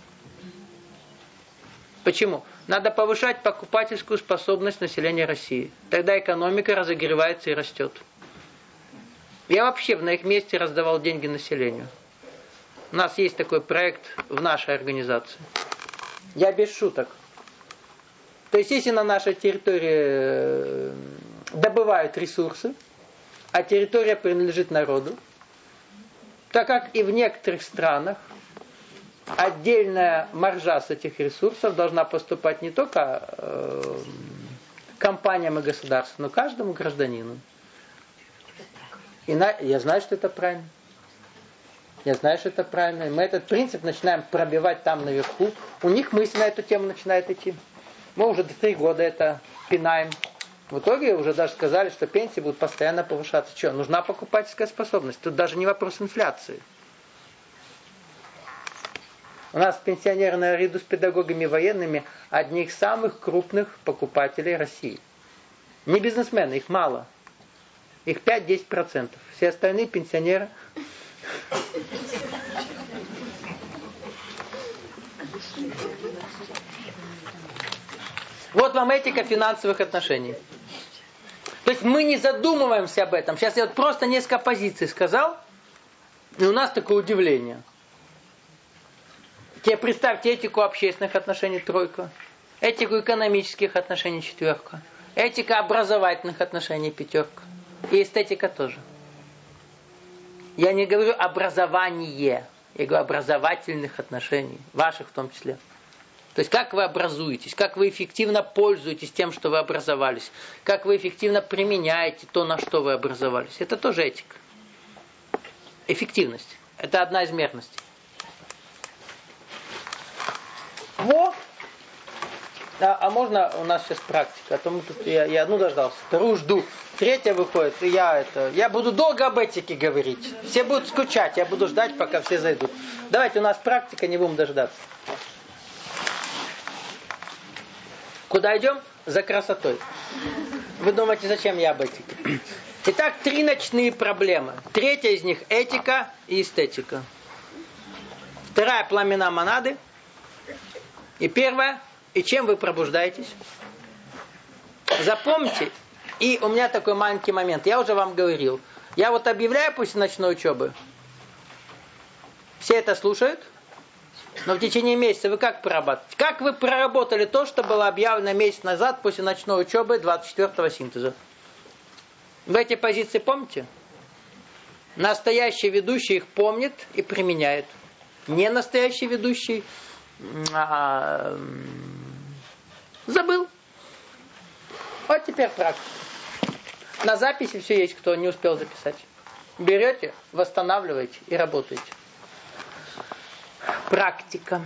Почему? Надо повышать покупательскую способность населения России. Тогда экономика разогревается и растет. Я вообще на их месте раздавал деньги населению. У нас есть такой проект в нашей организации. Я без шуток. То есть, если на нашей территории добывают ресурсы, а территория принадлежит народу, так как и в некоторых странах отдельная маржа с этих ресурсов должна поступать не только э, компаниям и государству, но каждому гражданину. И на, я знаю, что это правильно. Я знаю, что это правильно. И мы этот принцип начинаем пробивать там наверху. У них мысль на эту тему начинает идти. Мы уже три года это пинаем. В итоге уже даже сказали, что пенсии будут постоянно повышаться. Что, нужна покупательская способность. Тут даже не вопрос инфляции. У нас пенсионеры наряду с педагогами военными одни из самых крупных покупателей России. Не бизнесмены, их мало. Их пять-десять процентов. Все остальные пенсионеры. Вот вам этика финансовых отношений. То есть мы не задумываемся об этом. Сейчас я вот просто несколько позиций сказал, и у нас такое удивление. Теперь представьте этику общественных отношений тройка, этику экономических отношений четверка, этика образовательных отношений пятерка и эстетика тоже. Я не говорю образование, я говорю образовательных отношений, ваших в том числе. То есть как вы образуетесь, как вы эффективно пользуетесь тем, что вы образовались, как вы эффективно применяете то, на что вы образовались. Это тоже этика. Эффективность. Это одна из мерностей. Во! А, а можно у нас сейчас практика? А то мы тут, я, я одну дождался, вторую жду, третья выходит, и я это, я буду долго об этике говорить. Все будут скучать, я буду ждать, пока все зайдут. Давайте, у нас практика, не будем дождаться. Куда идем? за красотой. Вы думаете, зачем я об этике? Итак, три ночные проблемы. Третья из них этика и эстетика. Вторая пламена монады. И первая, и чем вы пробуждаетесь? Запомните, и у меня такой маленький момент. Я уже вам говорил. Я вот объявляю после ночной учебы. Все это слушают. Но в течение месяца вы как прорабатываете? Как вы проработали то, что было объявлено месяц назад после ночной учебы двадцать четвёртого синтеза? Вы эти позиции помните? Настоящий ведущий их помнит и применяет. Не настоящий ведущий а, забыл. Вот теперь практика. На записи все есть, кто не успел записать. Берете, восстанавливаете и работаете. Практика.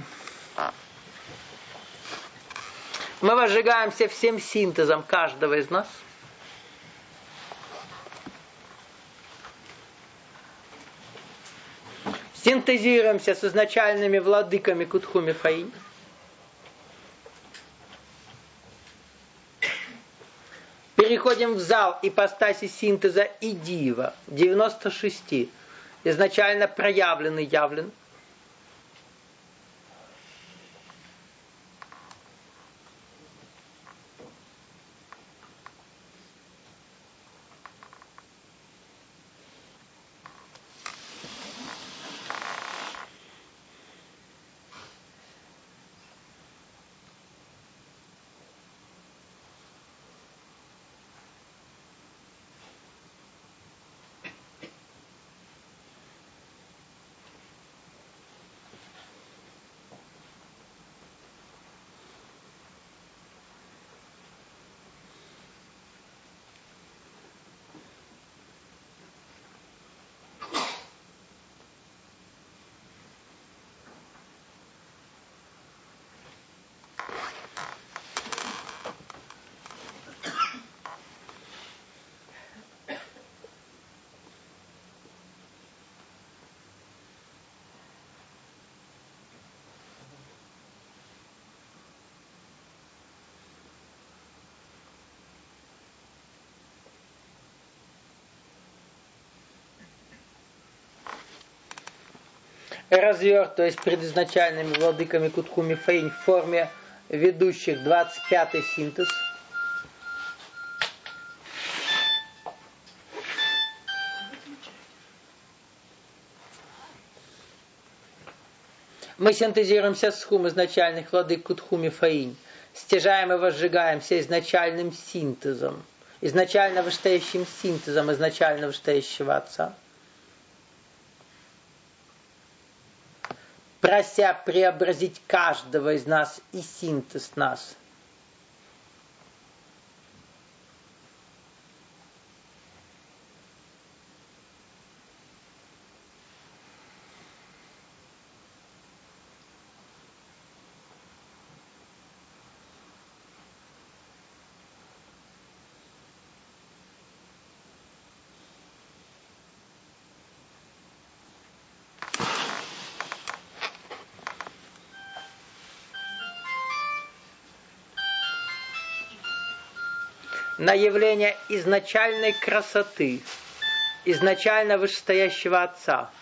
Мы возжигаемся всем синтезом каждого из нас. Синтезируемся с изначальными владыками Кутхуми Фаинь. Переходим в зал ипостаси синтеза и дива. девяносто шесть. Изначально проявленный, явлен. Разверт, то есть предизначальными владыками Кутхуми Фаинь в форме ведущих двадцать пятый синтез. Мы синтезируемся с хум изначальных владык Кутхуми Фаинь. Стяжаем и возжигаемся изначальным синтезом. Изначально вышестоящим синтезом изначально вышестоящего Отца. Прося преобразить каждого из нас и синтез нас. На явление изначальной красоты, изначально вышестоящего Отца.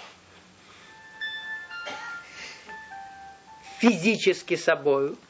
Физически собою.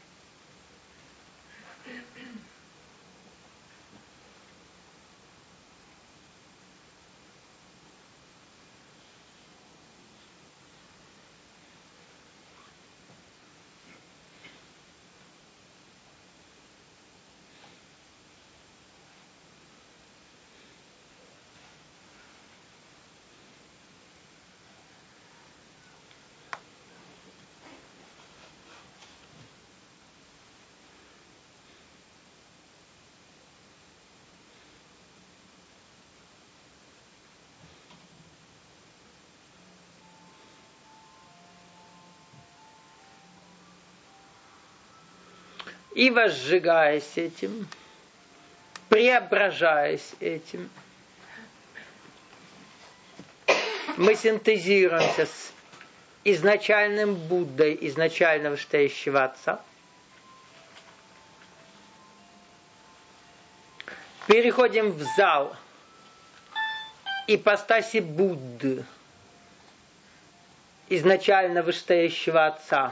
И возжигаясь этим, преображаясь этим, мы синтезируемся с изначальным Буддой, изначально вышестоящего Отца. Переходим в зал. Ипостаси Будды, изначально вышестоящего Отца.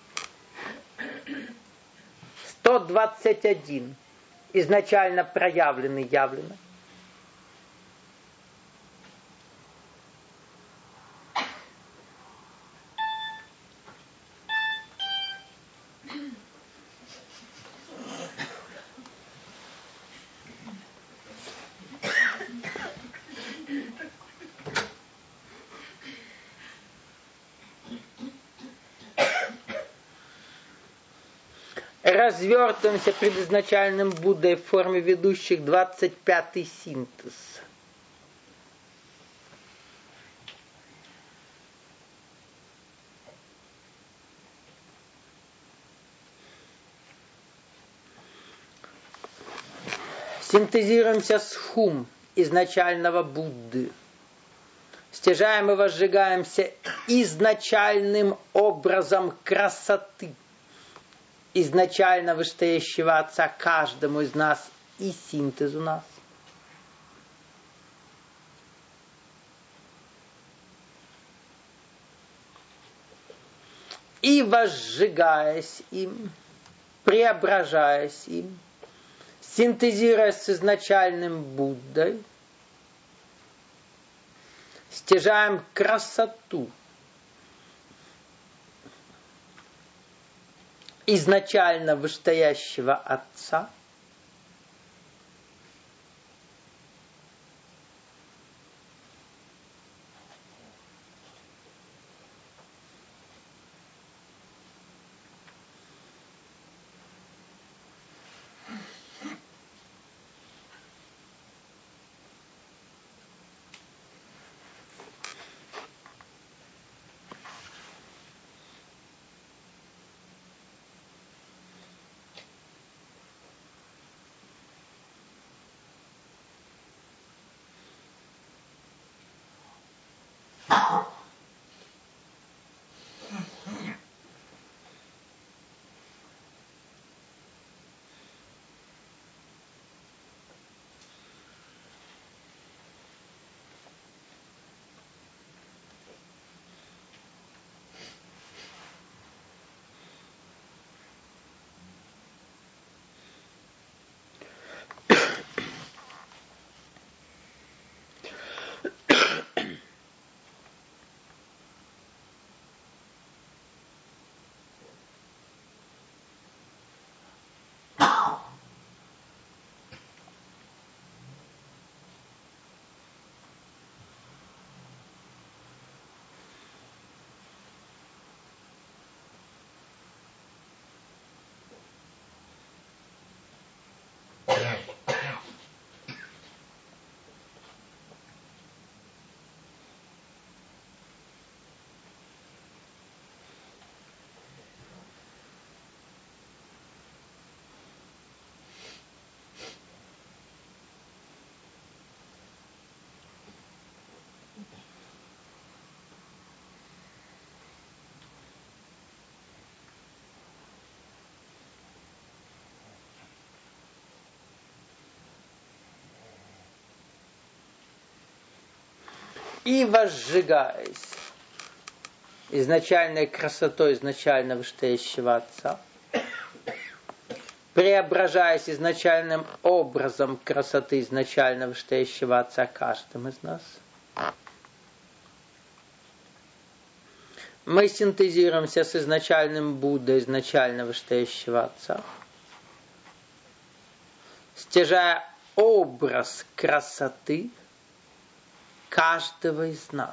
сто двадцать один. Изначально проявленный, явленный. Развертываемся пред изначальным Буддой в форме ведущих двадцать пятый синтез. Синтезируемся с хум изначального Будды. Стяжаем и возжигаемся изначальным образом красоты изначально вышестоящего Отца каждому из нас и синтез у нас. И возжигаясь им, преображаясь им, синтезируясь с изначальным Буддой, стяжаем красоту изначально вышестоящего Отца и возжигаясь изначальной красотой изначально вышестоящего Отца, преображаясь изначальным образом красоты изначально вышестоящего Отца каждым из нас, мы синтезируемся с изначальным Буддой изначально вышестоящего Отца, стяжая образ красоты каждого из нас.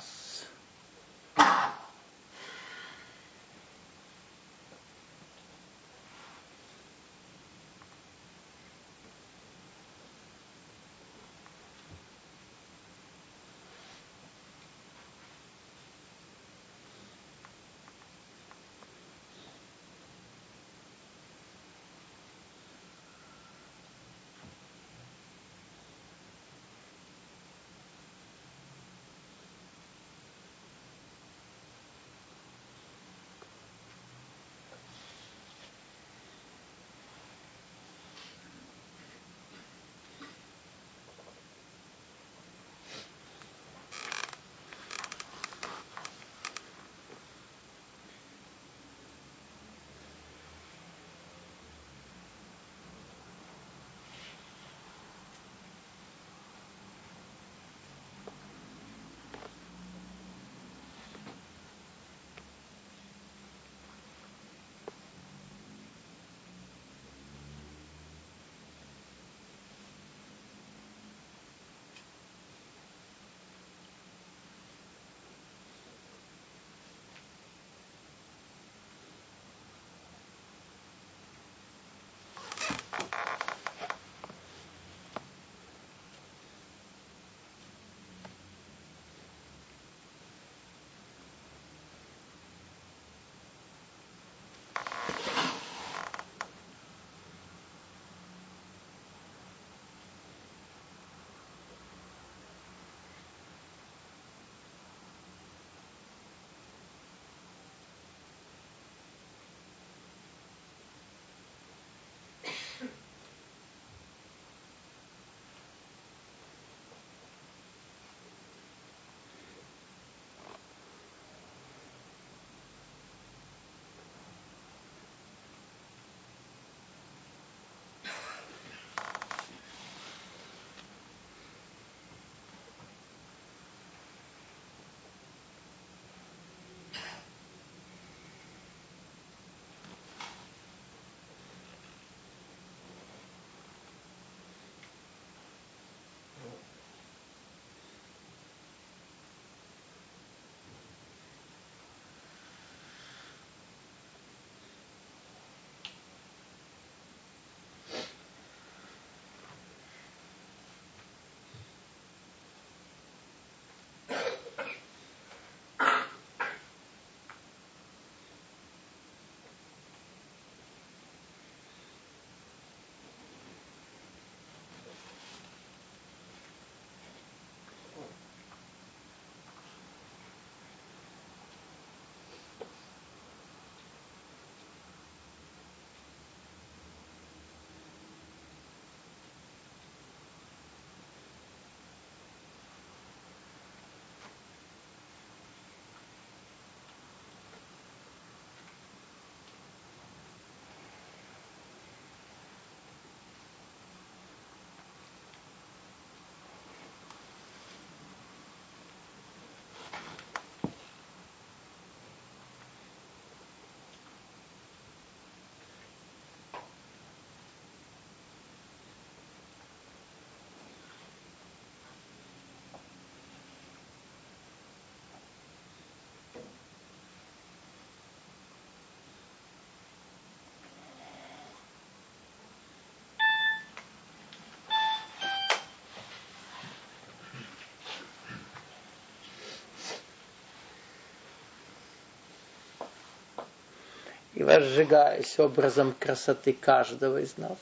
и возжигаясь образом красоты каждого из нас.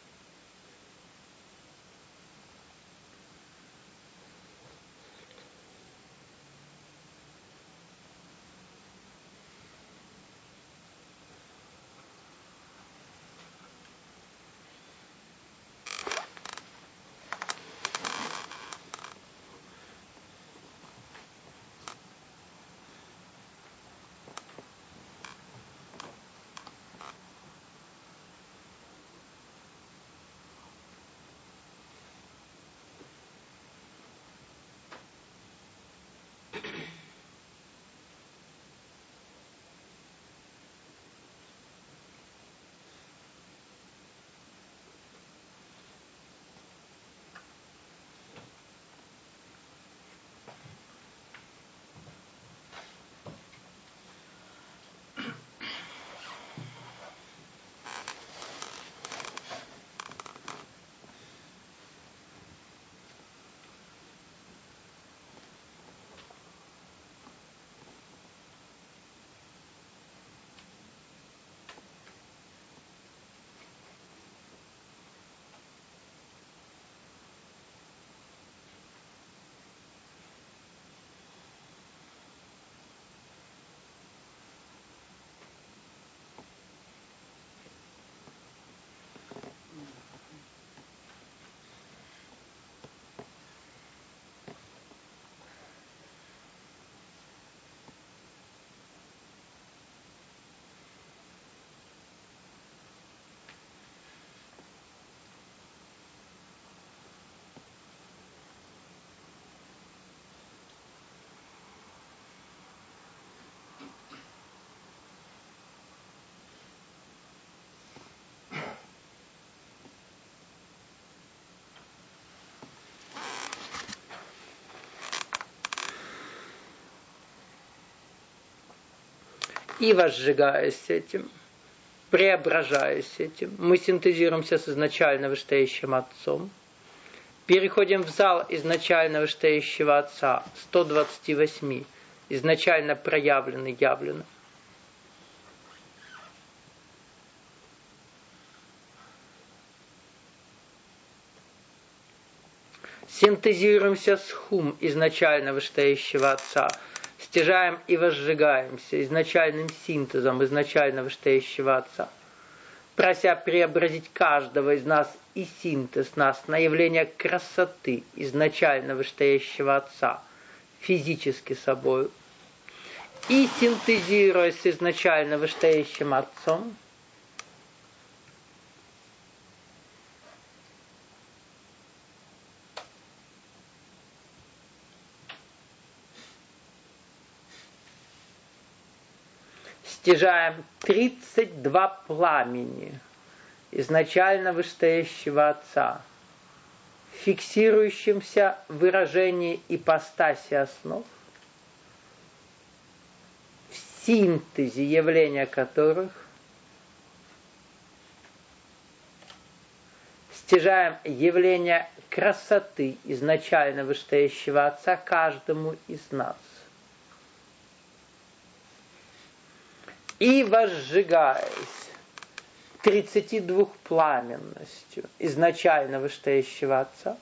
И возжигаясь этим, преображаясь этим, мы синтезируемся с изначально вышестоящим Отцом, переходим в зал изначально вышестоящего Отца, сто двадцать восемь, изначально проявленный, явленный. Синтезируемся с Хум изначально вышестоящего Отца, стяжаем и возжигаемся изначальным синтезом изначально вышестоящего Отца, прося преобразить каждого из нас и синтез нас на явление красоты изначально вышестоящего Отца, физически собою, и синтезируясь с изначально вышестоящим Отцом, стяжаем тридцать два пламени изначально вышестоящего Отца, фиксирующимся в выражении ипостаси основ, в синтезе явления которых стяжаем явление красоты изначально вышестоящего Отца каждому из нас. И возжигаясь тридцати двух пламенностью изначально вышестоящего Отца,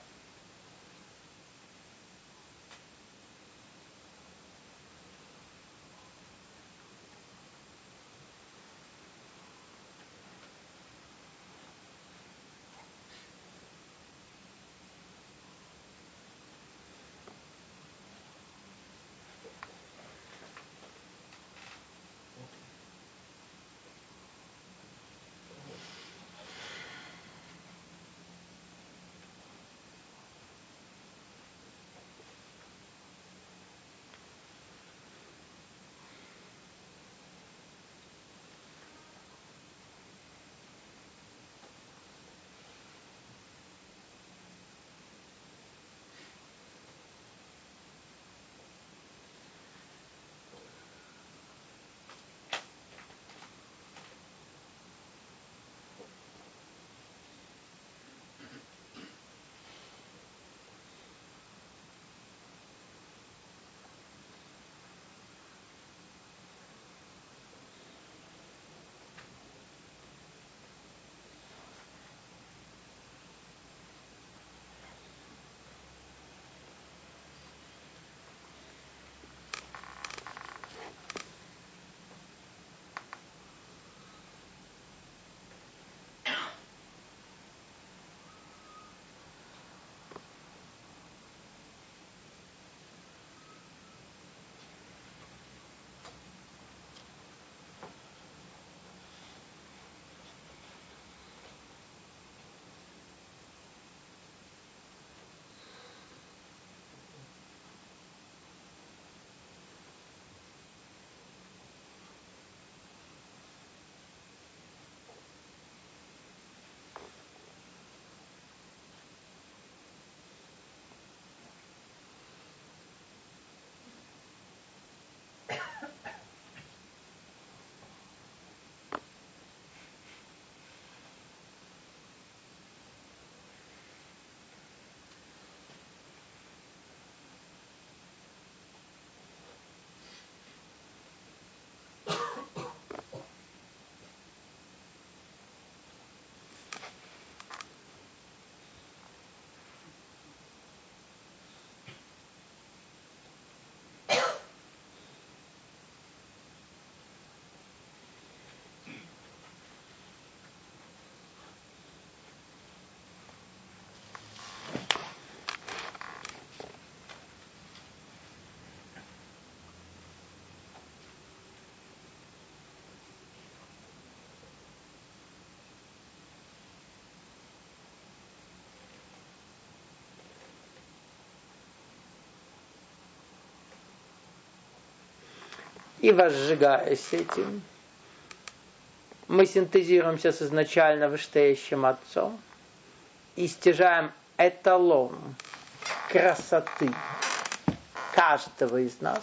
И возжигаясь этим, мы синтезируемся с изначально вышестоящим Отцом и стяжаем эталон красоты каждого из нас,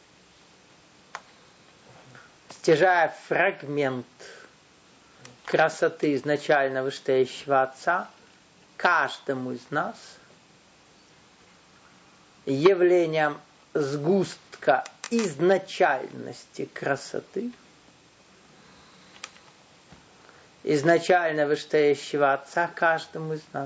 стяжая фрагмент красоты изначально вышестоящего Отца каждому из нас, явлением сгустка изначальности красоты, изначально вышестоящего Отца каждому из нас.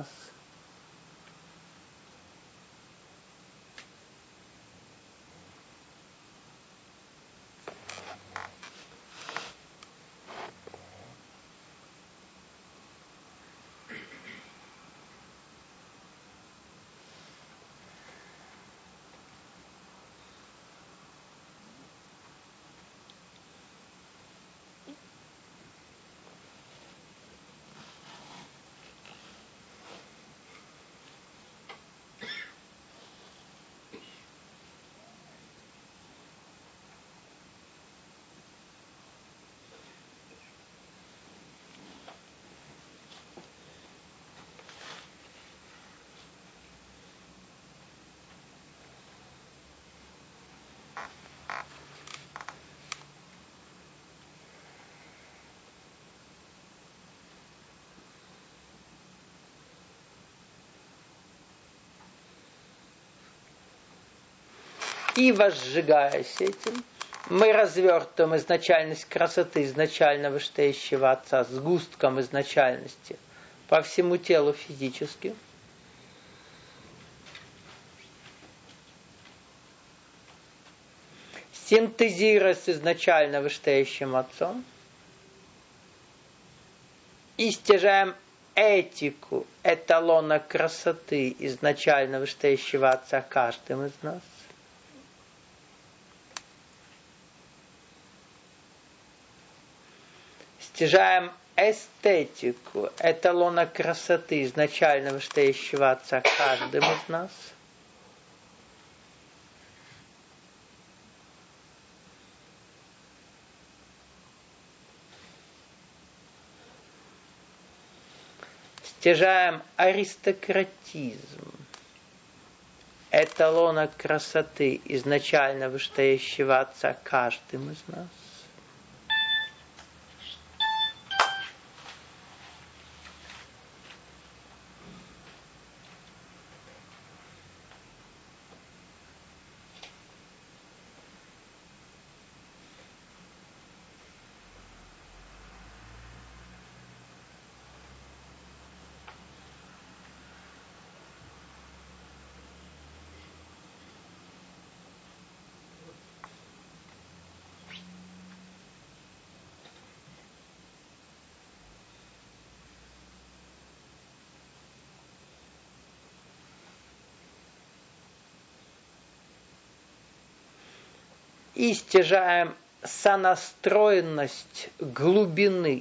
И возжигаясь этим, мы развертываем изначальность красоты изначально вышестоящего Отца с густком изначальности по всему телу физически. Синтезируя с изначально вышестоящим Отцом. И стяжаем этику эталона красоты изначально вышестоящего Отца каждым из нас. Стяжаем эстетику эталона красоты изначально вышестоящего Отца каждым из нас. Стяжаем аристократизм эталона красоты изначально вышестоящего Отца каждым из нас. И стяжаем сонастроенность глубины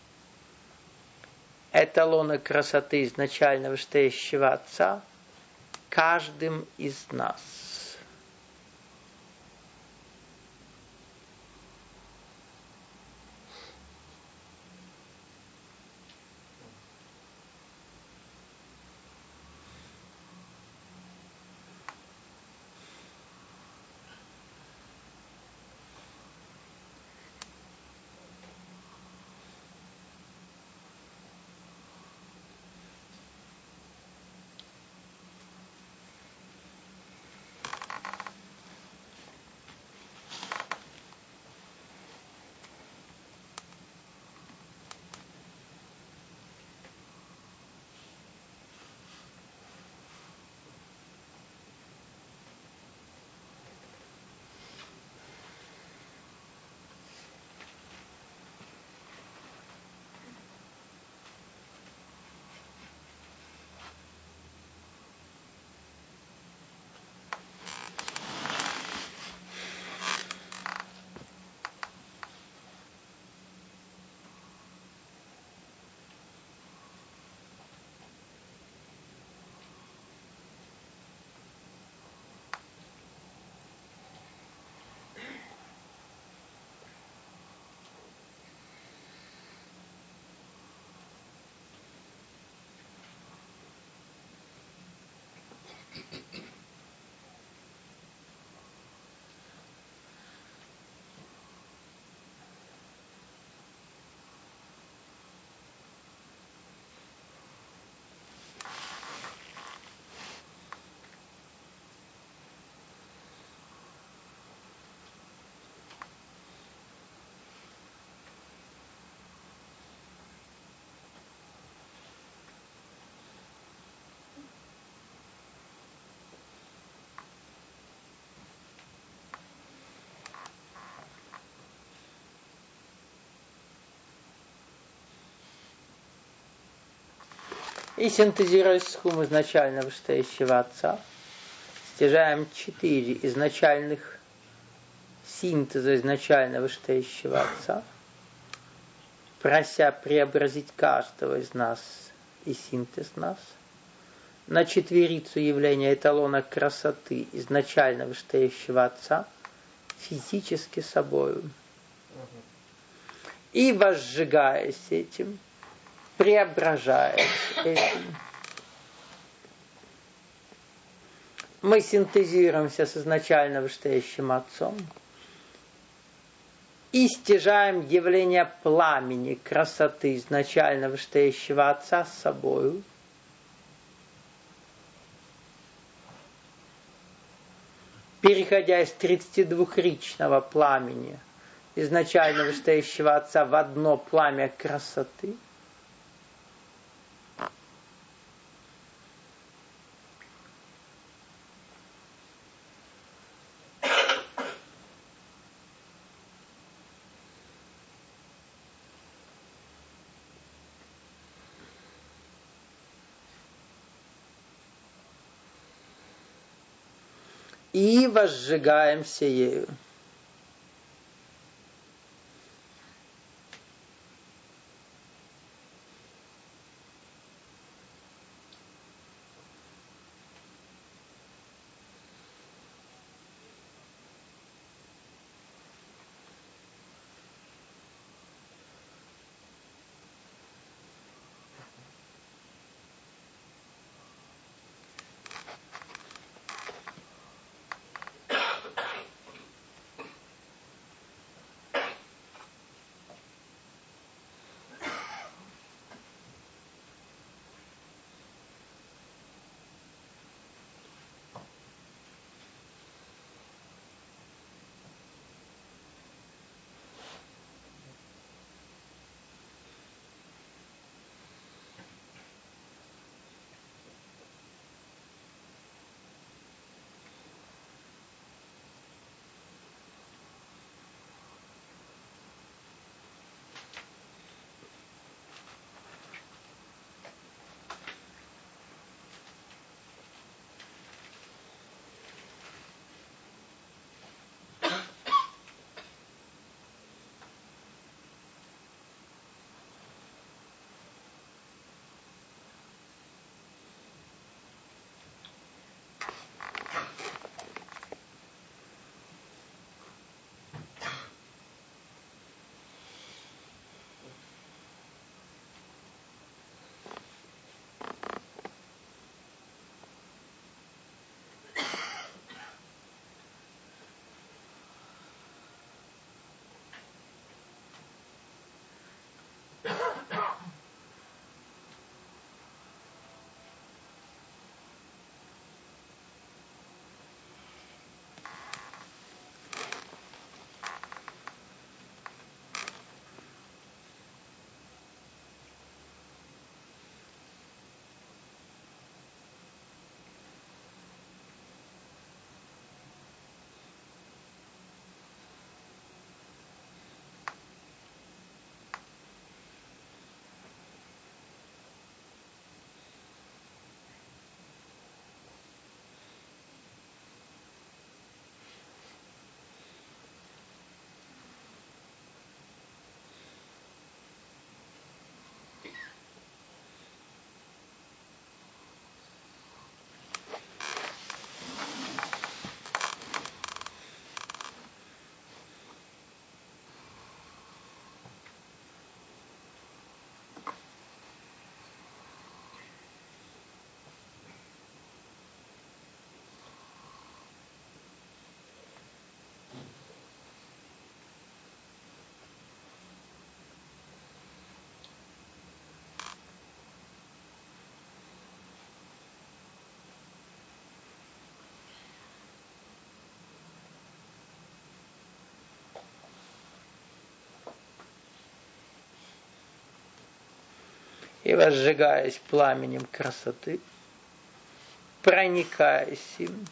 эталона красоты изначально вышестоящего Отца каждым из нас. И синтезируя схему изначально вышестоящего Отца, стяжаем четыре изначальных синтеза изначально вышестоящего Отца, прося преобразить каждого из нас и синтез нас, на четверицу явления эталона красоты изначально вышестоящего Отца, физически собою. И возжигаясь этим, преображаясь этим, мы синтезируемся с изначально вышестоящим Отцом и стяжаем явление пламени красоты изначально вышестоящего Отца с собою. Переходя из тридцатидвухричного пламени изначально вышестоящего Отца в одно пламя красоты, и возжигаемся ею. И возжигаясь пламенем красоты, проникаясь им,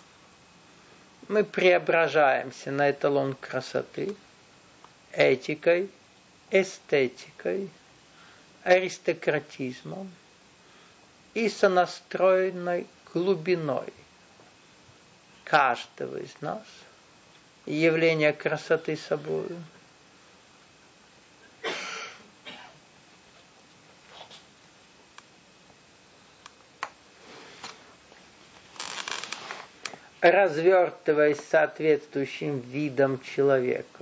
мы преображаемся на эталон красоты этикой, эстетикой, аристократизмом и сонастроенной глубиной каждого из нас, явление красоты собою. Развертываясь соответствующим видом человека.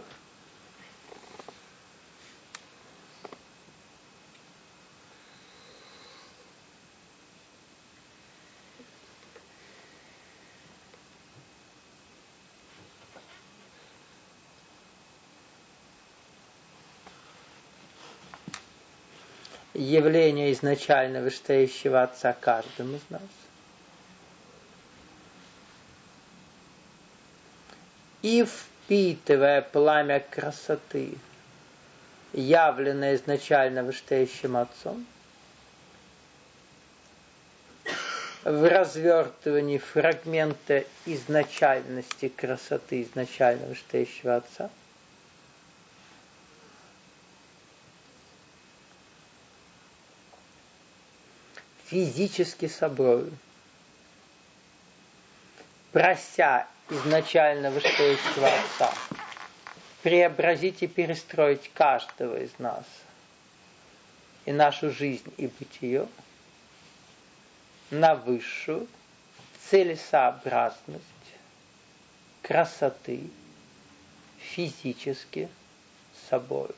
Явление изначально вышестоящего Отца каждому из нас. И впитывая пламя красоты, явленное изначально вышестоящим Отцом, в развертывании фрагмента изначальности красоты изначально вышестоящего Отца, физически собою, прося изначально вышестоящего Отца преобразить и перестроить каждого из нас и нашу жизнь и бытие на высшую целесообразность красоты физически собою.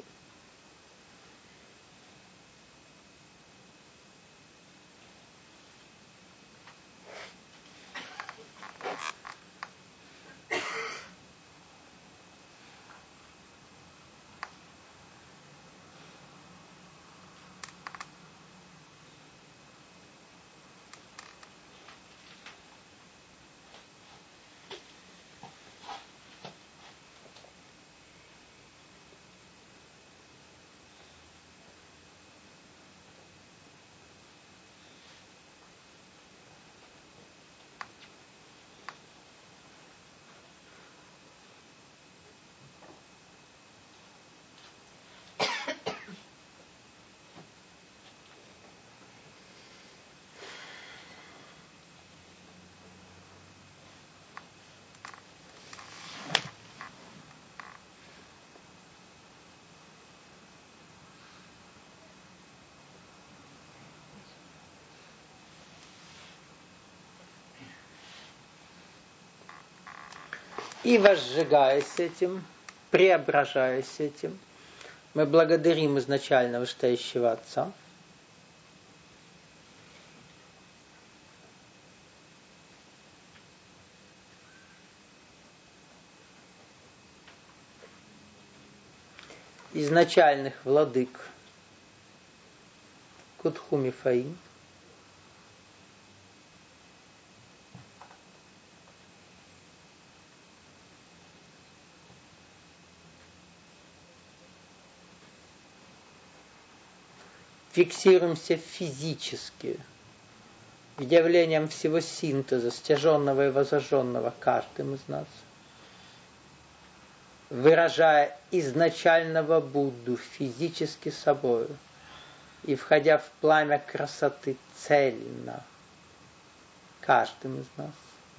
И возжигаясь этим, преображаясь этим, мы благодарим изначально вышестоящего Отца, изначальных владык Кутхуми Фаим, фиксируемся физически явлением всего синтеза, стяженного и возожженного каждым из нас, выражая изначального Будду физически собою и входя в пламя красоты цельно каждым из нас.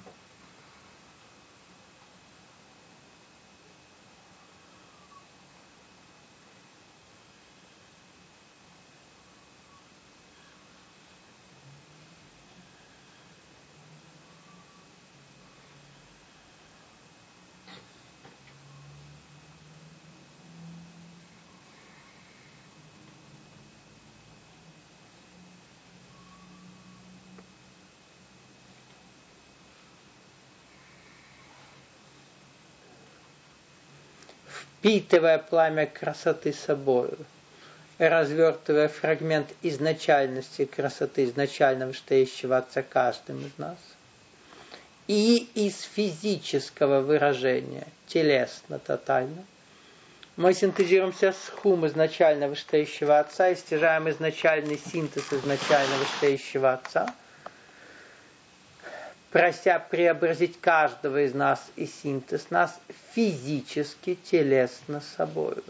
Впитывая пламя красоты собою, развертывая фрагмент изначальности красоты изначального вышестоящего Отца каждым из нас, и из физического выражения, телесно, тотально, мы синтезируемся с хум изначально вышестоящего Отца и стяжаем изначальный синтез изначально вышестоящего Отца, прося преобразить каждого из нас и синтез нас физически, телесно собою.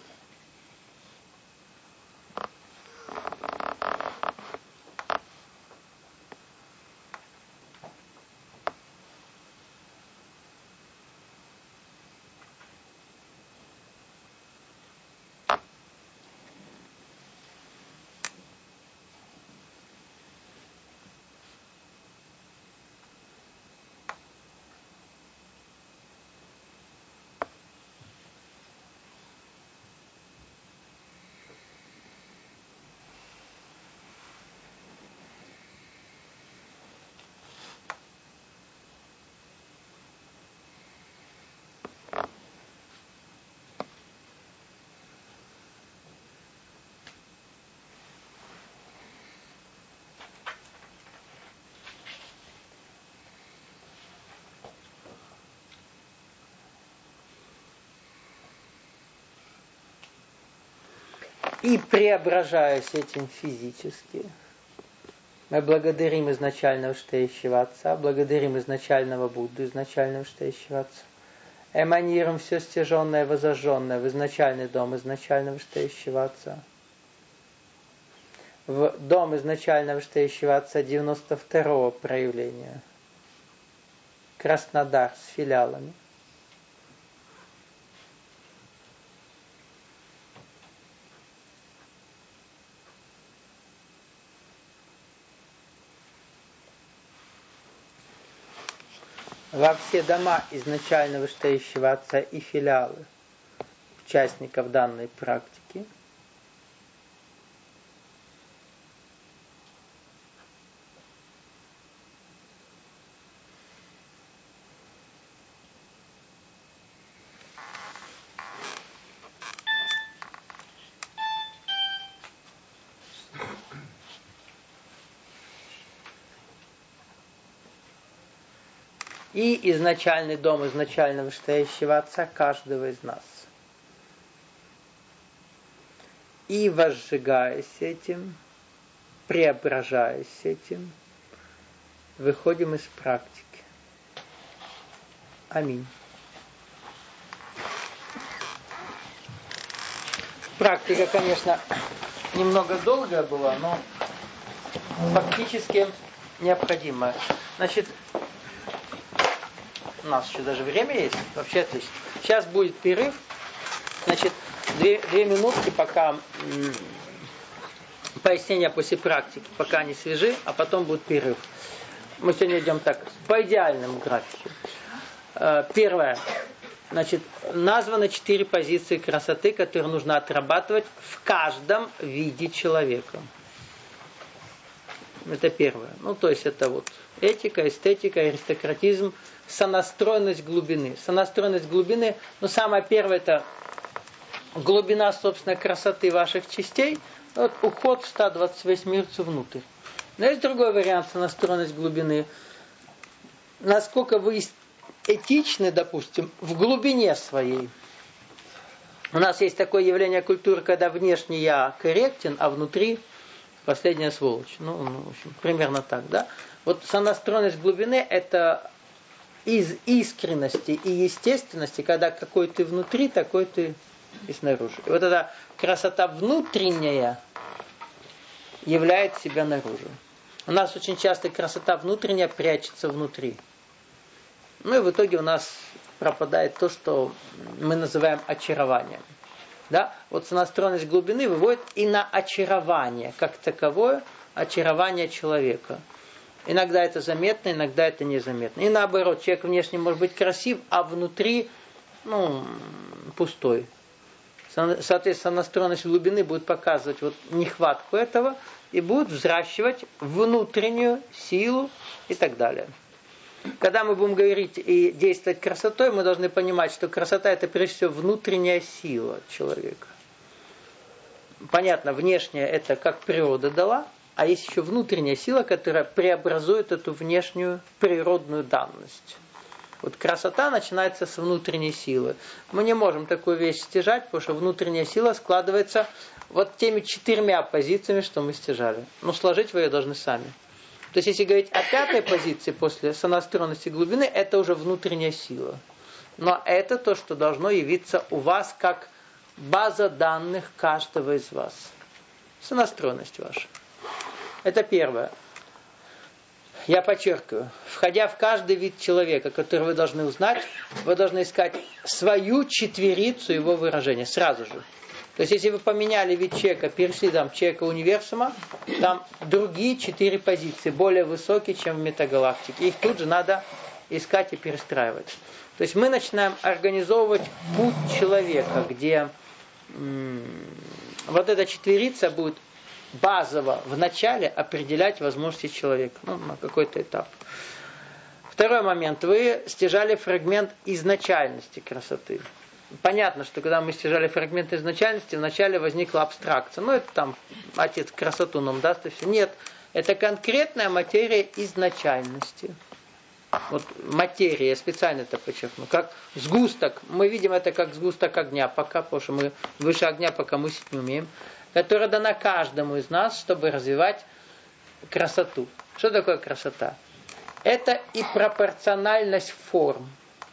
И преображаясь этим физически, мы благодарим изначального Штеющего Отца, благодарим изначального Будду, изначального Штеющего Отца. Эманируем все стяженное, возожженное в изначальный дом изначального Штеющего Отца. В дом изначального Штеющего Отца девяносто второго проявления. Краснодар с филиалами. Во все дома изначального Штеющего Отца и филиалы участников данной практики. И изначальный дом изначального Штеющего Отца каждого из нас. И возжигаясь этим, преображаясь этим, выходим из практики. Аминь. Практика, конечно, немного долгая была, но фактически необходимая. Значит, у нас еще даже время есть. Вообще отлично. Сейчас будет перерыв. Значит, две, две минутки, пока м, пояснения после практики, пока они свежи, а потом будет перерыв. Мы сегодня идем так, по идеальному графику. Первое. Значит, названы четыре позиции красоты, которые нужно отрабатывать в каждом виде человека. Это первое. Ну, то есть это вот этика, эстетика, аристократизм, сонастроенность глубины. Сонастроенность глубины, ну, самое первое, это глубина, собственно, красоты ваших частей, вот уход в ста двадцать восемь мирцу внутрь. Но есть другой вариант сонастроенность глубины. Насколько вы этичны, допустим, в глубине своей. У нас есть такое явление культуры, когда внешне я корректен, а внутри последняя сволочь. Ну, ну, в общем, примерно так, да? Вот сонастроенность глубины – это из искренности и естественности, когда какой ты внутри, такой ты и снаружи. И вот эта красота внутренняя являет себя наружу. У нас очень часто красота внутренняя прячется внутри. Ну и в итоге у нас пропадает то, что мы называем очарованием. Да? Вот сонастроенность глубины выводит и на очарование, как таковое очарование человека. Иногда это заметно, иногда это незаметно. И наоборот, человек внешне может быть красив, а внутри, ну, пустой. Соответственно, настроенность глубины будет показывать вот нехватку этого и будет взращивать внутреннюю силу и так далее. Когда мы будем говорить и действовать красотой, мы должны понимать, что красота – это прежде всего внутренняя сила человека. Понятно, внешняя – это как природа дала, а есть еще внутренняя сила, которая преобразует эту внешнюю природную данность. Вот красота начинается с внутренней силы. Мы не можем такую вещь стяжать, потому что внутренняя сила складывается вот теми четырьмя позициями, что мы стяжали. Но сложить вы ее должны сами. То есть, если говорить о пятой позиции после сонастроенности глубины, это уже внутренняя сила. Но это то, что должно явиться у вас как база данных каждого из вас. Сонастроенность ваша. Это первое. Я подчеркиваю, входя в каждый вид человека, который вы должны узнать, вы должны искать свою четверицу его выражения сразу же. То есть, если вы поменяли вид человека, перешли там человека универсума, там другие четыре позиции, более высокие, чем в метагалактике. Их тут же надо искать и перестраивать. То есть, мы начинаем организовывать путь человека, где м- вот эта четверица будет базово в начале определять возможности человека, ну, на какой-то этап. Второй момент. Вы стяжали фрагмент изначальности красоты. Понятно, что когда мы стяжали фрагмент изначальности, вначале возникла абстракция. Ну, это там отец красоту нам даст и все. Нет, это конкретная материя изначальности. Вот материя, я специально это подчеркну, как сгусток. Мы видим это как сгусток огня, пока, потому что мы выше огня пока мыслить не умеем. которая дана каждому из нас, чтобы развивать красоту. Что такое красота? Это и пропорциональность форм,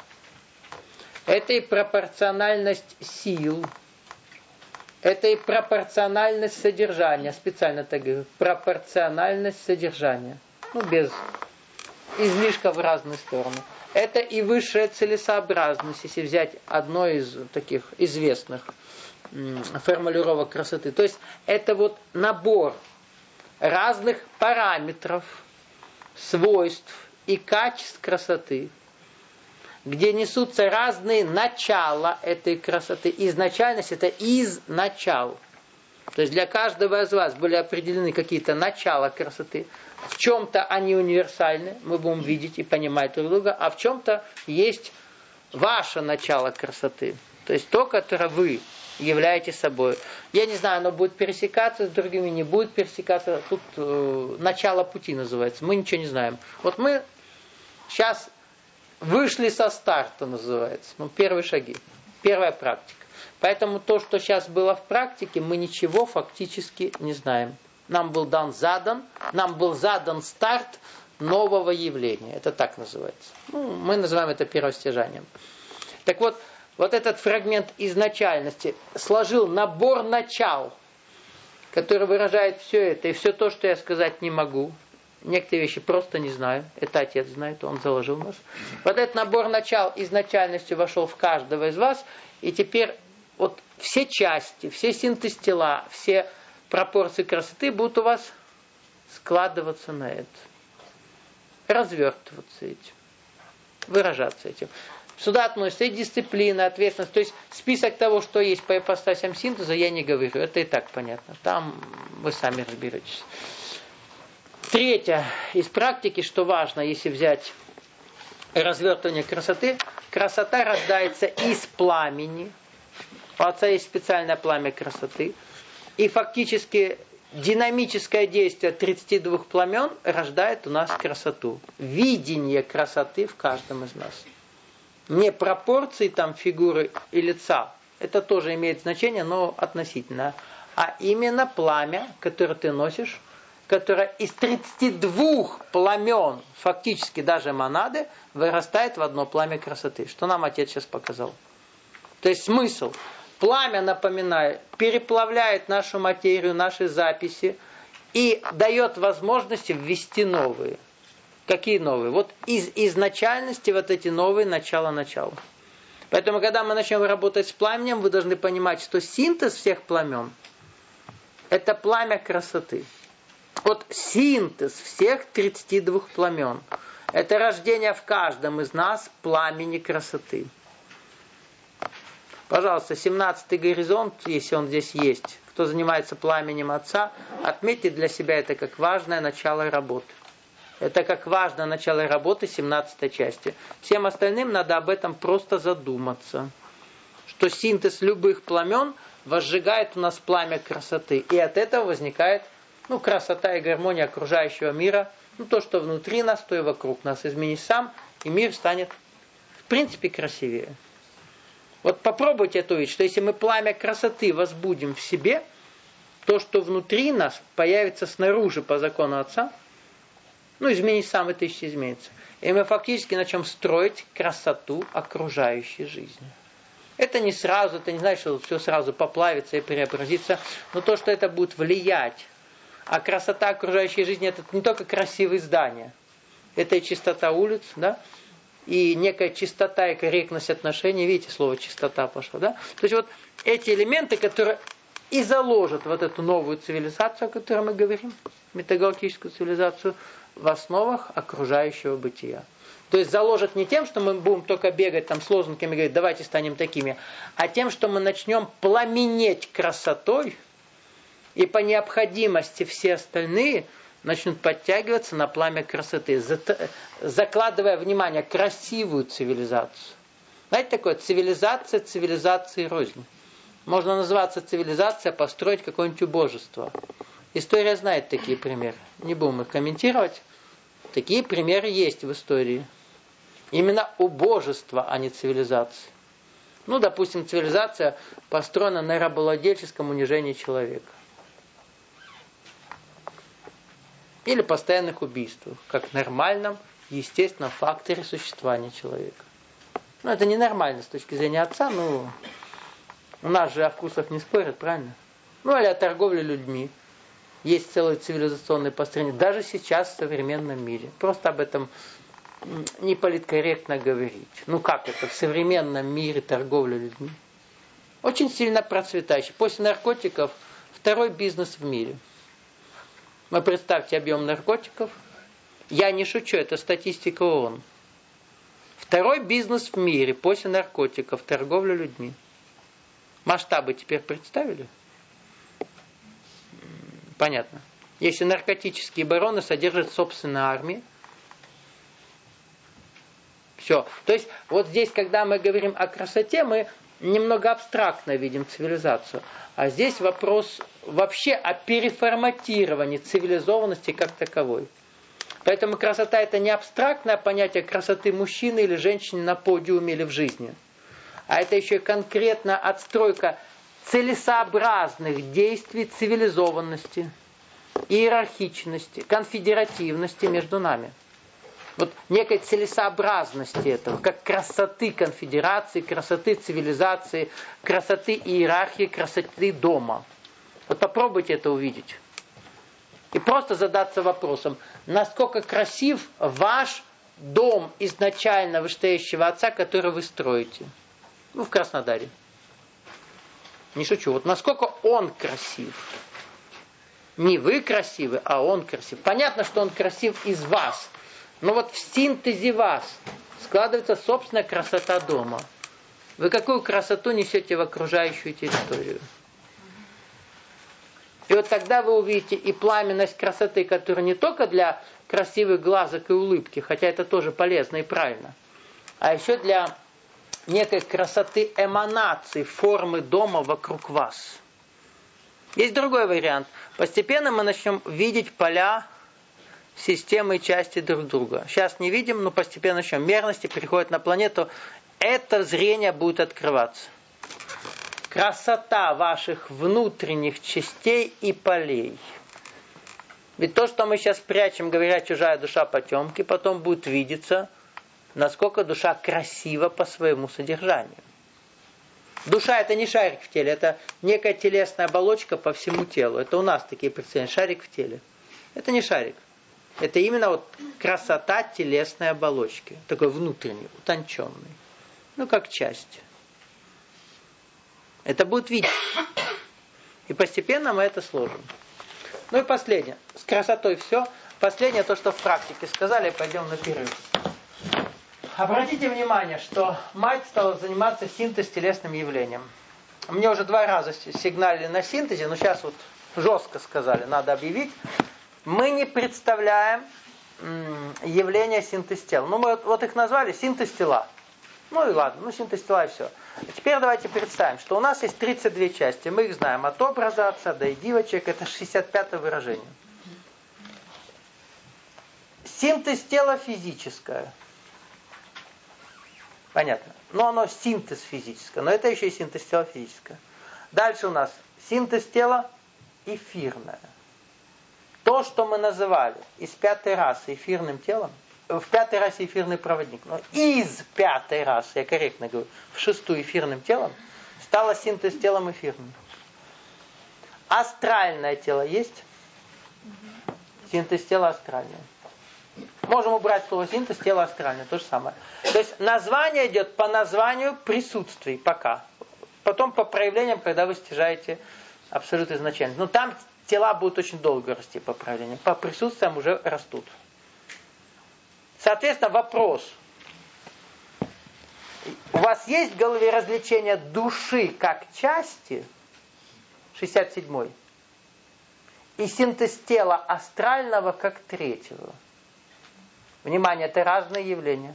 это и пропорциональность сил, это и пропорциональность содержания. Специально так говорю. Пропорциональность содержания. Ну, без излишка в разные стороны. Это и высшая целесообразность, если взять одно из таких известных формулировок красоты. То есть это вот набор разных параметров, свойств и качеств красоты, где несутся разные начала этой красоты. Изначальность это из начал. То есть для каждого из вас были определены какие-то начала красоты. В чем-то они универсальны, мы будем видеть и понимать друг друга, а в чем-то есть ваше начало красоты. То есть то, которое вы являетесь собой. Я не знаю, оно будет пересекаться с другими, не будет пересекаться. Тут э, начало пути называется. Мы ничего не знаем. Вот мы сейчас вышли со старта, называется. Ну, первые шаги. Первая практика. Поэтому то, что сейчас было в практике, мы ничего фактически не знаем. Нам был дан задан, нам был задан старт нового явления. Это так называется. Ну, мы называем это первостяжанием. Так вот, вот этот фрагмент изначальности сложил набор начал, который выражает все это и все то, что я сказать не могу. Некоторые вещи просто не знаю. Это Отец знает, Он заложил нас. Вот этот набор начал изначальностью вошел в каждого из вас. И теперь вот все части, все синтез тела, все пропорции красоты будут у вас складываться на это. Развертываться этим. Выражаться этим. Сюда относится и дисциплина, ответственность. То есть список того, что есть по ипостасям синтеза, я не говорю. Это и так понятно. Там вы сами разберетесь. Третье из практики, что важно, если взять развертывание красоты. Красота рождается из пламени. У Отца есть специальное пламя красоты. И фактически динамическое действие тридцати двух пламен рождает у нас красоту. Видение красоты в каждом из нас. Не пропорции там фигуры и лица. Это тоже имеет значение, но относительно. А именно пламя, которое ты носишь, которое из тридцати двух пламен, фактически даже монады, вырастает в одно пламя красоты. Что нам Отец сейчас показал. То есть смысл. Пламя, напоминаю, переплавляет нашу материю, наши записи и дает возможности ввести новые. Какие новые? Вот из изначальности вот эти новые начала-начала. Поэтому, когда мы начнем работать с пламенем, вы должны понимать, что синтез всех пламен – это пламя красоты. Вот синтез всех тридцати двух пламен – это рождение в каждом из нас пламени красоты. Пожалуйста, семнадцатый горизонт, если он здесь есть, кто занимается пламенем Отца, отметьте для себя это как важное начало работы. Это как важное начало работы семнадцатой части. Всем остальным надо об этом просто задуматься. Что синтез любых пламен возжигает у нас пламя красоты. И от этого возникает ну, красота и гармония окружающего мира. Ну, то, что внутри нас, то и вокруг нас. Измени сам, и мир станет, в принципе, красивее. Вот попробуйте это увидеть, что если мы пламя красоты возбудим в себе, то, что внутри нас появится снаружи по закону Отца, ну, изменить сам, это еще изменится. И мы фактически начнем строить красоту окружающей жизни. Это не сразу, это не значит, что все сразу поплавится и преобразится, но то, что это будет влиять. А красота окружающей жизни, это не только красивые здания, это и чистота улиц, да, и некая чистота и корректность отношений. Видите, слово чистота пошло, да? То есть вот эти элементы, которые и заложат вот эту новую цивилизацию, о которой мы говорим, метагалактическую цивилизацию, в основах окружающего бытия. То есть заложат не тем, что мы будем только бегать там с лозунгами и говорить, давайте станем такими, а тем, что мы начнем пламенеть красотой, и по необходимости все остальные начнут подтягиваться на пламя красоты, закладывая, внимание, красивую цивилизацию. Знаете такое? Цивилизация, цивилизации рознь. Можно называться цивилизация, построить какое-нибудь убожество. История знает такие примеры. Не будем их комментировать. Такие примеры есть в истории. Именно убожество, а не цивилизация. Ну, допустим, цивилизация построена на рабовладельческом унижении человека. или постоянных убийствах, как нормальном, естественном факторе существования человека. Ну, это ненормально с точки зрения отца, ну, у нас же о вкусах не спорят, правильно? Ну, или о торговле людьми. Есть целые цивилизационные построения, даже сейчас в современном мире. Просто об этом не политкорректно говорить. Ну, как это в современном мире торговля людьми? Очень сильно процветающий. После наркотиков второй бизнес в мире. Вы представьте объем наркотиков. Я не шучу, это статистика ООН. Второй бизнес в мире после наркотиков, торговля людьми. Масштабы теперь представили? Понятно. Если наркотические бароны содержат собственную армию, все. То есть, вот здесь, когда мы говорим о красоте, мы немного абстрактно видим цивилизацию. А здесь вопрос вообще о переформатировании цивилизованности как таковой. Поэтому красота — это не абстрактное понятие красоты мужчины или женщины на подиуме или в жизни. А это еще и конкретно отстройка целесообразных действий цивилизованности, иерархичности, конфедеративности между нами. Вот некой целесообразности этого, как красоты конфедерации, красоты цивилизации, красоты иерархии, красоты дома. Вот попробуйте это увидеть. И просто задаться вопросом, насколько красив ваш дом изначально вышестоящего отца, который вы строите. Ну, в Краснодаре. Не шучу. Вот насколько он красив. Не вы красивы, а он красив. Понятно, что он красив из вас. Но вот в синтезе вас складывается собственная красота дома. Вы какую красоту несете в окружающую территорию? И вот тогда вы увидите и пламенность красоты, которая не только для красивых глазок и улыбки, хотя это тоже полезно и правильно, а еще для некой красоты эманации формы дома вокруг вас. Есть другой вариант. Постепенно мы начнем видеть поля, системы и части друг друга. Сейчас не видим, но постепенно начнем. Мерности приходят на планету. Это зрение будет открываться. Красота ваших внутренних частей и полей. Ведь то, что мы сейчас прячем, говоря, чужая душа потемки, потом будет видеться, насколько душа красива по своему содержанию. Душа — это не шарик в теле, это некая телесная оболочка по всему телу. Это у нас такие представления. Шарик в теле. Это не шарик. Это именно вот красота телесной оболочки. Такой внутренний, утонченный. Ну, как часть. Это будет видеть. И постепенно мы это сложим. Ну и последнее. С красотой все. Последнее то, что в практике сказали, пойдем на перерыв. Обратите внимание, что мать стала заниматься синтез-телесным явлением. Мне уже два раза сигналили на синтезе, но сейчас вот жестко сказали, надо объявить. Мы не представляем явление синтез тел. Ну, мы вот, вот их назвали синтез тела. Ну и ладно, ну синтез тела и все. А теперь давайте представим, что у нас есть тридцать две части. Мы их знаем от образа отца до и дивочек. Это шестьдесят пятое выражение. Синтез тела физическое. Понятно. Но оно синтез физическое. Но это еще и синтез тела физическое. Дальше у нас синтез тела эфирное. То, что мы называли из пятой расы эфирным телом, в пятой расе эфирный проводник, но из пятой расы, я корректно говорю, в шестую эфирным телом, стало синтез телом эфирным. Астральное тело есть? Синтез тела астральное. Можем убрать слово синтез, тело астральное, то же самое. То есть название идет по названию присутствий пока. Потом по проявлениям, когда вы стяжаете абсолют изначально. Но там тела будут очень долго расти по проявлениям. По присутствиям уже растут. Соответственно, вопрос. У вас есть в голове развлечение души как части, шестьдесят седьмой, и синтез тела астрального как третьего? Внимание, это разные явления.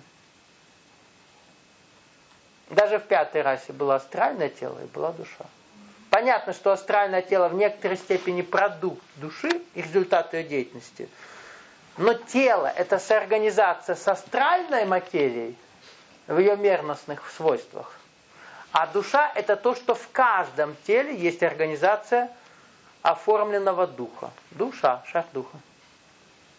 Даже в пятой расе было астральное тело и была душа. Понятно, что астральное тело в некоторой степени продукт души и результат ее деятельности. Но тело – это соорганизация с астральной материей в ее мерностных свойствах. А душа – это то, что в каждом теле есть организация оформленного духа. Душа, шар духа.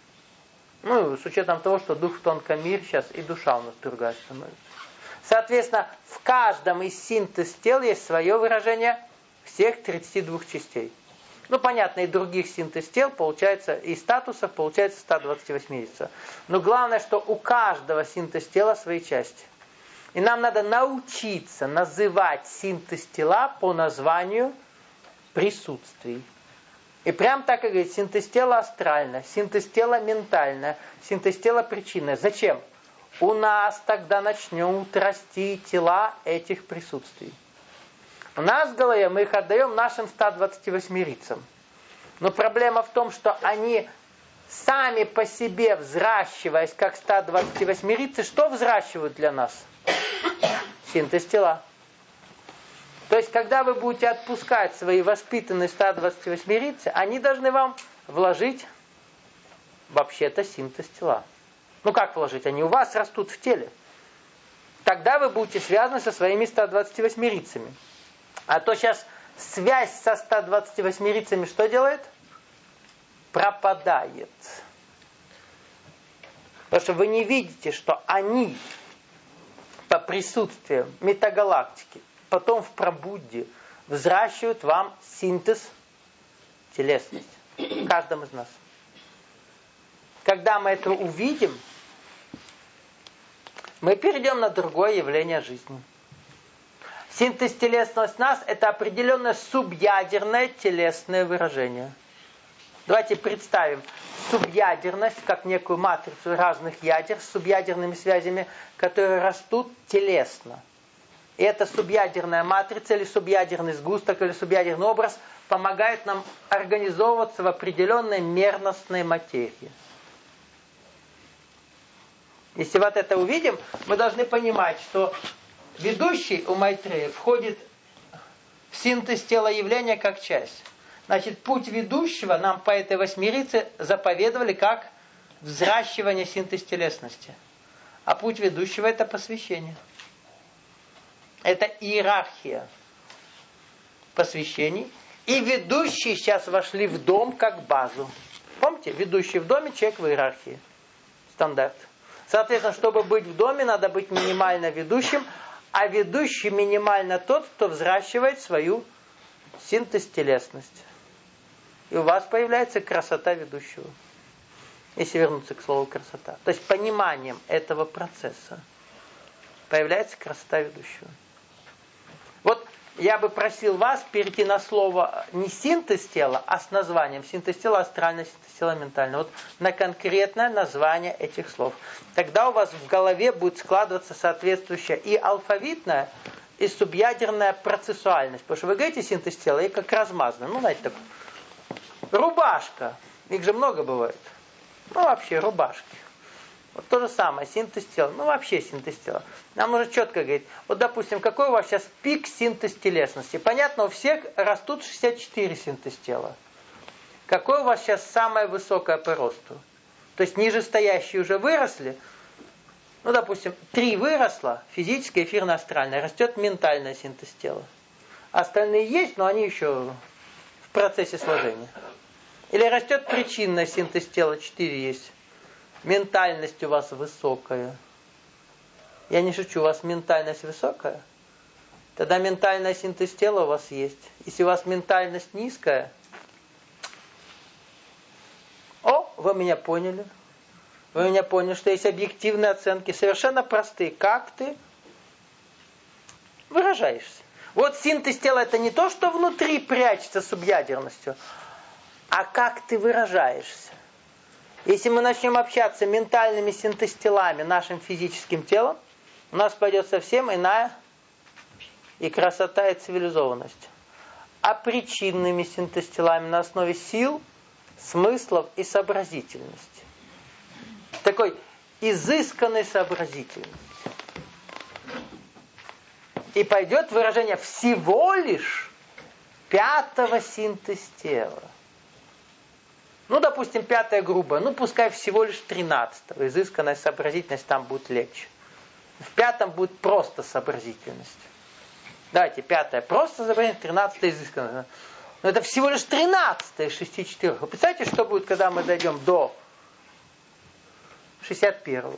Ну, с учетом того, что дух в тонком мире сейчас и душа у нас другая становится. Соответственно, в каждом из синтез тел есть свое выражение всех тридцати двух частей. Ну, понятно, и других синтез тел получается, и статусов получается сто двадцать восемь единиц. Но главное, что у каждого синтез тела свои части. И нам надо научиться называть синтез тела по названию присутствий. И прям так и говорит, синтез тела астральное, синтез тела ментальное, синтез тела причинное. Зачем? У нас тогда начнут расти тела этих присутствий. У нас в голове мы их отдаем нашим ста двадцати восьми рицам. Но проблема в том, что они сами по себе, взращиваясь как сто двадцать восемь рицы, что взращивают для нас? Синтез тела. То есть, когда вы будете отпускать свои воспитанные сто двадцать восемь рицы, они должны вам вложить вообще-то синтез тела. Ну как вложить? Они у вас растут в теле. Тогда вы будете связаны со своими ста двадцатью восьми рицами. А то сейчас связь со ста двадцатью восьми рицами что делает? Пропадает. Потому что вы не видите, что они по присутствию метагалактики потом в пробудде взращивают вам синтез телесности. В каждом из нас. Когда мы это увидим, мы перейдем на другое явление жизни. Синтез телесности нас – это определенное субъядерное телесное выражение. Давайте представим субъядерность как некую матрицу разных ядер с субъядерными связями, которые растут телесно. И эта субъядерная матрица или субъядерный сгусток или субъядерный образ помогает нам организовываться в определенной мерностной материи. Если вот это увидим, мы должны понимать, что ведущий у Майтрея входит в синтез тела явления как часть. Значит, путь ведущего нам по этой восьмерице заповедовали как взращивание синтез телесности. А путь ведущего – это посвящение. Это иерархия посвящений. И ведущие сейчас вошли в дом как базу. Помните, ведущий в доме, человек в иерархии. Стандарт. Соответственно, чтобы быть в доме, надо быть минимально ведущим, а ведущий минимально тот, кто взращивает свою синтез телесность. И у вас появляется красота ведущего. Если вернуться к слову красота. То есть пониманием этого процесса появляется красота ведущего. Вот я бы просил вас перейти на слово не синтез тела, а с названием. Синтез тела астральное, синтез тела ментальное. Вот на конкретное название этих слов. Тогда у вас в голове будет складываться соответствующая и алфавитная, и субъядерная процессуальность. Потому что вы говорите синтез тела, и как размазано. Ну, знаете, такое. Рубашка. Их же много бывает. Ну, вообще, рубашки. Вот то же самое, синтез тела. Ну, вообще синтез тела. Нам нужно четко говорить. Вот, допустим, какой у вас сейчас пик синтез телесности? Понятно, у всех растут шестьдесят четыре синтез тела. Какой у вас сейчас самое высокое по росту? То есть, нижестоящие уже выросли. Ну, допустим, три выросло, физическое, эфирное, астральное. Растет ментальный синтез тела. Остальные есть, но они еще в процессе сложения. Или растет причинный синтез тела, четыре есть. Ментальность у вас высокая. Я не шучу, у вас ментальность высокая. Тогда ментальный синтез тела у вас есть. Если у вас ментальность низкая, о, вы меня поняли. Вы меня поняли, что есть объективные оценки, совершенно простые. Как ты выражаешься? Вот синтез тела это не то, что внутри прячется субъядерностью, а как ты выражаешься. Если мы начнем общаться ментальными синтез-телами, нашим физическим телом, у нас пойдет совсем иная и красота, и цивилизованность. А причинными синтез-телами на основе сил, смыслов и сообразительности. Такой изысканной сообразительности. И пойдет выражение всего лишь пятого синтез-тела. Ну, допустим, пятое грубое. Ну, пускай всего лишь тринадцатого. Изысканная сообразительность там будет легче. В пятом будет просто сообразительность. Давайте, пятое просто сообразительность, тринадцатое изысканная. Но это всего лишь тринадцатое из шести четырех. Вы представляете, что будет, когда мы дойдем до шестьдесят первого.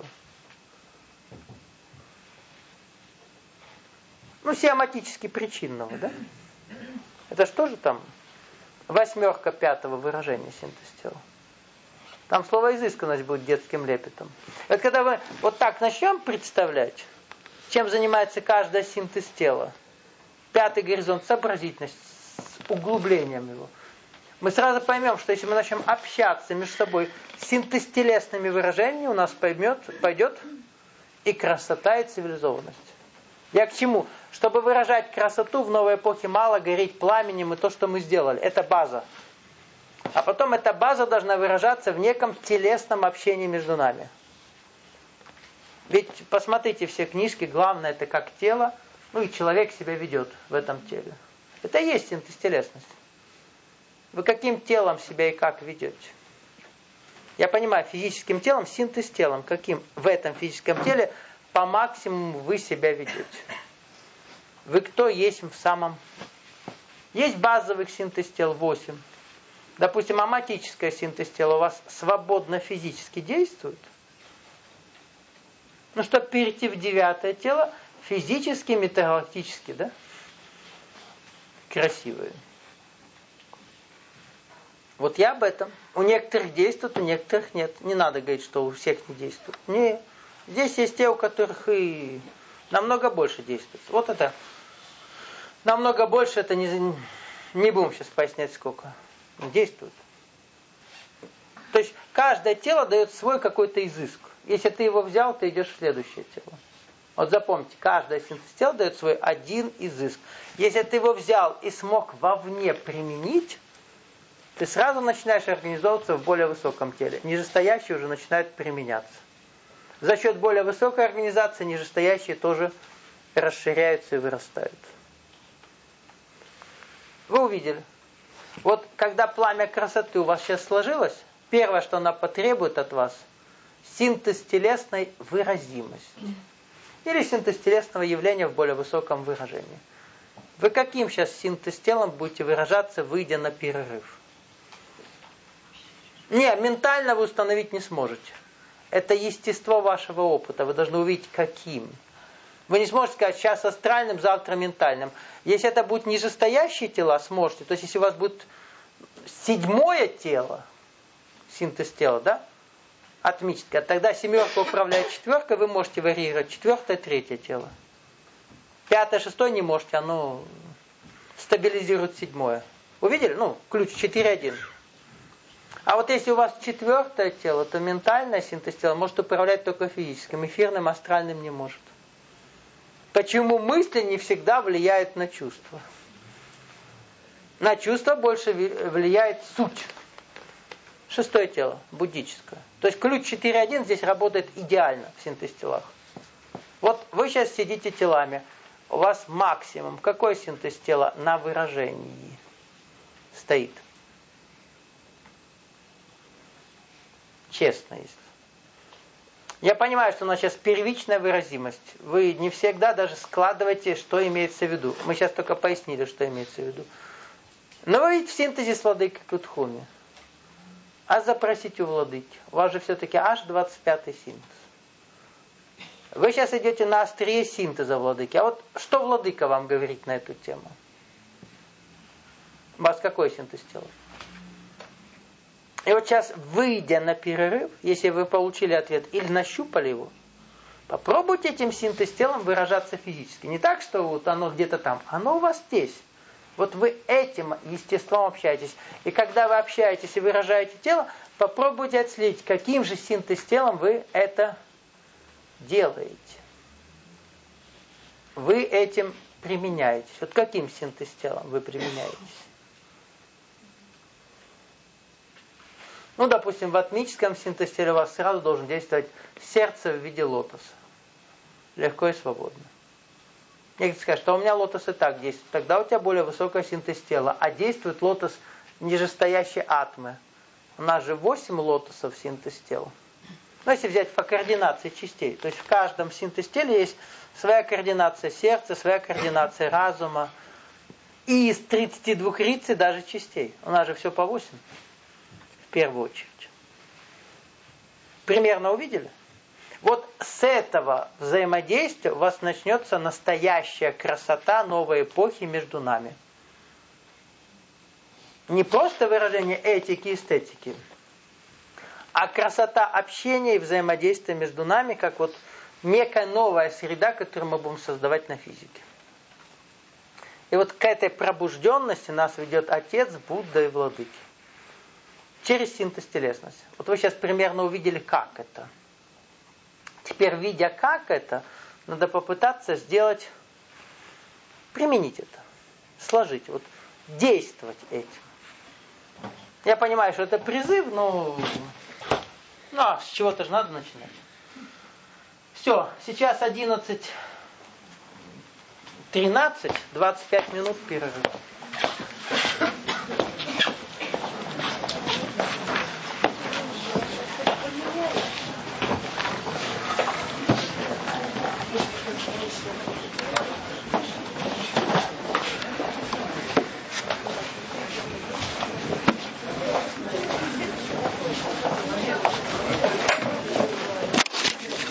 Ну, сиоматически причинного, да? Это что же там? Восьмерка пятого выражения синтез тела. Там слово изысканность будет детским лепетом. Вот когда мы вот так начнем представлять, чем занимается каждая синтез тела, пятый горизонт сообразительность с углублением его, мы сразу поймем, что если мы начнем общаться между собой синтез-телесными выражениями, у нас поймет, пойдет и красота, и цивилизованность. Я к чему? Чтобы выражать красоту, в новой эпохе мало гореть пламенем и то, что мы сделали. Это база. А потом эта база должна выражаться в неком телесном общении между нами. Ведь посмотрите все книжки, главное это как тело, ну и человек себя ведет в этом теле. Это и есть синтез телесности. Вы каким телом себя и как ведете? Я понимаю, физическим телом, синтез телом, каким в этом физическом теле по максимуму вы себя ведете. Вы кто есть в самом... Есть базовый синтез тел восемь. Допустим, аматическая синтез тела у вас свободно физически действует. Ну, чтобы перейти в девятое тело, физически, метагалактически, да? Красивое. Вот я об этом. У некоторых действует, у некоторых нет. Не надо говорить, что у всех не действует. Нет. Здесь есть те, у которых и намного больше действует. Вот это. Намного больше, это не, не будем сейчас пояснять сколько. Действует. То есть каждое тело дает свой какой-то изыск. Если ты его взял, ты идешь в следующее тело. Вот запомните, каждое синтез тела дает свой один изыск. Если ты его взял и смог вовне применить, ты сразу начинаешь организовываться в более высоком теле. Нижестоящие уже начинают применяться. За счет более высокой организации нижестоящие тоже расширяются и вырастают. Вы увидели. Вот когда пламя красоты у вас сейчас сложилось, первое, что она потребует от вас, синтез телесной выразимости. Или синтез телесного явления в более высоком выражении. Вы каким сейчас синтез телом будете выражаться, выйдя на перерыв? Не, ментально вы установить не сможете. Это естество вашего опыта. Вы должны увидеть, каким. Вы не сможете сказать, сейчас астральным, завтра ментальным. Если это будут нижестоящие тела, сможете. То есть, если у вас будет седьмое тело, синтез тела, да, атмическое, тогда семерка управляет четверкой, вы можете варьировать четвертое, третье тело. Пятое, шестое не можете, оно стабилизирует седьмое. Увидели? Ну, ключ четыре один. А вот если у вас четвертое тело, то ментальное синтез тела может управлять только физическим, эфирным, астральным не может. Почему мысли не всегда влияют на чувства? На чувства больше влияет суть. Шестое тело, буддическое. То есть ключ четыре один здесь работает идеально в синтез телах. Вот вы сейчас сидите телами. У вас максимум. Какой синтез тела на выражении стоит? Честно, если. Я понимаю, что у нас сейчас первичная выразимость. Вы не всегда даже складываете, что имеется в виду. Мы сейчас только пояснили, что имеется в виду. Но вы ведь в синтезе с владыкой Кутхуми. А запросите у владыки. У вас же все-таки аж двадцать пятый синтез. Вы сейчас идете на острие синтеза владыки. А вот что владыка вам говорит на эту тему? У вас какой синтез тела? И вот сейчас, выйдя на перерыв, если вы получили ответ или нащупали его, попробуйте этим синтез телом выражаться физически. Не так, что вот оно где-то там. Оно у вас здесь. Вот вы этим естеством общаетесь. И когда вы общаетесь и выражаете тело, попробуйте отследить, каким же синтез телом вы это делаете. Вы этим применяетесь. Вот каким синтез телом вы применяетесь? Ну, допустим, в атмическом синтезе у вас сразу должен действовать сердце в виде лотоса. Легко и свободно. Некоторые скажут, что у меня лотос и так действует. Тогда у тебя более высокая синтез тела. А действует лотос нижестоящей атмы. У нас же восемь лотосов синтез тела. Ну, если взять по координации частей. То есть в каждом синтез теле есть своя координация сердца, своя координация разума. И из тридцати двух рицей даже частей. У нас же все по восемь. В первую очередь. Примерно увидели? Вот с этого взаимодействия у вас начнется настоящая красота новой эпохи между нами. Не просто выражение этики и эстетики, а красота общения и взаимодействия между нами, как вот некая новая среда, которую мы будем создавать на физике. И вот к этой пробужденности нас ведет Отец, Будда и Владыки. Через синтез телесности. Вот вы сейчас примерно увидели, как это. Теперь, видя, как это, надо попытаться сделать, применить это, сложить, вот, действовать этим. Я понимаю, что это призыв, но ну, а с чего-то же надо начинать. Все, сейчас одиннадцать тринадцать, двадцать пять минут перерыв. Thank you.